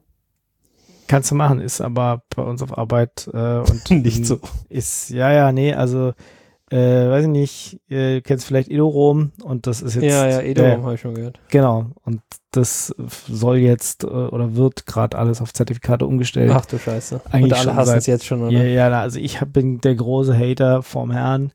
Kannst du machen, ist aber bei uns auf Arbeit äh, und Nicht so. Ist, ja, ja, nee, also äh, weiß ich nicht, äh, du kennst vielleicht Edorom und das ist jetzt Ja, ja, Edo äh, habe ich schon gehört. genau, und das soll jetzt äh, oder wird gerade alles auf Zertifikate umgestellt. Ach du Scheiße. Eigentlich und alle schon hassen seit- es jetzt schon, oder? Ja, ja, na, also ich hab, bin der große Hater vom Herrn,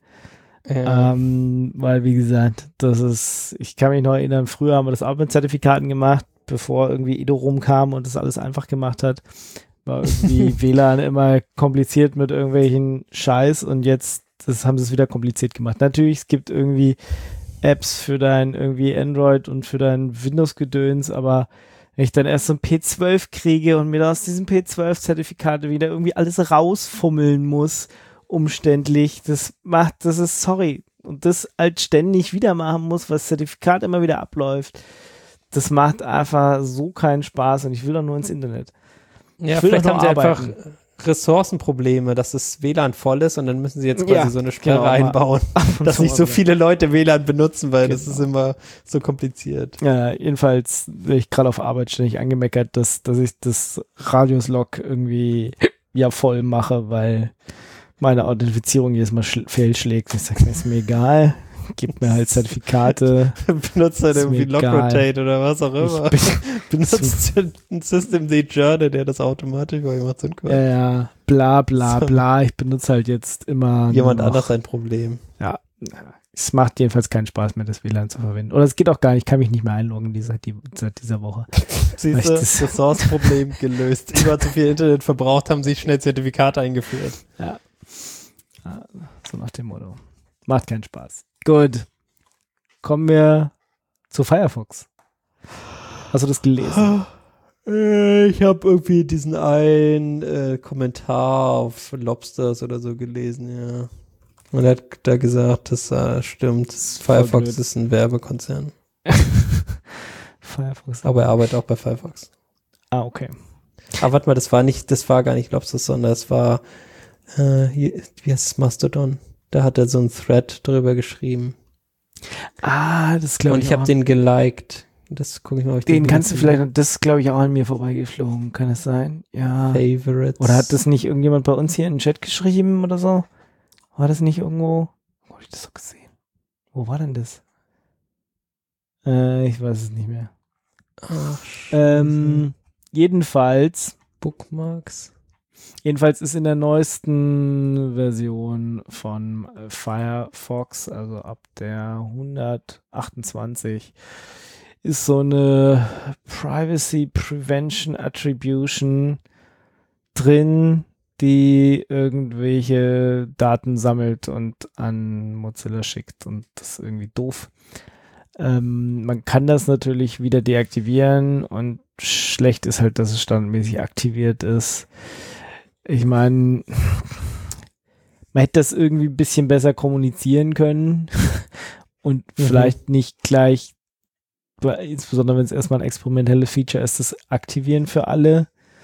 Ja. ähm, weil wie gesagt, das ist, ich kann mich noch erinnern, früher haben wir das auch mit Zertifikaten gemacht, bevor irgendwie Edorom kam und das alles einfach gemacht hat. War irgendwie W L A N immer kompliziert mit irgendwelchen Scheiß und jetzt das haben sie es wieder kompliziert gemacht. Natürlich, es gibt irgendwie Apps für dein irgendwie Android und für dein Windows-Gedöns, aber wenn ich dann erst so ein P zwölf kriege und mir da aus diesem P zwölf-Zertifikate wieder irgendwie alles rausfummeln muss, umständlich, das macht, das ist, sorry, und das halt ständig wieder machen muss, weil das Zertifikat immer wieder abläuft, das macht einfach so keinen Spaß und ich will doch nur ins Internet. Ja, Ich will vielleicht doch haben nur sie einfach arbeiten. Ressourcenprobleme, dass das W L A N voll ist und dann müssen sie jetzt quasi Ja, so eine Sperre genau, mal einbauen, ab und dass zu nicht mal so wieder. viele Leute W L A N benutzen, weil das Genau. ist immer so kompliziert. Ja, jedenfalls bin ich gerade auf Arbeit ständig angemeckert, dass, dass ich das Radius-Log irgendwie ja voll mache, weil meine Authentifizierung jedes Mal schl- fehlschlägt. Ich sage, ist mir egal. Gib mir halt Zertifikate. Benutzt halt Ist irgendwie mir egal. Lockrotate oder was auch immer. Ich Benutzt ein Systemd-Journal, der das automatisch bei macht. So Ja, ja, bla bla So. bla. Ich benutze halt jetzt immer Jemand nur noch- anders ein Problem. Ja, es macht jedenfalls keinen Spaß mehr, das W L A N zu verwenden. Oder es geht auch gar nicht, ich kann mich nicht mehr einloggen die, seit, die, seit dieser Woche. Siehst du, das- das Source-Problem gelöst. Über zu viel Internet verbraucht, haben sie schnell Zertifikate eingeführt. Ja. Ja, so nach dem Motto. Macht keinen Spaß. Gut. Kommen wir zu Firefox. Hast du das gelesen? Äh, Ich habe irgendwie diesen einen äh, Kommentar auf Lobsters oder so gelesen, ja. Und er hat da gesagt, das äh, stimmt, das Firefox blöd. ist ein Werbekonzern. Firefox. Aber er arbeitet auch bei Firefox. Ah, okay. Aber warte mal, das war nicht, das war gar nicht Lobsters, sondern es war, äh, hier, wie heißt es, Mastodon. Da hat er so einen Thread drüber geschrieben. Ah, das glaube Und ich ich habe auch. den geliked. Das gucke ich mal, ob ich Den kannst du finde. vielleicht, das ist glaube ich auch an mir vorbeigeflogen. Kann es sein? Ja. Favorites. Oder hat das nicht irgendjemand bei uns hier in den Chat geschrieben oder so? War das nicht irgendwo? Wo hab ich das so gesehen? Wo war denn das? Äh, ich weiß es nicht mehr. Ach, Ähm, jedenfalls, Bookmarks. jedenfalls ist in der neuesten Version von äh, Firefox, also ab der hundertachtundzwanzig, ist so eine Privacy Prevention Attribution drin, die irgendwelche Daten sammelt und an Mozilla schickt, und das ist irgendwie doof. Ähm, man kann das natürlich wieder deaktivieren, und schlecht ist halt, dass es standardmäßig aktiviert ist. Ich meine, man hätte das irgendwie ein bisschen besser kommunizieren können und Mhm. vielleicht nicht gleich, insbesondere wenn es erstmal ein experimentelles Feature ist, das aktivieren für alle.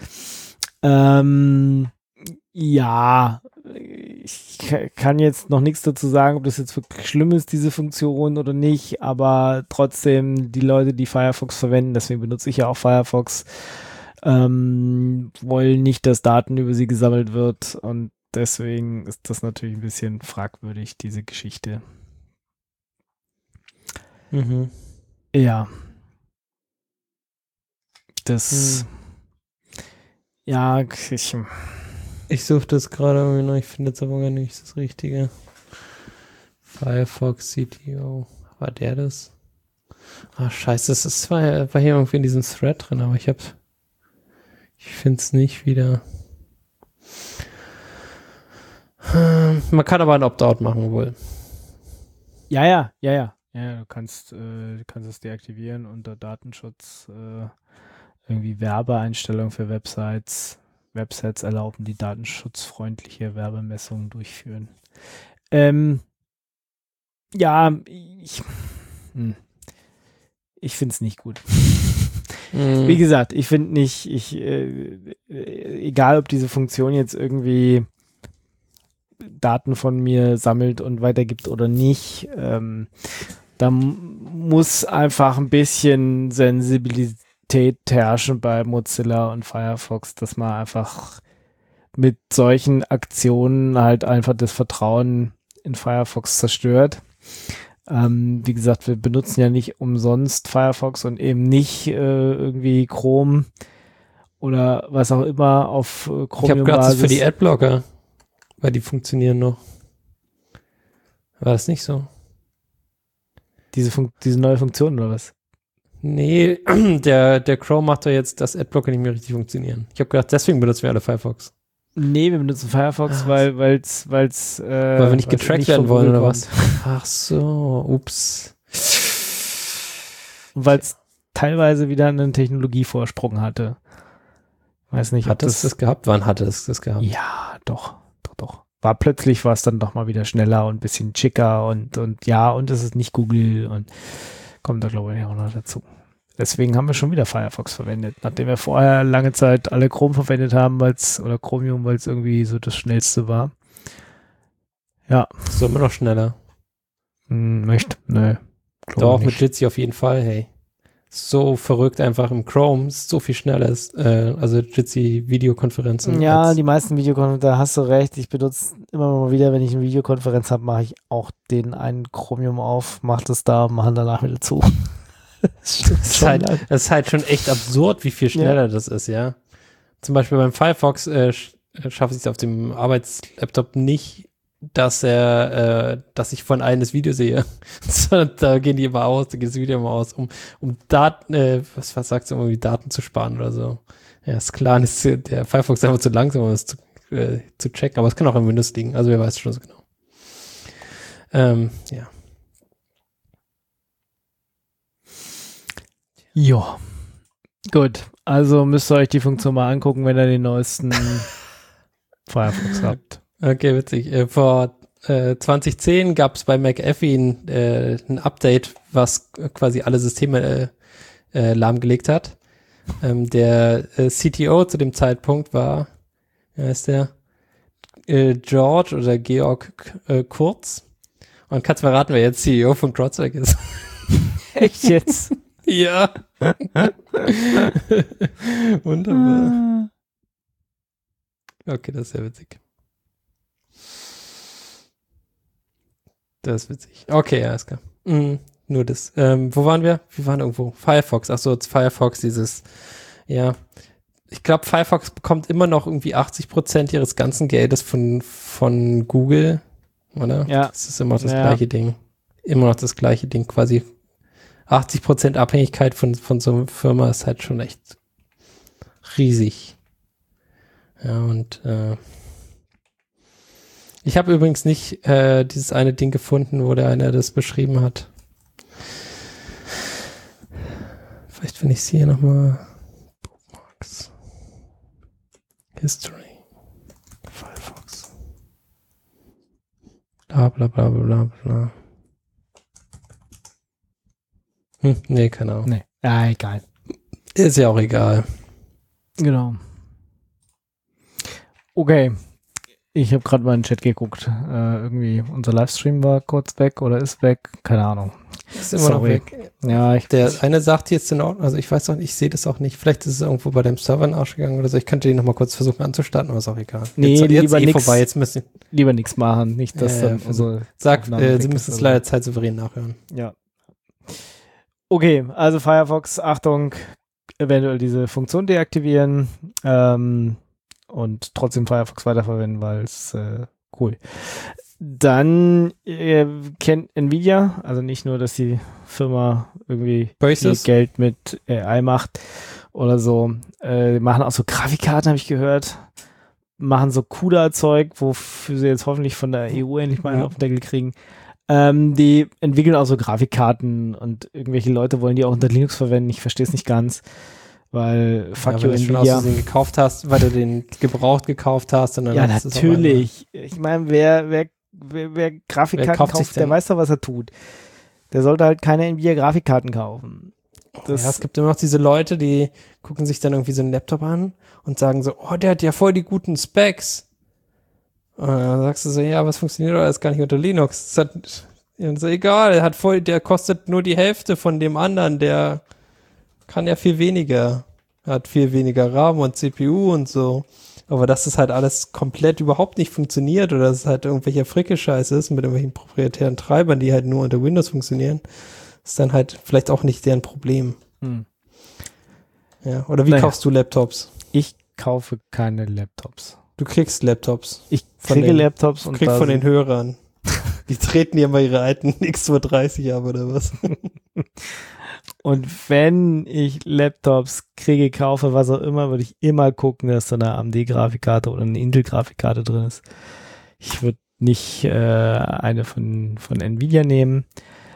Ähm, ja, ich ka- kann jetzt noch nichts dazu sagen, ob das jetzt wirklich schlimm ist, diese Funktion oder nicht, aber trotzdem, die Leute, die Firefox verwenden, deswegen benutze ich ja auch Firefox, ähm, wollen nicht, dass Daten über sie gesammelt wird, und deswegen ist das natürlich ein bisschen fragwürdig, diese Geschichte. Mhm. Ja. Das, ja, ich, Ich suche das gerade irgendwie noch, ich finde jetzt aber gar nicht das Richtige. Firefox C T O. War der das? Ah, scheiße, das ist, war, war hier irgendwie in diesem Thread drin, aber ich hab, ich finde es nicht wieder. Hm, Man kann aber ein Opt-out machen wohl. ja, ja, ja, ja, ja, du kannst, äh, du kannst es deaktivieren unter Datenschutz, äh, irgendwie Werbeeinstellungen für Websites. Websites erlauben, die datenschutzfreundliche Werbemessungen durchführen. Ähm, ja, ich, hm, ich finde es nicht gut. Mhm. Wie gesagt, ich finde nicht, ich, äh, äh, egal ob diese Funktion jetzt irgendwie Daten von mir sammelt und weitergibt oder nicht, ähm, da m- muss einfach ein bisschen Sensibilität herrschen bei Mozilla und Firefox, dass man einfach mit solchen Aktionen halt einfach das Vertrauen in Firefox zerstört. Ähm, wie gesagt, wir benutzen ja nicht umsonst Firefox und eben nicht äh, irgendwie Chrome oder was auch immer auf äh, Ich habe Chromium gerade das für die Basis. Adblocker, weil die funktionieren noch. War das nicht so? Diese, Fun diese neue Funktion oder was? Nee, der, der Chrome macht doch jetzt, dass Adblocker nicht mehr richtig funktionieren. Ich habe gedacht, deswegen benutzen wir alle Firefox. Nee, wir benutzen Firefox, Ah. weil weil's, weil's, äh, Weil wir nicht weil's getrackt nicht werden von wollen, Google oder kommt. was? Ach so, ups. Und weil es teilweise wieder einen Technologievorsprung hatte. Weiß nicht, ob Hat es das, das gehabt? Wann hatte es das gehabt? ja, doch, doch, doch. War plötzlich war es dann doch mal wieder schneller und ein bisschen schicker und, und ja, und es ist nicht Google und kommt da, glaube ich, auch noch dazu. Deswegen haben wir schon wieder Firefox verwendet, nachdem wir vorher lange Zeit alle Chrome verwendet haben, weil's, oder Chromium, weil es irgendwie so das Schnellste war. Ja, So immer noch schneller. hm, möchte, nö. glaube Doch, mit nicht. Jitsi auf jeden Fall, hey. So verrückt einfach im Chrome, ist so viel schneller ist, äh, also Jitsi Videokonferenzen. Ja, als- die meisten Videokonferenzen, da hast du recht. Ich benutze immer mal wieder, wenn ich eine Videokonferenz habe, mache ich auch den einen Chromium auf, mache das da, mache danach wieder zu. Das ist, halt, das ist halt schon echt absurd, wie viel schneller ja. das ist, ja. Zum Beispiel beim Firefox äh, schaffe ich es auf dem Arbeitslaptop nicht, dass er, äh, dass ich von einem das Video sehe. Da gehen die immer aus, da geht das Video immer aus, um, um Daten, äh, was, was sagst du, irgendwie Daten zu sparen oder so. Ja, ist klar, ist der Firefox ist einfach zu langsam, um das zu, äh, zu checken, aber es kann auch im Windows liegen, also wer weiß schon so genau. Ähm, ja. Ja. Gut, also müsst ihr euch die Funktion mal angucken, wenn ihr den neuesten Firefox habt. Okay, witzig. Äh, vor äh, zwanzig zehn gab es bei McAfee ein, äh, ein Update, was quasi alle Systeme äh, äh, lahmgelegt hat. Ähm, der äh, C T O zu dem Zeitpunkt war, wie heißt der? Äh, George oder Georg äh, Kurz. Und kannst du mal raten, wer jetzt C E O von CrowdStrike ist? Echt jetzt? Ja. Wunderbar. Okay, das ist ja witzig. Das ist witzig. Okay, ja, ist klar. Mhm, nur das. Ähm, wo waren wir? Wir waren irgendwo. Firefox. Achso, Firefox, dieses, ja. Ich glaube, Firefox bekommt immer noch irgendwie achtzig Prozent ihres ganzen Geldes von, von Google, oder? Ja. Das ist immer noch das ja. gleiche Ding. Immer noch das gleiche Ding. Quasi achtzig Prozent Abhängigkeit von, von so einer Firma ist halt schon echt riesig. Ja, und äh, ich habe übrigens nicht äh, dieses eine Ding gefunden, wo der eine das beschrieben hat. Vielleicht finde ich es hier nochmal. Bookmarks. History. Firefox. Bla bla bla bla bla. Hm, nee, keine Ahnung. Nee, ja, egal. Ist ja auch egal. Genau. Okay. Ich habe gerade mal in den Chat geguckt. Äh, irgendwie unser Livestream war kurz weg oder ist weg. Keine Ahnung. Ist immer Sorry. noch weg. Ja, ich Der eine sagt jetzt in Ordnung, also ich weiß auch nicht, ich sehe das auch nicht. Vielleicht ist es irgendwo bei dem Server in den Arsch gegangen oder so. Ich könnte den nochmal kurz versuchen anzustarten, aber ist auch egal. Nee, jetzt, lieber jetzt eh nix, vorbei. Jetzt müssen lieber nichts machen. Nicht, dass äh, dann unsere Sag, äh, Sie müssen es leider zeitsouverän nachhören. Ja. Okay, also Firefox, Achtung, eventuell diese Funktion deaktivieren ähm, und trotzdem Firefox weiterverwenden, weil es äh, cool. Dann äh, kennt Nvidia, also nicht nur, dass die Firma irgendwie viel Geld mit A I macht oder so, äh, machen auch so Grafikkarten, habe ich gehört, machen so CUDA-Zeug, wofür sie jetzt hoffentlich von der E U endlich mal einen ja. auf den Deckel kriegen. Ähm, die entwickeln auch so Grafikkarten und irgendwelche Leute wollen die auch unter Linux verwenden. Ich verstehe es nicht ganz, weil fuck ja, you Nvidia. Wenn du schon aus Versehen gekauft hast, weil du den gebraucht gekauft hast. Und dann ja, natürlich. Ich meine, wer, wer, wer, wer Grafikkarten wer kauft, der weiß doch, was er tut. Der sollte halt keine Nvidia-Grafikkarten kaufen. Das ja, es gibt immer noch diese Leute, die gucken sich dann irgendwie so einen Laptop an und sagen so, oh, der hat ja voll die guten Specs. Und dann sagst du so, ja, was funktioniert alles gar nicht unter Linux? Das hat, und so, egal, der hat voll, der kostet nur die Hälfte von dem anderen, der kann ja viel weniger. Hat viel weniger RAM und C P U und so. Aber dass das halt alles komplett überhaupt nicht funktioniert oder dass es halt irgendwelcher Fricke-Scheiß ist mit irgendwelchen proprietären Treibern, die halt nur unter Windows funktionieren, ist dann halt vielleicht auch nicht deren Problem. Hm. Ja, oder wie naja. kaufst du Laptops? Ich kaufe keine Laptops. Du kriegst Laptops. Ich kriege den, Laptops und kriegst von den Hörern. Die treten ja mal ihre alten X zweihundertdreißig ab oder was? Und wenn ich Laptops kriege, kaufe, was auch immer, würde ich immer gucken, dass da eine A M D-Grafikkarte oder eine Intel-Grafikkarte drin ist. Ich würde nicht äh, eine von, von Nvidia nehmen.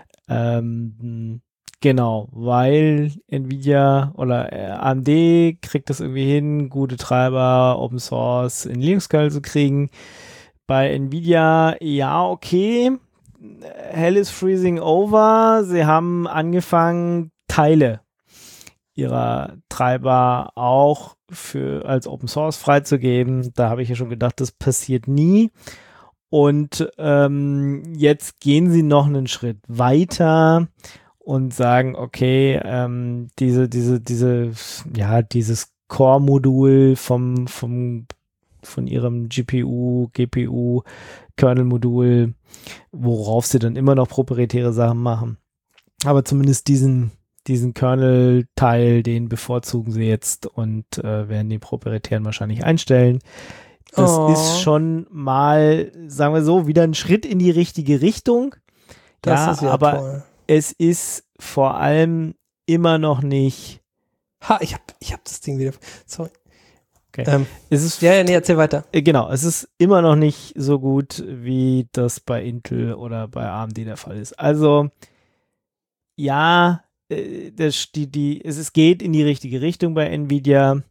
Ähm, genau, weil Nvidia oder äh, A M D kriegt das irgendwie hin, gute Treiber, Open Source in Linux-Kernel zu kriegen. Bei Nvidia, ja, okay. Hell is freezing over. Sie haben angefangen, Teile ihrer Treiber auch für als Open Source freizugeben. Da habe ich ja schon gedacht, das passiert nie. Und ähm, jetzt gehen sie noch einen Schritt weiter und sagen, okay, ähm, diese, diese, diese, ja, dieses Core-Modul vom, vom von ihrem G P U, G P U, Kernel-Modul, worauf sie dann immer noch proprietäre Sachen machen. Aber zumindest diesen, diesen Kernel-Teil, den bevorzugen sie jetzt und äh, werden den proprietären wahrscheinlich einstellen. Das Oh. ist schon mal, sagen wir so, wieder ein Schritt in die richtige Richtung. Das ja, ist ja aber toll. es ist vor allem immer noch nicht, Ha, ich hab, ich hab das Ding wieder. Sorry. Okay. Ähm, es ist, ja, ja, nee, erzähl weiter. äh, genau, es ist immer noch nicht so gut, wie das bei Intel oder bei A M D der Fall ist. Also, ja, äh, das, die, die, es, es geht in die richtige Richtung bei Nvidia.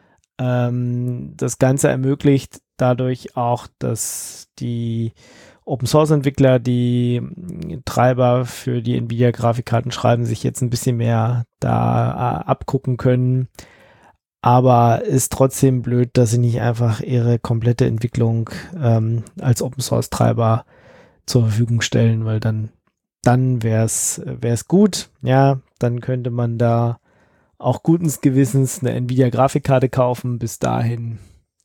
Ähm, das Ganze ermöglicht dadurch auch, dass die Open-Source-Entwickler, die mh, Treiber für die Nvidia-Grafikkarten schreiben, sich jetzt ein bisschen mehr da äh, abgucken können. Aber ist trotzdem blöd, dass sie nicht einfach ihre komplette Entwicklung ähm, als Open-Source-Treiber zur Verfügung stellen, weil dann, dann wäre es gut. Ja, dann könnte man da auch guten Gewissens eine Nvidia-Grafikkarte kaufen. Bis dahin,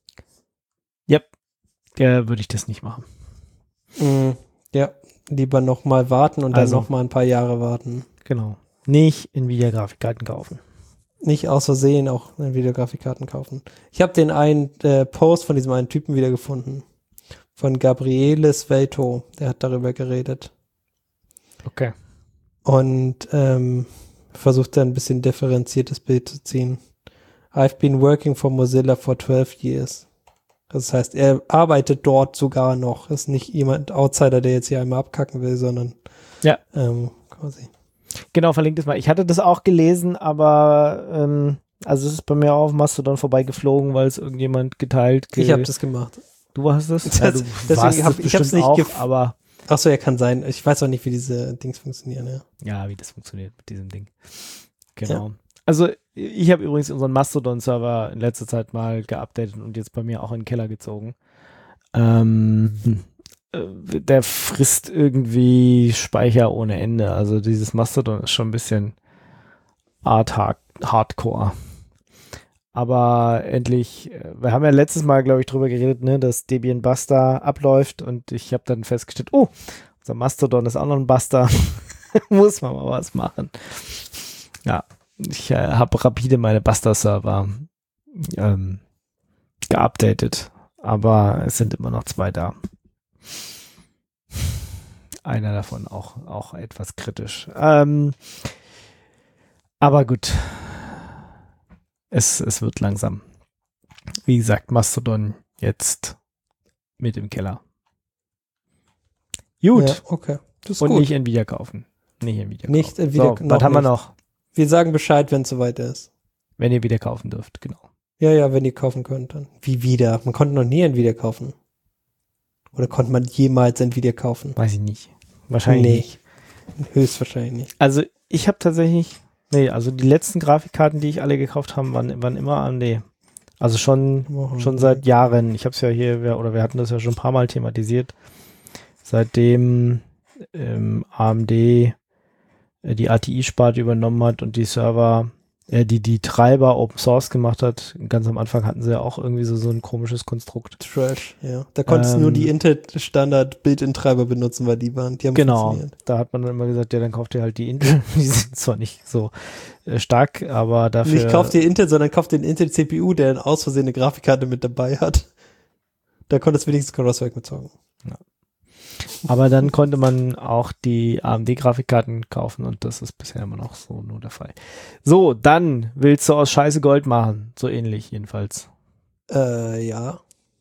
ja, ja würde ich das nicht machen. Mm, ja, lieber noch mal warten und Also. dann noch mal ein paar Jahre warten. Genau. Nicht Nvidia-Grafikkarten kaufen. Nicht aus Versehen auch Nvidia-Grafikkarten kaufen. Ich habe den einen äh, Post von diesem einen Typen wiedergefunden. Von Gabriele Svelto. Der hat darüber geredet. Okay. Und ähm, versucht dann ein bisschen differenziertes Bild zu ziehen. I've been working for Mozilla for twelve years. Das heißt, er arbeitet dort sogar noch. Ist nicht jemand Outsider, der jetzt hier einmal abkacken will, sondern Ja. ähm, quasi. Genau, verlinkt es mal. Ich hatte das auch gelesen, aber ähm, also es ist bei mir auch auf Mastodon vorbeigeflogen, weil es irgendjemand geteilt ge- Ich habe das gemacht. Du hast das? Das- Ja, du deswegen warst hab- das ich hab's bestimmt nicht auch, gef- aber Achso, ja, kann sein. Ich weiß auch nicht, wie diese Dings funktionieren, ja. ja, wie das funktioniert mit diesem Ding. Genau. Ja. Also ich habe übrigens unseren Mastodon-Server in letzter Zeit mal geupdatet und jetzt bei mir auch in den Keller gezogen. Ähm, äh, der frisst irgendwie Speicher ohne Ende. Also dieses Mastodon ist schon ein bisschen Art hard Hardcore. Aber endlich, wir haben ja letztes Mal, glaube ich, drüber geredet, ne, dass Debian Buster abläuft und ich habe dann festgestellt, oh, unser Mastodon ist auch noch ein Buster. Muss man mal was machen. Ja, ich äh, habe rapide meine Buster-Server ähm, geupdatet, aber es sind immer noch zwei da. Einer davon auch, auch etwas kritisch. Ähm, aber gut. Es, es wird langsam. Wie gesagt, Mastodon jetzt mit im Keller. Gut. Ja, okay. Das ist Und gut. nicht Nvidia kaufen. Nicht Nvidia kaufen. Nicht Nvidia- so, noch was haben wir nicht. noch? Wir sagen Bescheid, wenn es soweit ist. Wenn ihr wieder kaufen dürft, genau. Ja, ja, wenn ihr kaufen könnt, dann. Wie wieder? Man konnte noch nie Nvidia kaufen. Oder konnte man jemals Nvidia kaufen? Weiß ich nicht. Wahrscheinlich Nee. nicht. Höchstwahrscheinlich nicht. Also ich habe tatsächlich, nee, also die letzten Grafikkarten, die ich alle gekauft habe, waren, waren immer A M D. Also schon, Wow. schon seit Jahren. Ich habe es ja hier, wir- oder wir hatten das ja schon ein paar Mal thematisiert. Seitdem ähm, A M D äh, die A T I-Sparte übernommen hat und die Server, äh, die die Treiber Open Source gemacht hat. Ganz am Anfang hatten sie ja auch irgendwie so, so ein komisches Konstrukt. Trash, ja. Da konntest du Ähm, nur die Intel-Standard-Build-in-Treiber benutzen, weil die waren, die haben Genau, funktioniert. da hat man dann immer gesagt, ja, dann kauft ihr halt die Intel. Die sind zwar nicht so äh, stark, aber dafür. Nicht kauf dir Intel, sondern kauf den Intel-C P U, der eine aus Versehen eine Grafikkarte mit dabei hat. Da konntest du wenigstens Crosswalk mitzogen. Aber dann konnte man auch die A M D-Grafikkarten kaufen und das ist bisher immer noch so nur der Fall. So, dann willst du aus Scheiße Gold machen. So ähnlich jedenfalls. Äh, ja.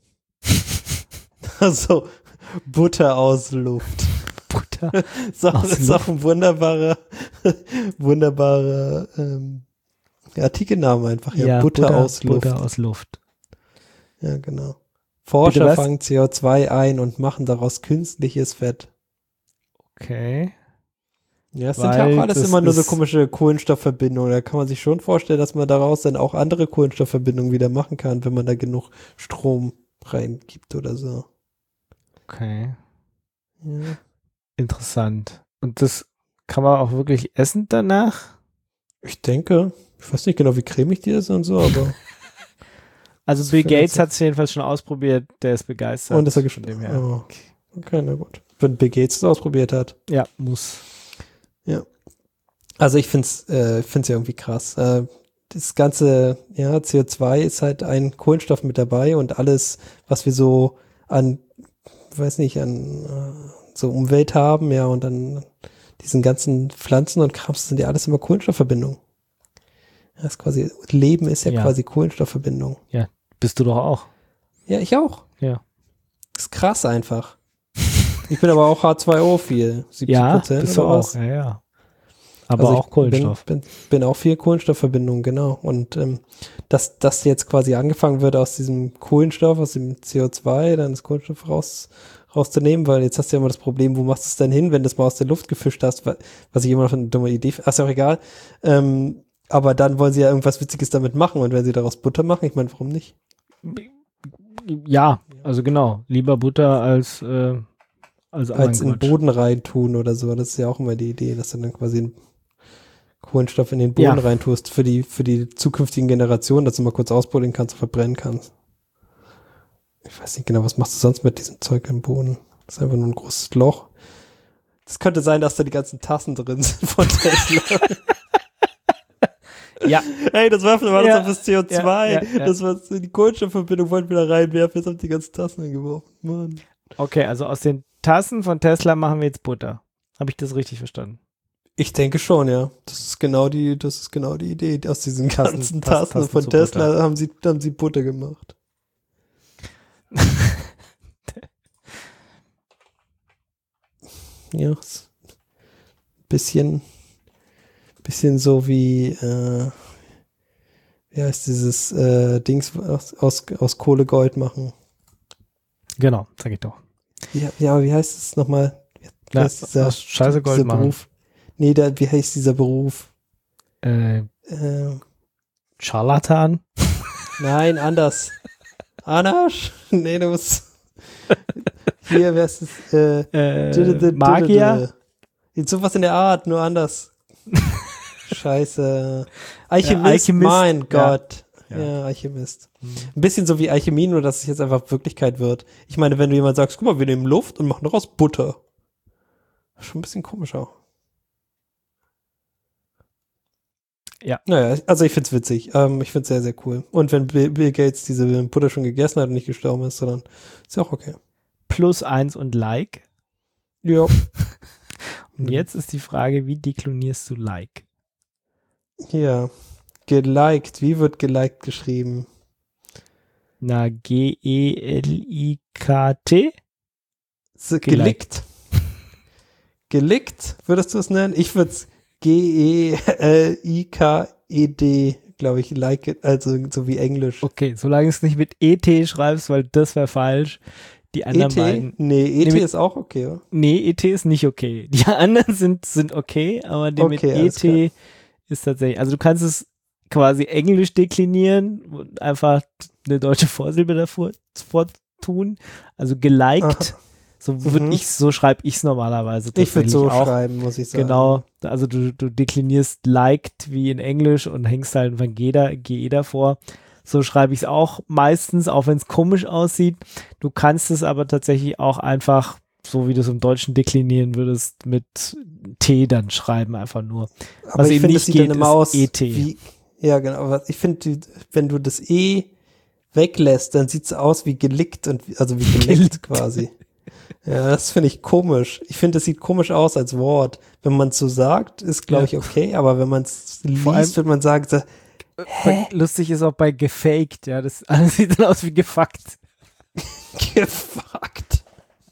Also, Butter aus Luft. Butter. Ist auch, Aus ist auch ein wunderbarer, wunderbarer ähm, Artikelname einfach. Ja, Butter, aus Luft. Butter aus Luft. Ja, genau. Forscher was? fangen C O zwei ein und machen daraus künstliches Fett. Okay. Ja, es sind ja Weil auch alles das immer nur so ist- komische Kohlenstoffverbindungen. Da kann man sich schon vorstellen, dass man daraus dann auch andere Kohlenstoffverbindungen wieder machen kann, wenn man da genug Strom reingibt oder so. Okay. Ja. Interessant. Und das kann man auch wirklich essen danach? Ich denke, ich weiß nicht genau, wie cremig die ist und so, aber Also Bill Gates hat es jedenfalls schon ausprobiert, der ist begeistert. Und ist er von dem gespannt. her. Oh, okay. okay, na gut. Wenn Bill Gates es ausprobiert hat. Ja, muss. Ja. Also ich finde es äh, find's ja irgendwie krass. Äh, das ganze ja, C O zwei ist halt ein Kohlenstoff mit dabei und alles, was wir so an, weiß nicht, an äh, so Umwelt haben, ja, und dann diesen ganzen Pflanzen und Krams, sind ja alles immer Kohlenstoffverbindungen. Ja, ist quasi, Leben ist ja, Ja. quasi Kohlenstoffverbindung. Ja, bist du doch auch. Ja, ich auch. Ja. Ist krass einfach. Ich bin aber auch H zwei O viel. siebzig Ja, Prozent bist du oder auch. was? Ja, ja. Aber Also ich auch Kohlenstoff. Bin, bin, bin auch viel Kohlenstoffverbindung, genau. Und ähm, dass das jetzt quasi angefangen wird, aus diesem Kohlenstoff, aus dem C O zwei, dann das Kohlenstoff raus, rauszunehmen, weil jetzt hast du ja immer das Problem, wo machst du es denn hin, wenn du es mal aus der Luft gefischt hast, wa- was ich immer noch eine dumme Idee finde. Ach, ist ja auch egal. Ähm, aber dann wollen sie ja irgendwas Witziges damit machen und wenn sie daraus Butter machen, ich meine, warum nicht? Ja, also genau. Lieber Butter als, äh, als, Als in den Quatsch. Boden reintun oder so. Das ist ja auch immer die Idee, dass du dann quasi einen Kohlenstoff in den Boden Ja. reintust für die, für die zukünftigen Generationen, dass du mal kurz ausbuddeln kannst und verbrennen kannst. Ich weiß nicht genau, was machst du sonst mit diesem Zeug im Boden? Das ist einfach nur ein großes Loch. Das könnte sein, dass da die ganzen Tassen drin sind von Tesla. Ja. Hey, das war, war das Ja. auf das C O zwei. Ja, ja, ja. Das war die Kohlenstoffverbindung, wollten wir da reinwerfen. Jetzt haben die ganzen Tassen hingeworfen. Mann. Okay, also aus den Tassen von Tesla machen wir jetzt Butter. Habe ich das richtig verstanden? Ich denke schon, ja. Das ist genau die, das ist genau die Idee. Aus diesen Tassen- ganzen Tassen- Tassen, Tassen von zu Tesla Butter. haben sie, haben sie Butter gemacht. Ja, ist ein bisschen, bisschen so wie, äh, wie heißt dieses äh, Dings aus, aus, aus Kohle Gold machen. Genau, sag ich doch. Ja, ja, aber wie heißt es nochmal? Wie Ja, heißt dieser, aus Scheiße Gold dieser machen. Beruf? Nee, der, wie heißt dieser Beruf? Äh, Äh, Scharlatan? nein, anders. Anasch? Nee, du musst. Hier, wer ist es? Äh, Äh, Magier? Sowas in der Art, nur anders. Scheiße. Alchemist, Alchemist, mein ja. Gott. Ja. Ja, Alchemist. Ein bisschen so wie Alchemie, nur dass es jetzt einfach Wirklichkeit wird. Ich meine, wenn du jemand sagst, guck mal, wir nehmen Luft und machen daraus Butter. Schon ein bisschen komisch auch. Ja. Naja, also ich find's witzig. Ähm, ich find's sehr, sehr cool. Und wenn Bill, Bill Gates diese Butter schon gegessen hat und nicht gestorben ist, dann ist ja auch okay. Plus eins und Like. Ja. Und jetzt ist die Frage, wie deklonierst du Like? Ja. Geliked. Wie wird geliked geschrieben? Na, G E L I K T? S- Gelickt. Gelickt, würdest du es nennen? Ich würde es G E L I K E D, glaube ich, like it, also so wie Englisch. Okay, solange du es nicht mit E T schreibst, weil das wäre falsch. Die anderen E T? beiden. Nee, E T Nee, mit- ist auch okay, oder? Nee, E T ist nicht okay. Die anderen sind, sind okay, aber der mit Okay, alles E T ist tatsächlich, also du kannst es quasi englisch deklinieren und einfach eine deutsche Vorsilbe davor tun. Also geliked. So würde Mhm. ich, so schreibe ich es normalerweise Ich würde tatsächlich so auch. schreiben, muss ich sagen. Genau, also du, du deklinierst liked wie in Englisch und hängst halt einfach G, da, G E davor. So schreibe ich es auch meistens, auch wenn es komisch aussieht. Du kannst es aber tatsächlich auch einfach, so wie du es im Deutschen deklinieren würdest, mit T dann schreiben, einfach nur. Aber Was ich eben finde, nicht das sieht dann geht, immer ist aus E T. wie, ja genau, aber ich finde, die- wenn du das E weglässt, dann sieht es aus wie gelickt und wie- also wie geleckt Gelickt. quasi. Ja, das finde ich komisch. Ich finde, es sieht komisch aus als Wort. Wenn man es so sagt, ist glaube Ja. ich okay, aber wenn man es Vor allem- liest, wird man sagen, so, Bei, lustig ist auch bei gefaked, ja, das alles sieht dann aus wie gefuckt. gefuckt.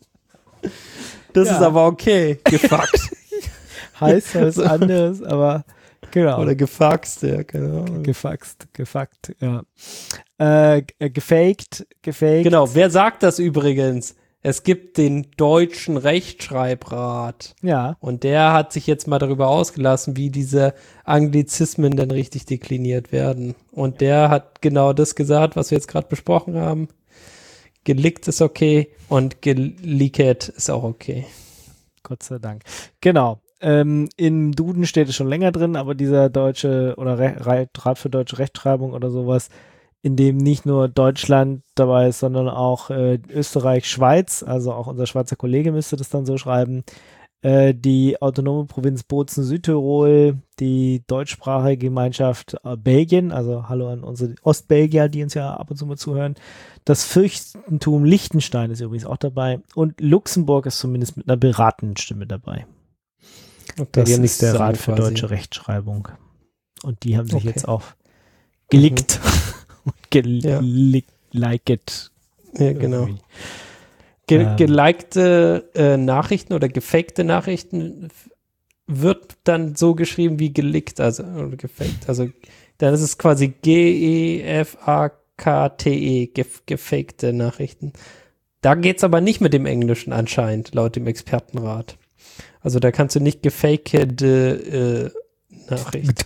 Das Ja. ist aber okay. Gefuckt. Heißt was anderes, aber genau. Oder gefaxt, ja, keine Ahnung. Gefaxt, gefuckt, ja. Äh, g- äh, gefaked, gefaked. Genau, wer sagt das übrigens? Es gibt den Deutschen Rechtschreibrat. Ja, Und der hat sich jetzt mal darüber ausgelassen, wie diese Anglizismen denn richtig dekliniert werden. Und der hat genau das gesagt, was wir jetzt gerade besprochen haben. Gelickt ist okay und geleakt ist auch okay. Gott sei Dank. Genau. Ähm, Im Duden steht es schon länger drin, aber dieser deutsche oder Re Re- Rat für deutsche Rechtschreibung oder sowas in dem nicht nur Deutschland dabei ist, sondern auch äh, Österreich, Schweiz, also auch unser Schweizer Kollege müsste das dann so schreiben, äh, die autonome Provinz Bozen, Südtirol, die deutschsprachige Gemeinschaft äh, Belgien, also hallo an unsere Ostbelgier, die uns ja ab und zu mal zuhören, das Fürstentum Liechtenstein ist übrigens auch dabei und Luxemburg ist zumindest mit einer beratenden Stimme dabei. Okay, Das die haben ist der nichts Rat für quasi. deutsche Rechtschreibung. Und die haben sich Okay. jetzt auch gelickt und Ja. geliked. Ja, genau. irgendwie. Ge Ähm. gelikte äh, Nachrichten oder gefakte Nachrichten f- wird dann so geschrieben wie gelickt, also oder gefaked. Also dann ist es quasi G E F A K T E, gef gefakte Nachrichten. Da geht's aber nicht mit dem Englischen anscheinend, laut dem Expertenrat. Also da kannst du nicht gefakede äh, Nachricht.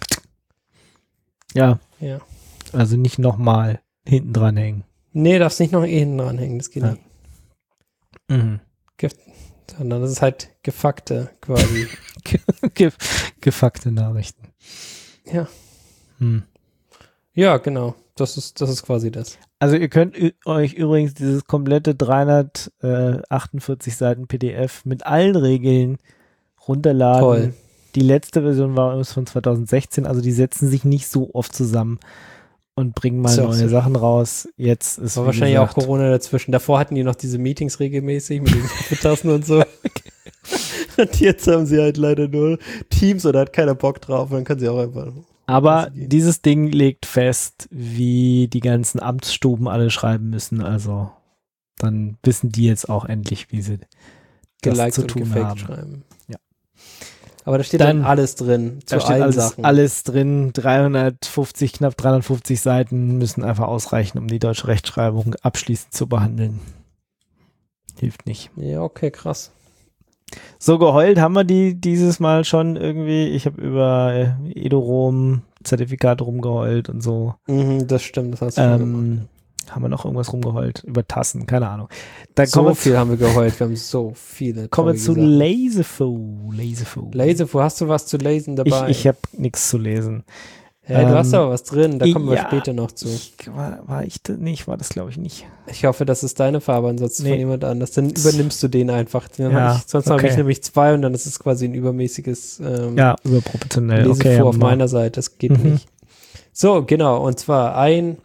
Ja, Ja. also nicht nochmal hinten dran hängen. Nee, darfst nicht noch eh hinten dranhängen, das geht Ja. nicht. Mhm. Sondern das ist halt gefuckte quasi. Ge gefuckte Nachrichten. Ja. Hm. Ja, genau. Das ist, das ist quasi das. Also ihr könnt ü- euch übrigens dieses komplette dreihundertachtundvierzig Seiten P D F mit allen Regeln runterladen. Toll. Die letzte Version war übrigens von zweitausendsechzehn, also die setzen sich nicht so oft zusammen und bringen mal Ist ja auch neue so. Sachen raus. Jetzt ist War wie wahrscheinlich gesagt, auch Corona dazwischen. Davor hatten die noch diese Meetings regelmäßig mit den Tassen und so. Und jetzt haben sie halt leider nur Teams oder hat keiner Bock drauf. Und dann können sie auch einfach. Aber Also die- dieses Ding legt fest, wie die ganzen Amtsstuben alle schreiben müssen. Also dann wissen die jetzt auch endlich, wie sie das geliked zu und tun gefaked haben. schreiben. Ja. Aber da steht Dann- dann, alles drin. Zu Da steht allen alles, Sachen. alles drin. dreihundertfünfzig, knapp dreihundertfünfzig Seiten müssen einfach ausreichen, um die deutsche Rechtschreibung abschließend zu behandeln. Hilft nicht. Ja, okay, krass. So geheult haben wir die dieses Mal schon irgendwie. Ich habe über äh, Edorom-Zertifikate rumgeheult und so. Mhm, das stimmt, das hast du schon gemacht. Ähm, haben wir noch irgendwas rumgeheult? Über Tassen, keine Ahnung. Dann So kommen wir viel haben wir geheult. Wir haben so viele. kommen wir traurige zu Sachen. Laserfo. Laserfo. Laserfo, hast du was zu lesen Ich, dabei? ich habe nichts zu lesen. Hey, du hast ähm, aber was drin, da kommen wir ja. später noch zu. Ich, war, war ich da nicht? War das, glaube ich, nicht. Ich hoffe, das ist deine Farbe, ansonsten Nee. von jemand anders. Dann übernimmst du den einfach. Dann Ja, hab ich, sonst habe okay. ich nämlich zwei und dann ist es quasi ein übermäßiges ähm, Ja, überproportionell. Lesefuhr Okay, auf haben wir. meiner Seite. Das geht Mhm. nicht. So, genau. Und zwar ein,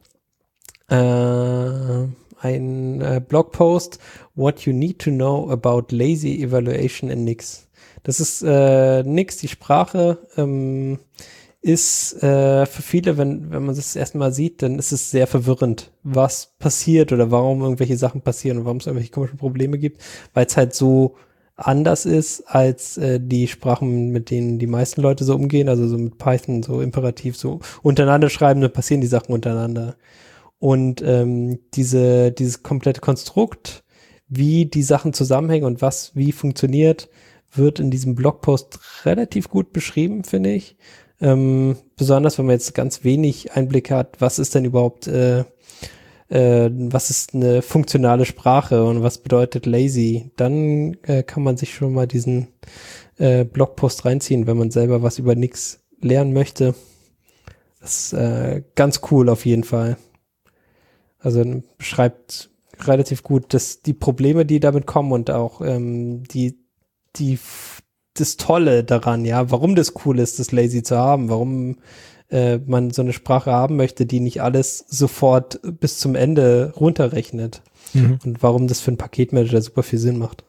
äh, ein äh, Blogpost, What You Need to Know About Lazy Evaluation in Nix. Das ist äh, Nix, die Sprache. Ähm, ist äh, für viele, wenn, wenn man das erstmal sieht, dann ist es sehr verwirrend, was passiert oder warum irgendwelche Sachen passieren und warum es irgendwelche komischen Probleme gibt, weil es halt so anders ist als äh, die Sprachen, mit denen die meisten Leute so umgehen, also so mit Python, so imperativ, so untereinander schreiben, dann passieren die Sachen untereinander. Und ähm, diese, dieses komplette Konstrukt, wie die Sachen zusammenhängen und was wie funktioniert, wird in diesem Blogpost relativ gut beschrieben, finde ich. Ähm, besonders, wenn man jetzt ganz wenig Einblick hat, was ist denn überhaupt, äh, äh, was ist eine funktionale Sprache und was bedeutet lazy, dann äh, kann man sich schon mal diesen äh, Blogpost reinziehen, wenn man selber was über nix lernen möchte. Das ist äh, ganz cool auf jeden Fall. Also beschreibt relativ gut, dass die Probleme, die damit kommen und auch ähm, die, die das Tolle daran, ja, warum das cool ist, das Lazy zu haben, warum äh, man so eine Sprache haben möchte, die nicht alles sofort bis zum Ende runterrechnet Mhm. und warum das für einen Paketmanager super viel Sinn macht.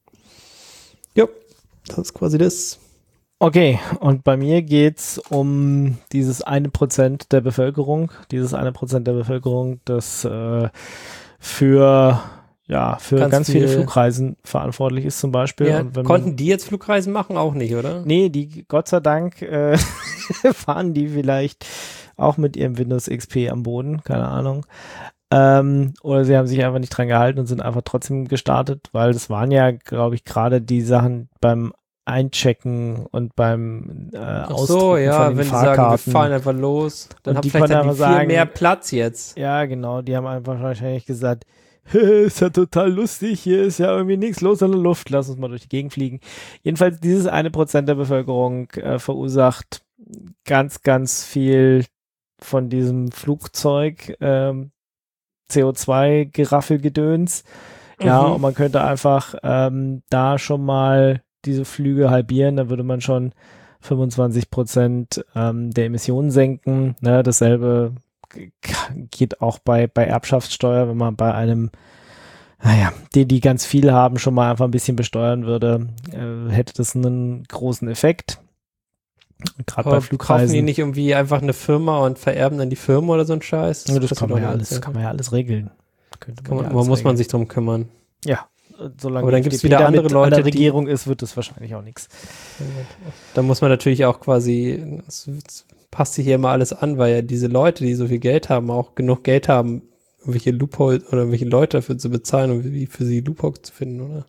Ja, das ist quasi das. Okay, und bei mir geht's um dieses eine Prozent der Bevölkerung, dieses eine Prozent der Bevölkerung, das äh, für ja für ganz, Ganz viele viel- Flugreisen verantwortlich ist zum Beispiel. Ja, und wenn konnten man, die jetzt Flugreisen machen? Auch nicht, oder? nee, die Gott sei Dank äh, fahren die vielleicht auch mit ihrem Windows X P am Boden, keine Ahnung. Ähm, oder sie haben sich einfach nicht dran gehalten und sind einfach trotzdem gestartet, weil das waren ja, glaube ich, gerade die Sachen beim Einchecken und beim äh, Ach Ausdrucken so, ja, von den wenn die sagen, wir Fahrkarten. fahren einfach los, dann Und haben die vielleicht konnten dann die einfach viel sagen- mehr Platz jetzt. Ja, genau, die haben einfach wahrscheinlich gesagt, ist ja total lustig, hier ist ja irgendwie nichts los in der Luft, lass uns mal durch die Gegend fliegen. Jedenfalls dieses eine Prozent der Bevölkerung äh, verursacht ganz, ganz viel von diesem Flugzeug ähm, C O zwei Geraffelgedöns. Ja, Mhm. und man könnte einfach ähm, da schon mal diese Flüge halbieren, da würde man schon fünfundzwanzig Prozent ähm, der Emissionen senken. Ne, dasselbe g- geht auch bei, bei Erbschaftssteuer, wenn man bei einem, naja, die, die ganz viel haben, schon mal einfach ein bisschen besteuern würde, äh, hätte das einen großen Effekt. Gerade bei Aber kaufen die Flugreisen. nicht irgendwie einfach eine Firma und vererben dann die Firma oder so ein Scheiß? Ja, das passiert kann doch man ja nicht, alles, ja. kann man ja alles regeln. Könnte Kann man, ja aber alles muss man regeln. sich drum kümmern. Ja, solange Aber dann die gibt's F D P wieder damit andere Leute, an der die- Regierung ist, wird das wahrscheinlich auch nichts. Da muss man natürlich auch quasi, es, es passt sich hier immer alles an, weil ja diese Leute, die so viel Geld haben, auch genug Geld haben, irgendwelche Loopholes oder irgendwelche Leute dafür zu bezahlen und wie für sie Loopholes zu finden, oder?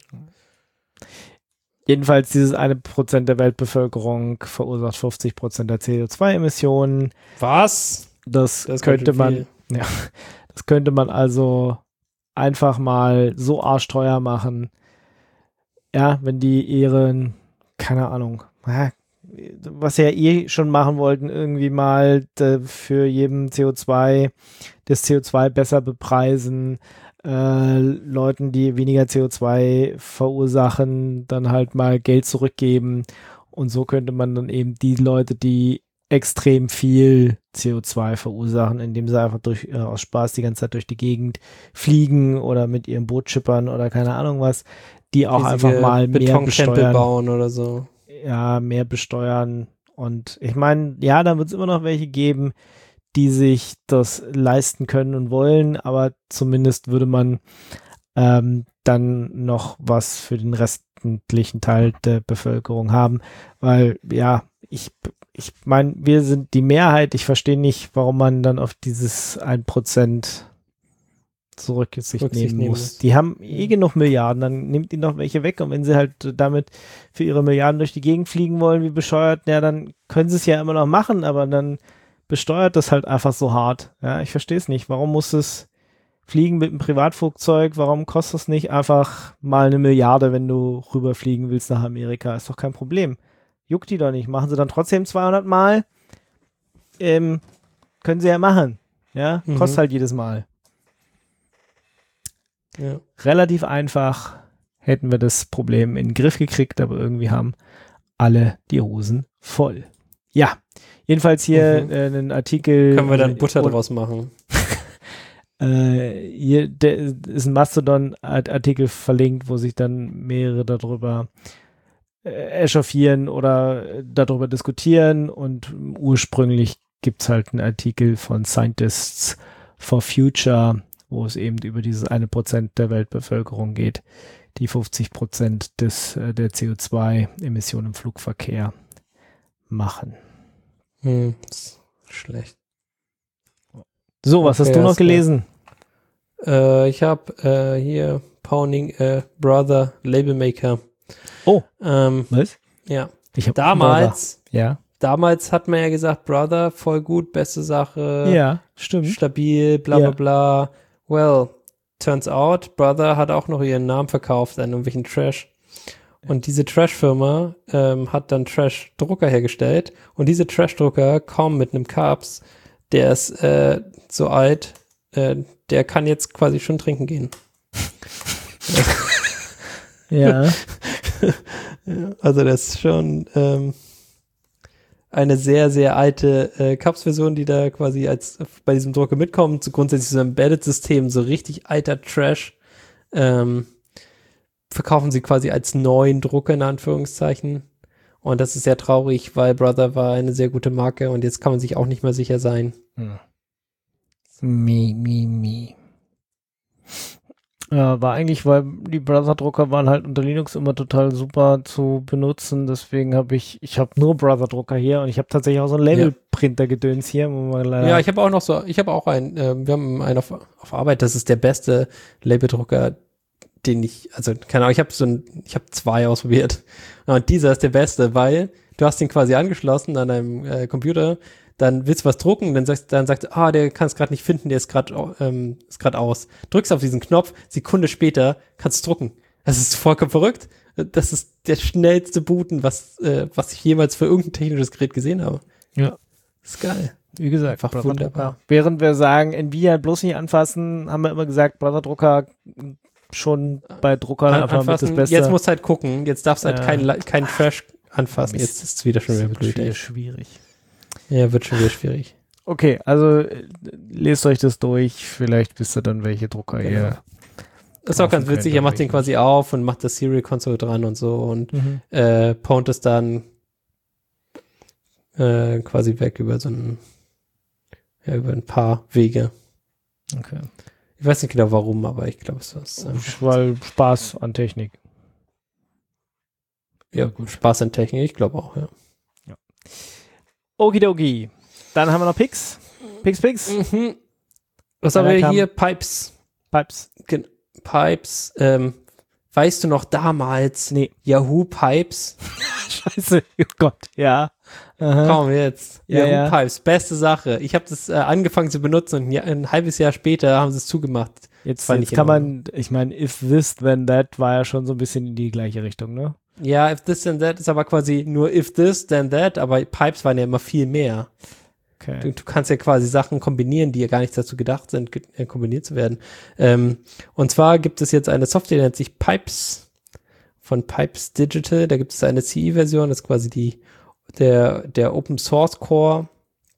Jedenfalls dieses eine Prozent der Weltbevölkerung verursacht fünfzig Prozent der C O zwei Emissionen. Was? Das, Das ist könnte ganz schön man, viel. ja, das könnte man also einfach mal so arschteuer machen. Ja, wenn die ihren, keine Ahnung, ja, was sie ja eh schon machen wollten, irgendwie mal äh, für jeden C O zwei, das C O zwei besser bepreisen, äh, Leuten, die weniger C O zwei verursachen, dann halt mal Geld zurückgeben. Und so könnte man dann eben die Leute, die extrem viel C O zwei verursachen, indem sie einfach durch äh, aus Spaß die ganze Zeit durch die Gegend fliegen oder mit ihrem Boot schippern oder keine Ahnung was, die auch Riesige einfach mal mehr Betontempel besteuern. bauen oder so. Ja, mehr besteuern. Und ich meine, ja, da wird es immer noch welche geben, die sich das leisten können und wollen, aber zumindest würde man ähm, dann noch was für den restlichen Teil der Bevölkerung haben, weil ja, ich ich meine, wir sind die Mehrheit, ich verstehe nicht, warum man dann auf dieses ein Prozent Zurücksicht Rücksicht nehmen nehmen muss. muss. Die haben eh genug Milliarden, dann nimmt ihnen noch welche weg und wenn sie halt damit für ihre Milliarden durch die Gegend fliegen wollen, wie bescheuert, ja, dann können sie es ja immer noch machen, aber dann besteuert das halt einfach so hart. Ja, ich verstehe es nicht. Warum muss es fliegen mit einem Privatflugzeug? Warum kostet es nicht einfach mal eine Milliarde, wenn du rüberfliegen willst nach Amerika? Ist doch kein Problem. Juckt die doch nicht. Machen sie dann trotzdem zweihundert Mal. Ähm, können sie ja machen. Ja, Mhm. kostet halt jedes Mal. Ja. Relativ einfach hätten wir das Problem in den Griff gekriegt, aber irgendwie haben alle die Hosen voll. Ja, jedenfalls hier Mhm. äh, einen Artikel. Können wir dann äh, Butter und- draus machen? Äh, hier der, ist ein Mastodon-Artikel verlinkt, wo sich dann mehrere darüber äh, echauffieren oder äh, darüber diskutieren und ursprünglich gibt es halt einen Artikel von Scientists for Future, wo es eben über dieses eine Prozent der Weltbevölkerung geht, die fünfzig Prozent des, äh, der C O zwei Emissionen im Flugverkehr machen. Hm, ist schlecht. So, was Okay, hast du noch alles klar. gelesen? Äh, ich habe äh, hier Pounding äh, Brother Label Maker. Oh. Ähm, Was? ja. Ich hab Damals, Ja. damals hat man ja gesagt, Brother, voll gut, beste Sache, Ja, stimmt. stabil, bla bla Ja. bla. Well, turns out, Brother hat auch noch ihren Namen verkauft an irgendwelchen Trash. Und diese Trash-Firma ähm, hat dann Trash-Drucker hergestellt. Und diese Trash-Drucker kommen mit einem Carbs, der ist äh, so alt, äh, der kann jetzt quasi schon trinken gehen. Ja. Ja, also das ist schon ähm, eine sehr, sehr alte äh, Cups-Version, die da quasi als bei diesem Drucker mitkommt. So grundsätzlich so ein Embedded-System, so richtig alter Trash. Ähm, verkaufen sie quasi als neuen Drucker in Anführungszeichen. Und das ist sehr traurig, weil Brother war eine sehr gute Marke und jetzt kann man sich auch nicht mehr sicher sein. Hm. Mi, mi, mi. Ja, war eigentlich, weil die Brother-Drucker waren halt unter Linux immer total super zu benutzen. Deswegen habe ich, ich habe nur Brother-Drucker hier und ich habe tatsächlich auch so einen Label-Printer-Gedöns hier. Wo man leider Ja, ich habe auch noch so, ich habe auch einen, äh, wir haben einen auf, auf Arbeit, das ist der beste Labeldrucker, den ich, also keine Ahnung, ich habe so ein, ich habe zwei ausprobiert und dieser ist der beste, weil du hast ihn quasi angeschlossen an deinem äh, Computer, dann willst du was drucken, dann sagst, dann sagst du, ah, der kann es gerade nicht finden, der ist gerade ähm, ist gerade aus. Drückst auf diesen Knopf, Sekunde später kannst du drucken. Das ist vollkommen verrückt. Das ist der schnellste Booten, was äh, was ich jemals für irgendein technisches Gerät gesehen habe. Ja. Ist geil. Wie gesagt, Einfach wunderbar. Brotherdrucker. Während wir sagen, Nvidia bloß nicht anfassen, haben wir immer gesagt, Brotherdrucker schon bei Druckern An, einfach anfassen. mit das Beste. Jetzt musst du halt gucken. Jetzt darfst du halt Ja. kein, Le- kein Trash anfassen. Mist. Jetzt ist es wieder schon wieder Das blöd. wird ey. schwierig. Ja, wird schon wieder schwierig. Okay, also äh, lest euch das durch. Vielleicht wisst ihr dann, welche Drucker Genau. ihr... Ist auch ganz kaufen witzig. könnt Er und macht den welche quasi auf und macht das Serial Console dran und so und Mhm. äh, pont es dann äh, quasi weg über so ein ja, über ein paar Wege. Okay. Ich weiß nicht genau warum, aber ich glaube, es ist einfach Weil Spaß an Technik. ja, gut. Spaß an Technik, ich glaube auch, ja. Okidoki. Dann haben wir noch Pix. Pix, Pix. Mhm. Was Ja, haben da wir kam- hier? Pipes. Pipes. Gen Pipes. Ähm, weißt du noch damals? Nee. Yahoo Pipes. Scheiße. Oh Gott. Ja. Aha. Komm jetzt. Ja, Yahoo ja. Pipes. Beste Sache. Ich habe das äh, angefangen zu benutzen und ein, Jahr, ein halbes Jahr später haben sie es zugemacht. Jetzt, fand jetzt ich kann in man, ich meine, if this, then that war ja schon so ein bisschen in die gleiche Richtung, ne? Ja, if this then that ist aber quasi nur if this then that, aber Pipes waren ja immer viel mehr. Okay. Du, du kannst ja quasi Sachen kombinieren, die ja gar nicht dazu gedacht sind, ge äh, kombiniert zu werden. Ähm, und zwar gibt es jetzt eine Software, die nennt sich Pipes von Pipes Digital. Da gibt es eine C E-Version, das ist quasi die der der Open Source Core.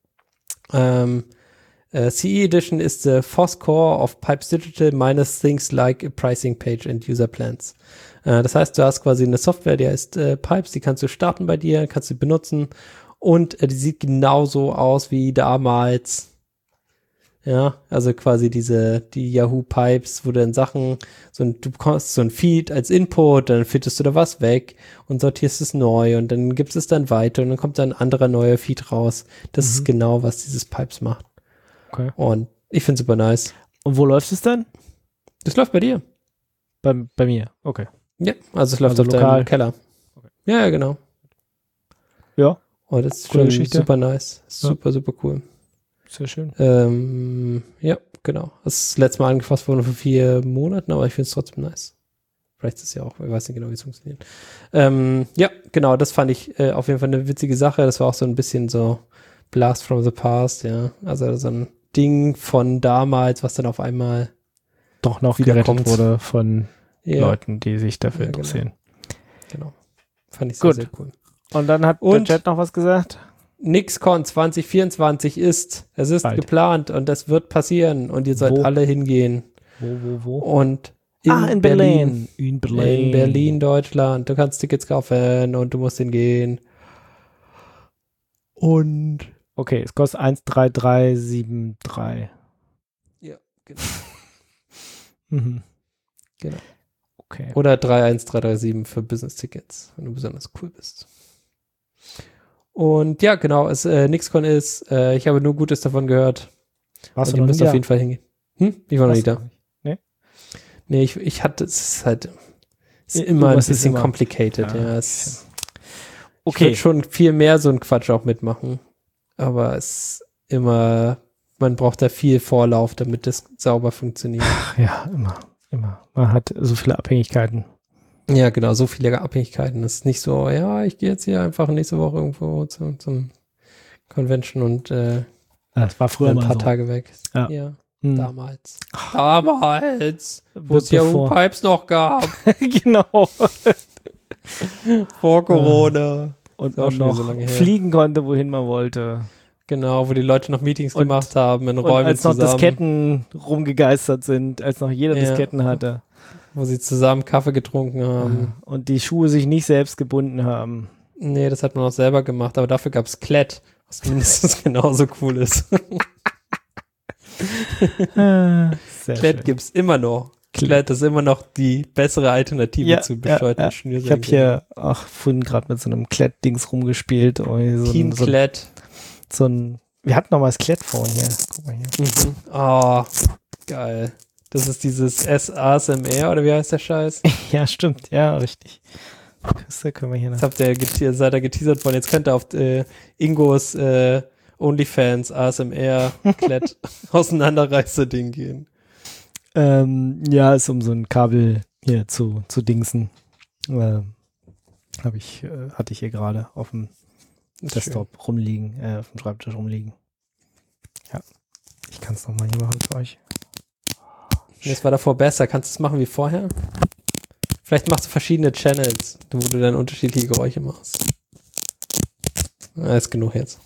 Ähm, äh, C E Edition ist the F O S Core of Pipes Digital minus things like a pricing page and user plans. Äh, das heißt, du hast quasi eine Software, die heißt äh, Pipes, die kannst du starten bei dir, kannst du benutzen. Und äh, die sieht genauso aus wie damals. Ja, also quasi diese, die Yahoo Pipes, wo du dann Sachen, so ein, du bekommst so ein Feed als Input, dann filterst du da was weg und sortierst es neu und dann gibst es dann weiter und dann kommt dann ein anderer neuer Feed raus. Das Mhm. ist genau, was dieses Pipes macht. Okay. Und ich finde super nice. Und wo läuft es dann? Das läuft bei dir. Bei, bei mir. Okay. Ja, also es läuft Also auf lokal. deinem Keller. Okay. Ja, ja, genau. Ja, Oh, das ist Coole schon Geschichte. super nice. Ja. Super, super cool. sehr schön. Ähm, ja, genau. Das ist letztes Mal angefasst worden vor vier Monaten, aber ich finde es trotzdem nice. Vielleicht ist es ja auch, ich weiß nicht genau, wie es funktioniert. Ähm, ja, genau, das fand ich äh, auf jeden Fall eine witzige Sache. Das war auch so ein bisschen so Blast from the Past, ja. Also so ein Ding von damals, was dann auf einmal Doch noch Wieder gerettet kommt. wurde von ja, Leuten, die sich dafür Ja, genau. interessieren. genau. Fand ich sehr, Gut. sehr cool. Und dann hat Und- der Chat noch was gesagt. NixCon zwanzig vierundzwanzig ist, es ist Bald. geplant und das wird passieren und ihr sollt Wo? alle hingehen. Wo, wo, wo? Und in, ah, in Berlin. Berlin. In Berlin. In Berlin, Deutschland. Du kannst Tickets kaufen und du musst hingehen. Und Okay, es kostet eins drei drei sieben drei. ja, genau. Mhm. Genau. Okay. Oder drei eins drei drei sieben für Business-Tickets, wenn du besonders cool bist. Und ja, genau, es äh, NixCon ist, äh, ich habe nur Gutes davon gehört. Warst und du ihr noch müsst nie auf da? jeden Fall hingehen. Hm? Ich war noch Warst nie du da. noch nicht? Nee? Nee, ich, ich hatte, es ist halt, es ist I- immer ein irgendwas ist bisschen immer- complicated, Ja, ja. Es, Ich Okay. würde schon viel mehr so einen Quatsch auch mitmachen. Aber es ist immer, man braucht da viel Vorlauf, damit das sauber funktioniert. Ach ja, immer, immer. Man hat so viele Abhängigkeiten. Ja, genau, so viele Abhängigkeiten. Es ist nicht so, ja, ich gehe jetzt hier einfach nächste Woche irgendwo zu, zum Convention und äh, Das war früher ein mal paar so. Tage weg. Ja. ja Hm. damals. Damals, wo Wird es ja bevor- Pipes noch gab, Genau. vor Corona. Und Ist auch man schon wieder noch so lange her. fliegen konnte, wohin man wollte. Genau, wo die Leute noch Meetings Und- gemacht haben in Und Räumen als noch zusammen, Disketten rumgegeistert sind, als noch jeder Ja. Disketten hatte. wo sie zusammen Kaffee getrunken haben. Und die Schuhe sich nicht selbst gebunden haben. Nee, das hat man auch selber gemacht, aber dafür gab es Klett, was mindestens genauso cool ist. Sehr Klett schön. gibt's immer noch. Klett ist immer noch die bessere Alternative Ja, zu ja, bescheuerten ja. Schnürsenkeln. Ich habe hier auch vorhin gerade mit so einem Klett-Dings rumgespielt. Oh, so Team ein, so, ein- Klett. so ein, wir hatten noch mal das Klett-Phone hier. Guck mal hier. Mhm. Oh, geil. Das ist dieses S A S M R oder wie heißt der Scheiß? Ja, stimmt. Ja, richtig. Da können wir hier noch. Jetzt habt ihr gete- seid ihr geteasert worden. Jetzt könnt ihr auf äh, Ingos äh, OnlyFans A S M R Klett Auseinanderreißer-Ding gehen. Ähm, ja, ist um so ein Kabel hier zu, zu dingsen. Ähm, hab ich, äh, hatte ich hier gerade auf dem Desktop schön. rumliegen, äh, auf dem Schreibtisch rumliegen. Ja. Ich kann es nochmal hier machen für euch. Das war davor besser. Kannst du es machen wie vorher? Vielleicht machst du verschiedene Channels, wo du dann unterschiedliche Geräusche machst. Ah, ist genug jetzt.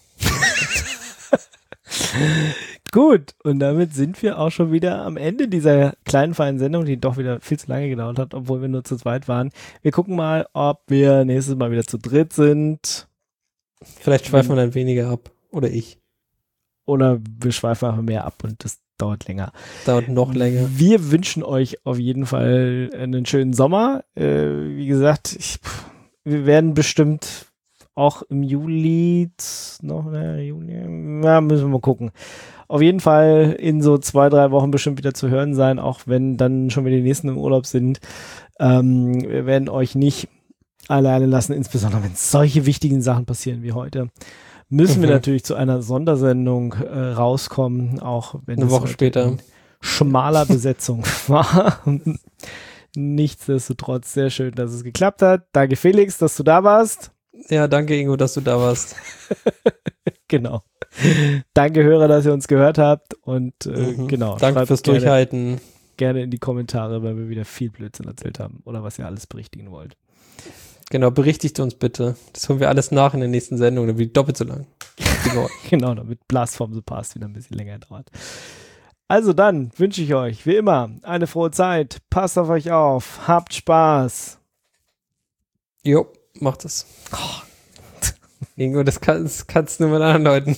Gut, und damit sind wir auch schon wieder am Ende dieser kleinen, feinen Sendung, die doch wieder viel zu lange gedauert hat, obwohl wir nur zu zweit waren. Wir gucken mal, ob wir nächstes Mal wieder zu dritt sind. Vielleicht schweifen wir dann weniger ab. Oder ich. Oder wir schweifen einfach mehr ab und das dauert länger. Dauert noch länger. Wir wünschen euch auf jeden Fall einen schönen Sommer. Äh, wie gesagt, ich, wir werden bestimmt auch im Juli noch, ne, Juli, ja, müssen wir mal gucken. Auf jeden Fall in so zwei, drei Wochen bestimmt wieder zu hören sein, auch wenn dann schon wieder die nächsten im Urlaub sind. Ähm, wir werden euch nicht alleine lassen, insbesondere wenn solche wichtigen Sachen passieren wie heute. Müssen mhm. wir natürlich zu einer Sondersendung äh, rauskommen, auch wenn eine Woche später schmaler Besetzung war. Nichtsdestotrotz sehr schön, dass es geklappt hat. Danke Felix, dass du da warst. Ja, danke Ingo, dass du da warst. Genau. Danke Hörer, dass ihr uns gehört habt und äh, mhm. genau. Danke fürs gerne, Durchhalten. Gerne in die Kommentare, weil wir wieder viel Blödsinn erzählt haben oder was ihr alles berichtigen wollt. Genau, berichtigt uns bitte. Das holen wir alles nach in der nächsten Sendung, dann wird doppelt so lang. Genau, damit Blast from the Past wieder ein bisschen länger dauert. Also dann wünsche ich euch, wie immer, eine frohe Zeit. Passt auf euch auf. Habt Spaß. Jo, macht es. Oh. Ingo, das, kann, das kannst du nur mit anderen Leuten.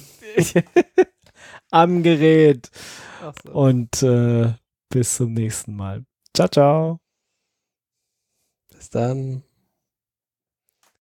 Am Gerät. Ach so. Und äh, bis zum nächsten Mal. Ciao, ciao. Bis dann.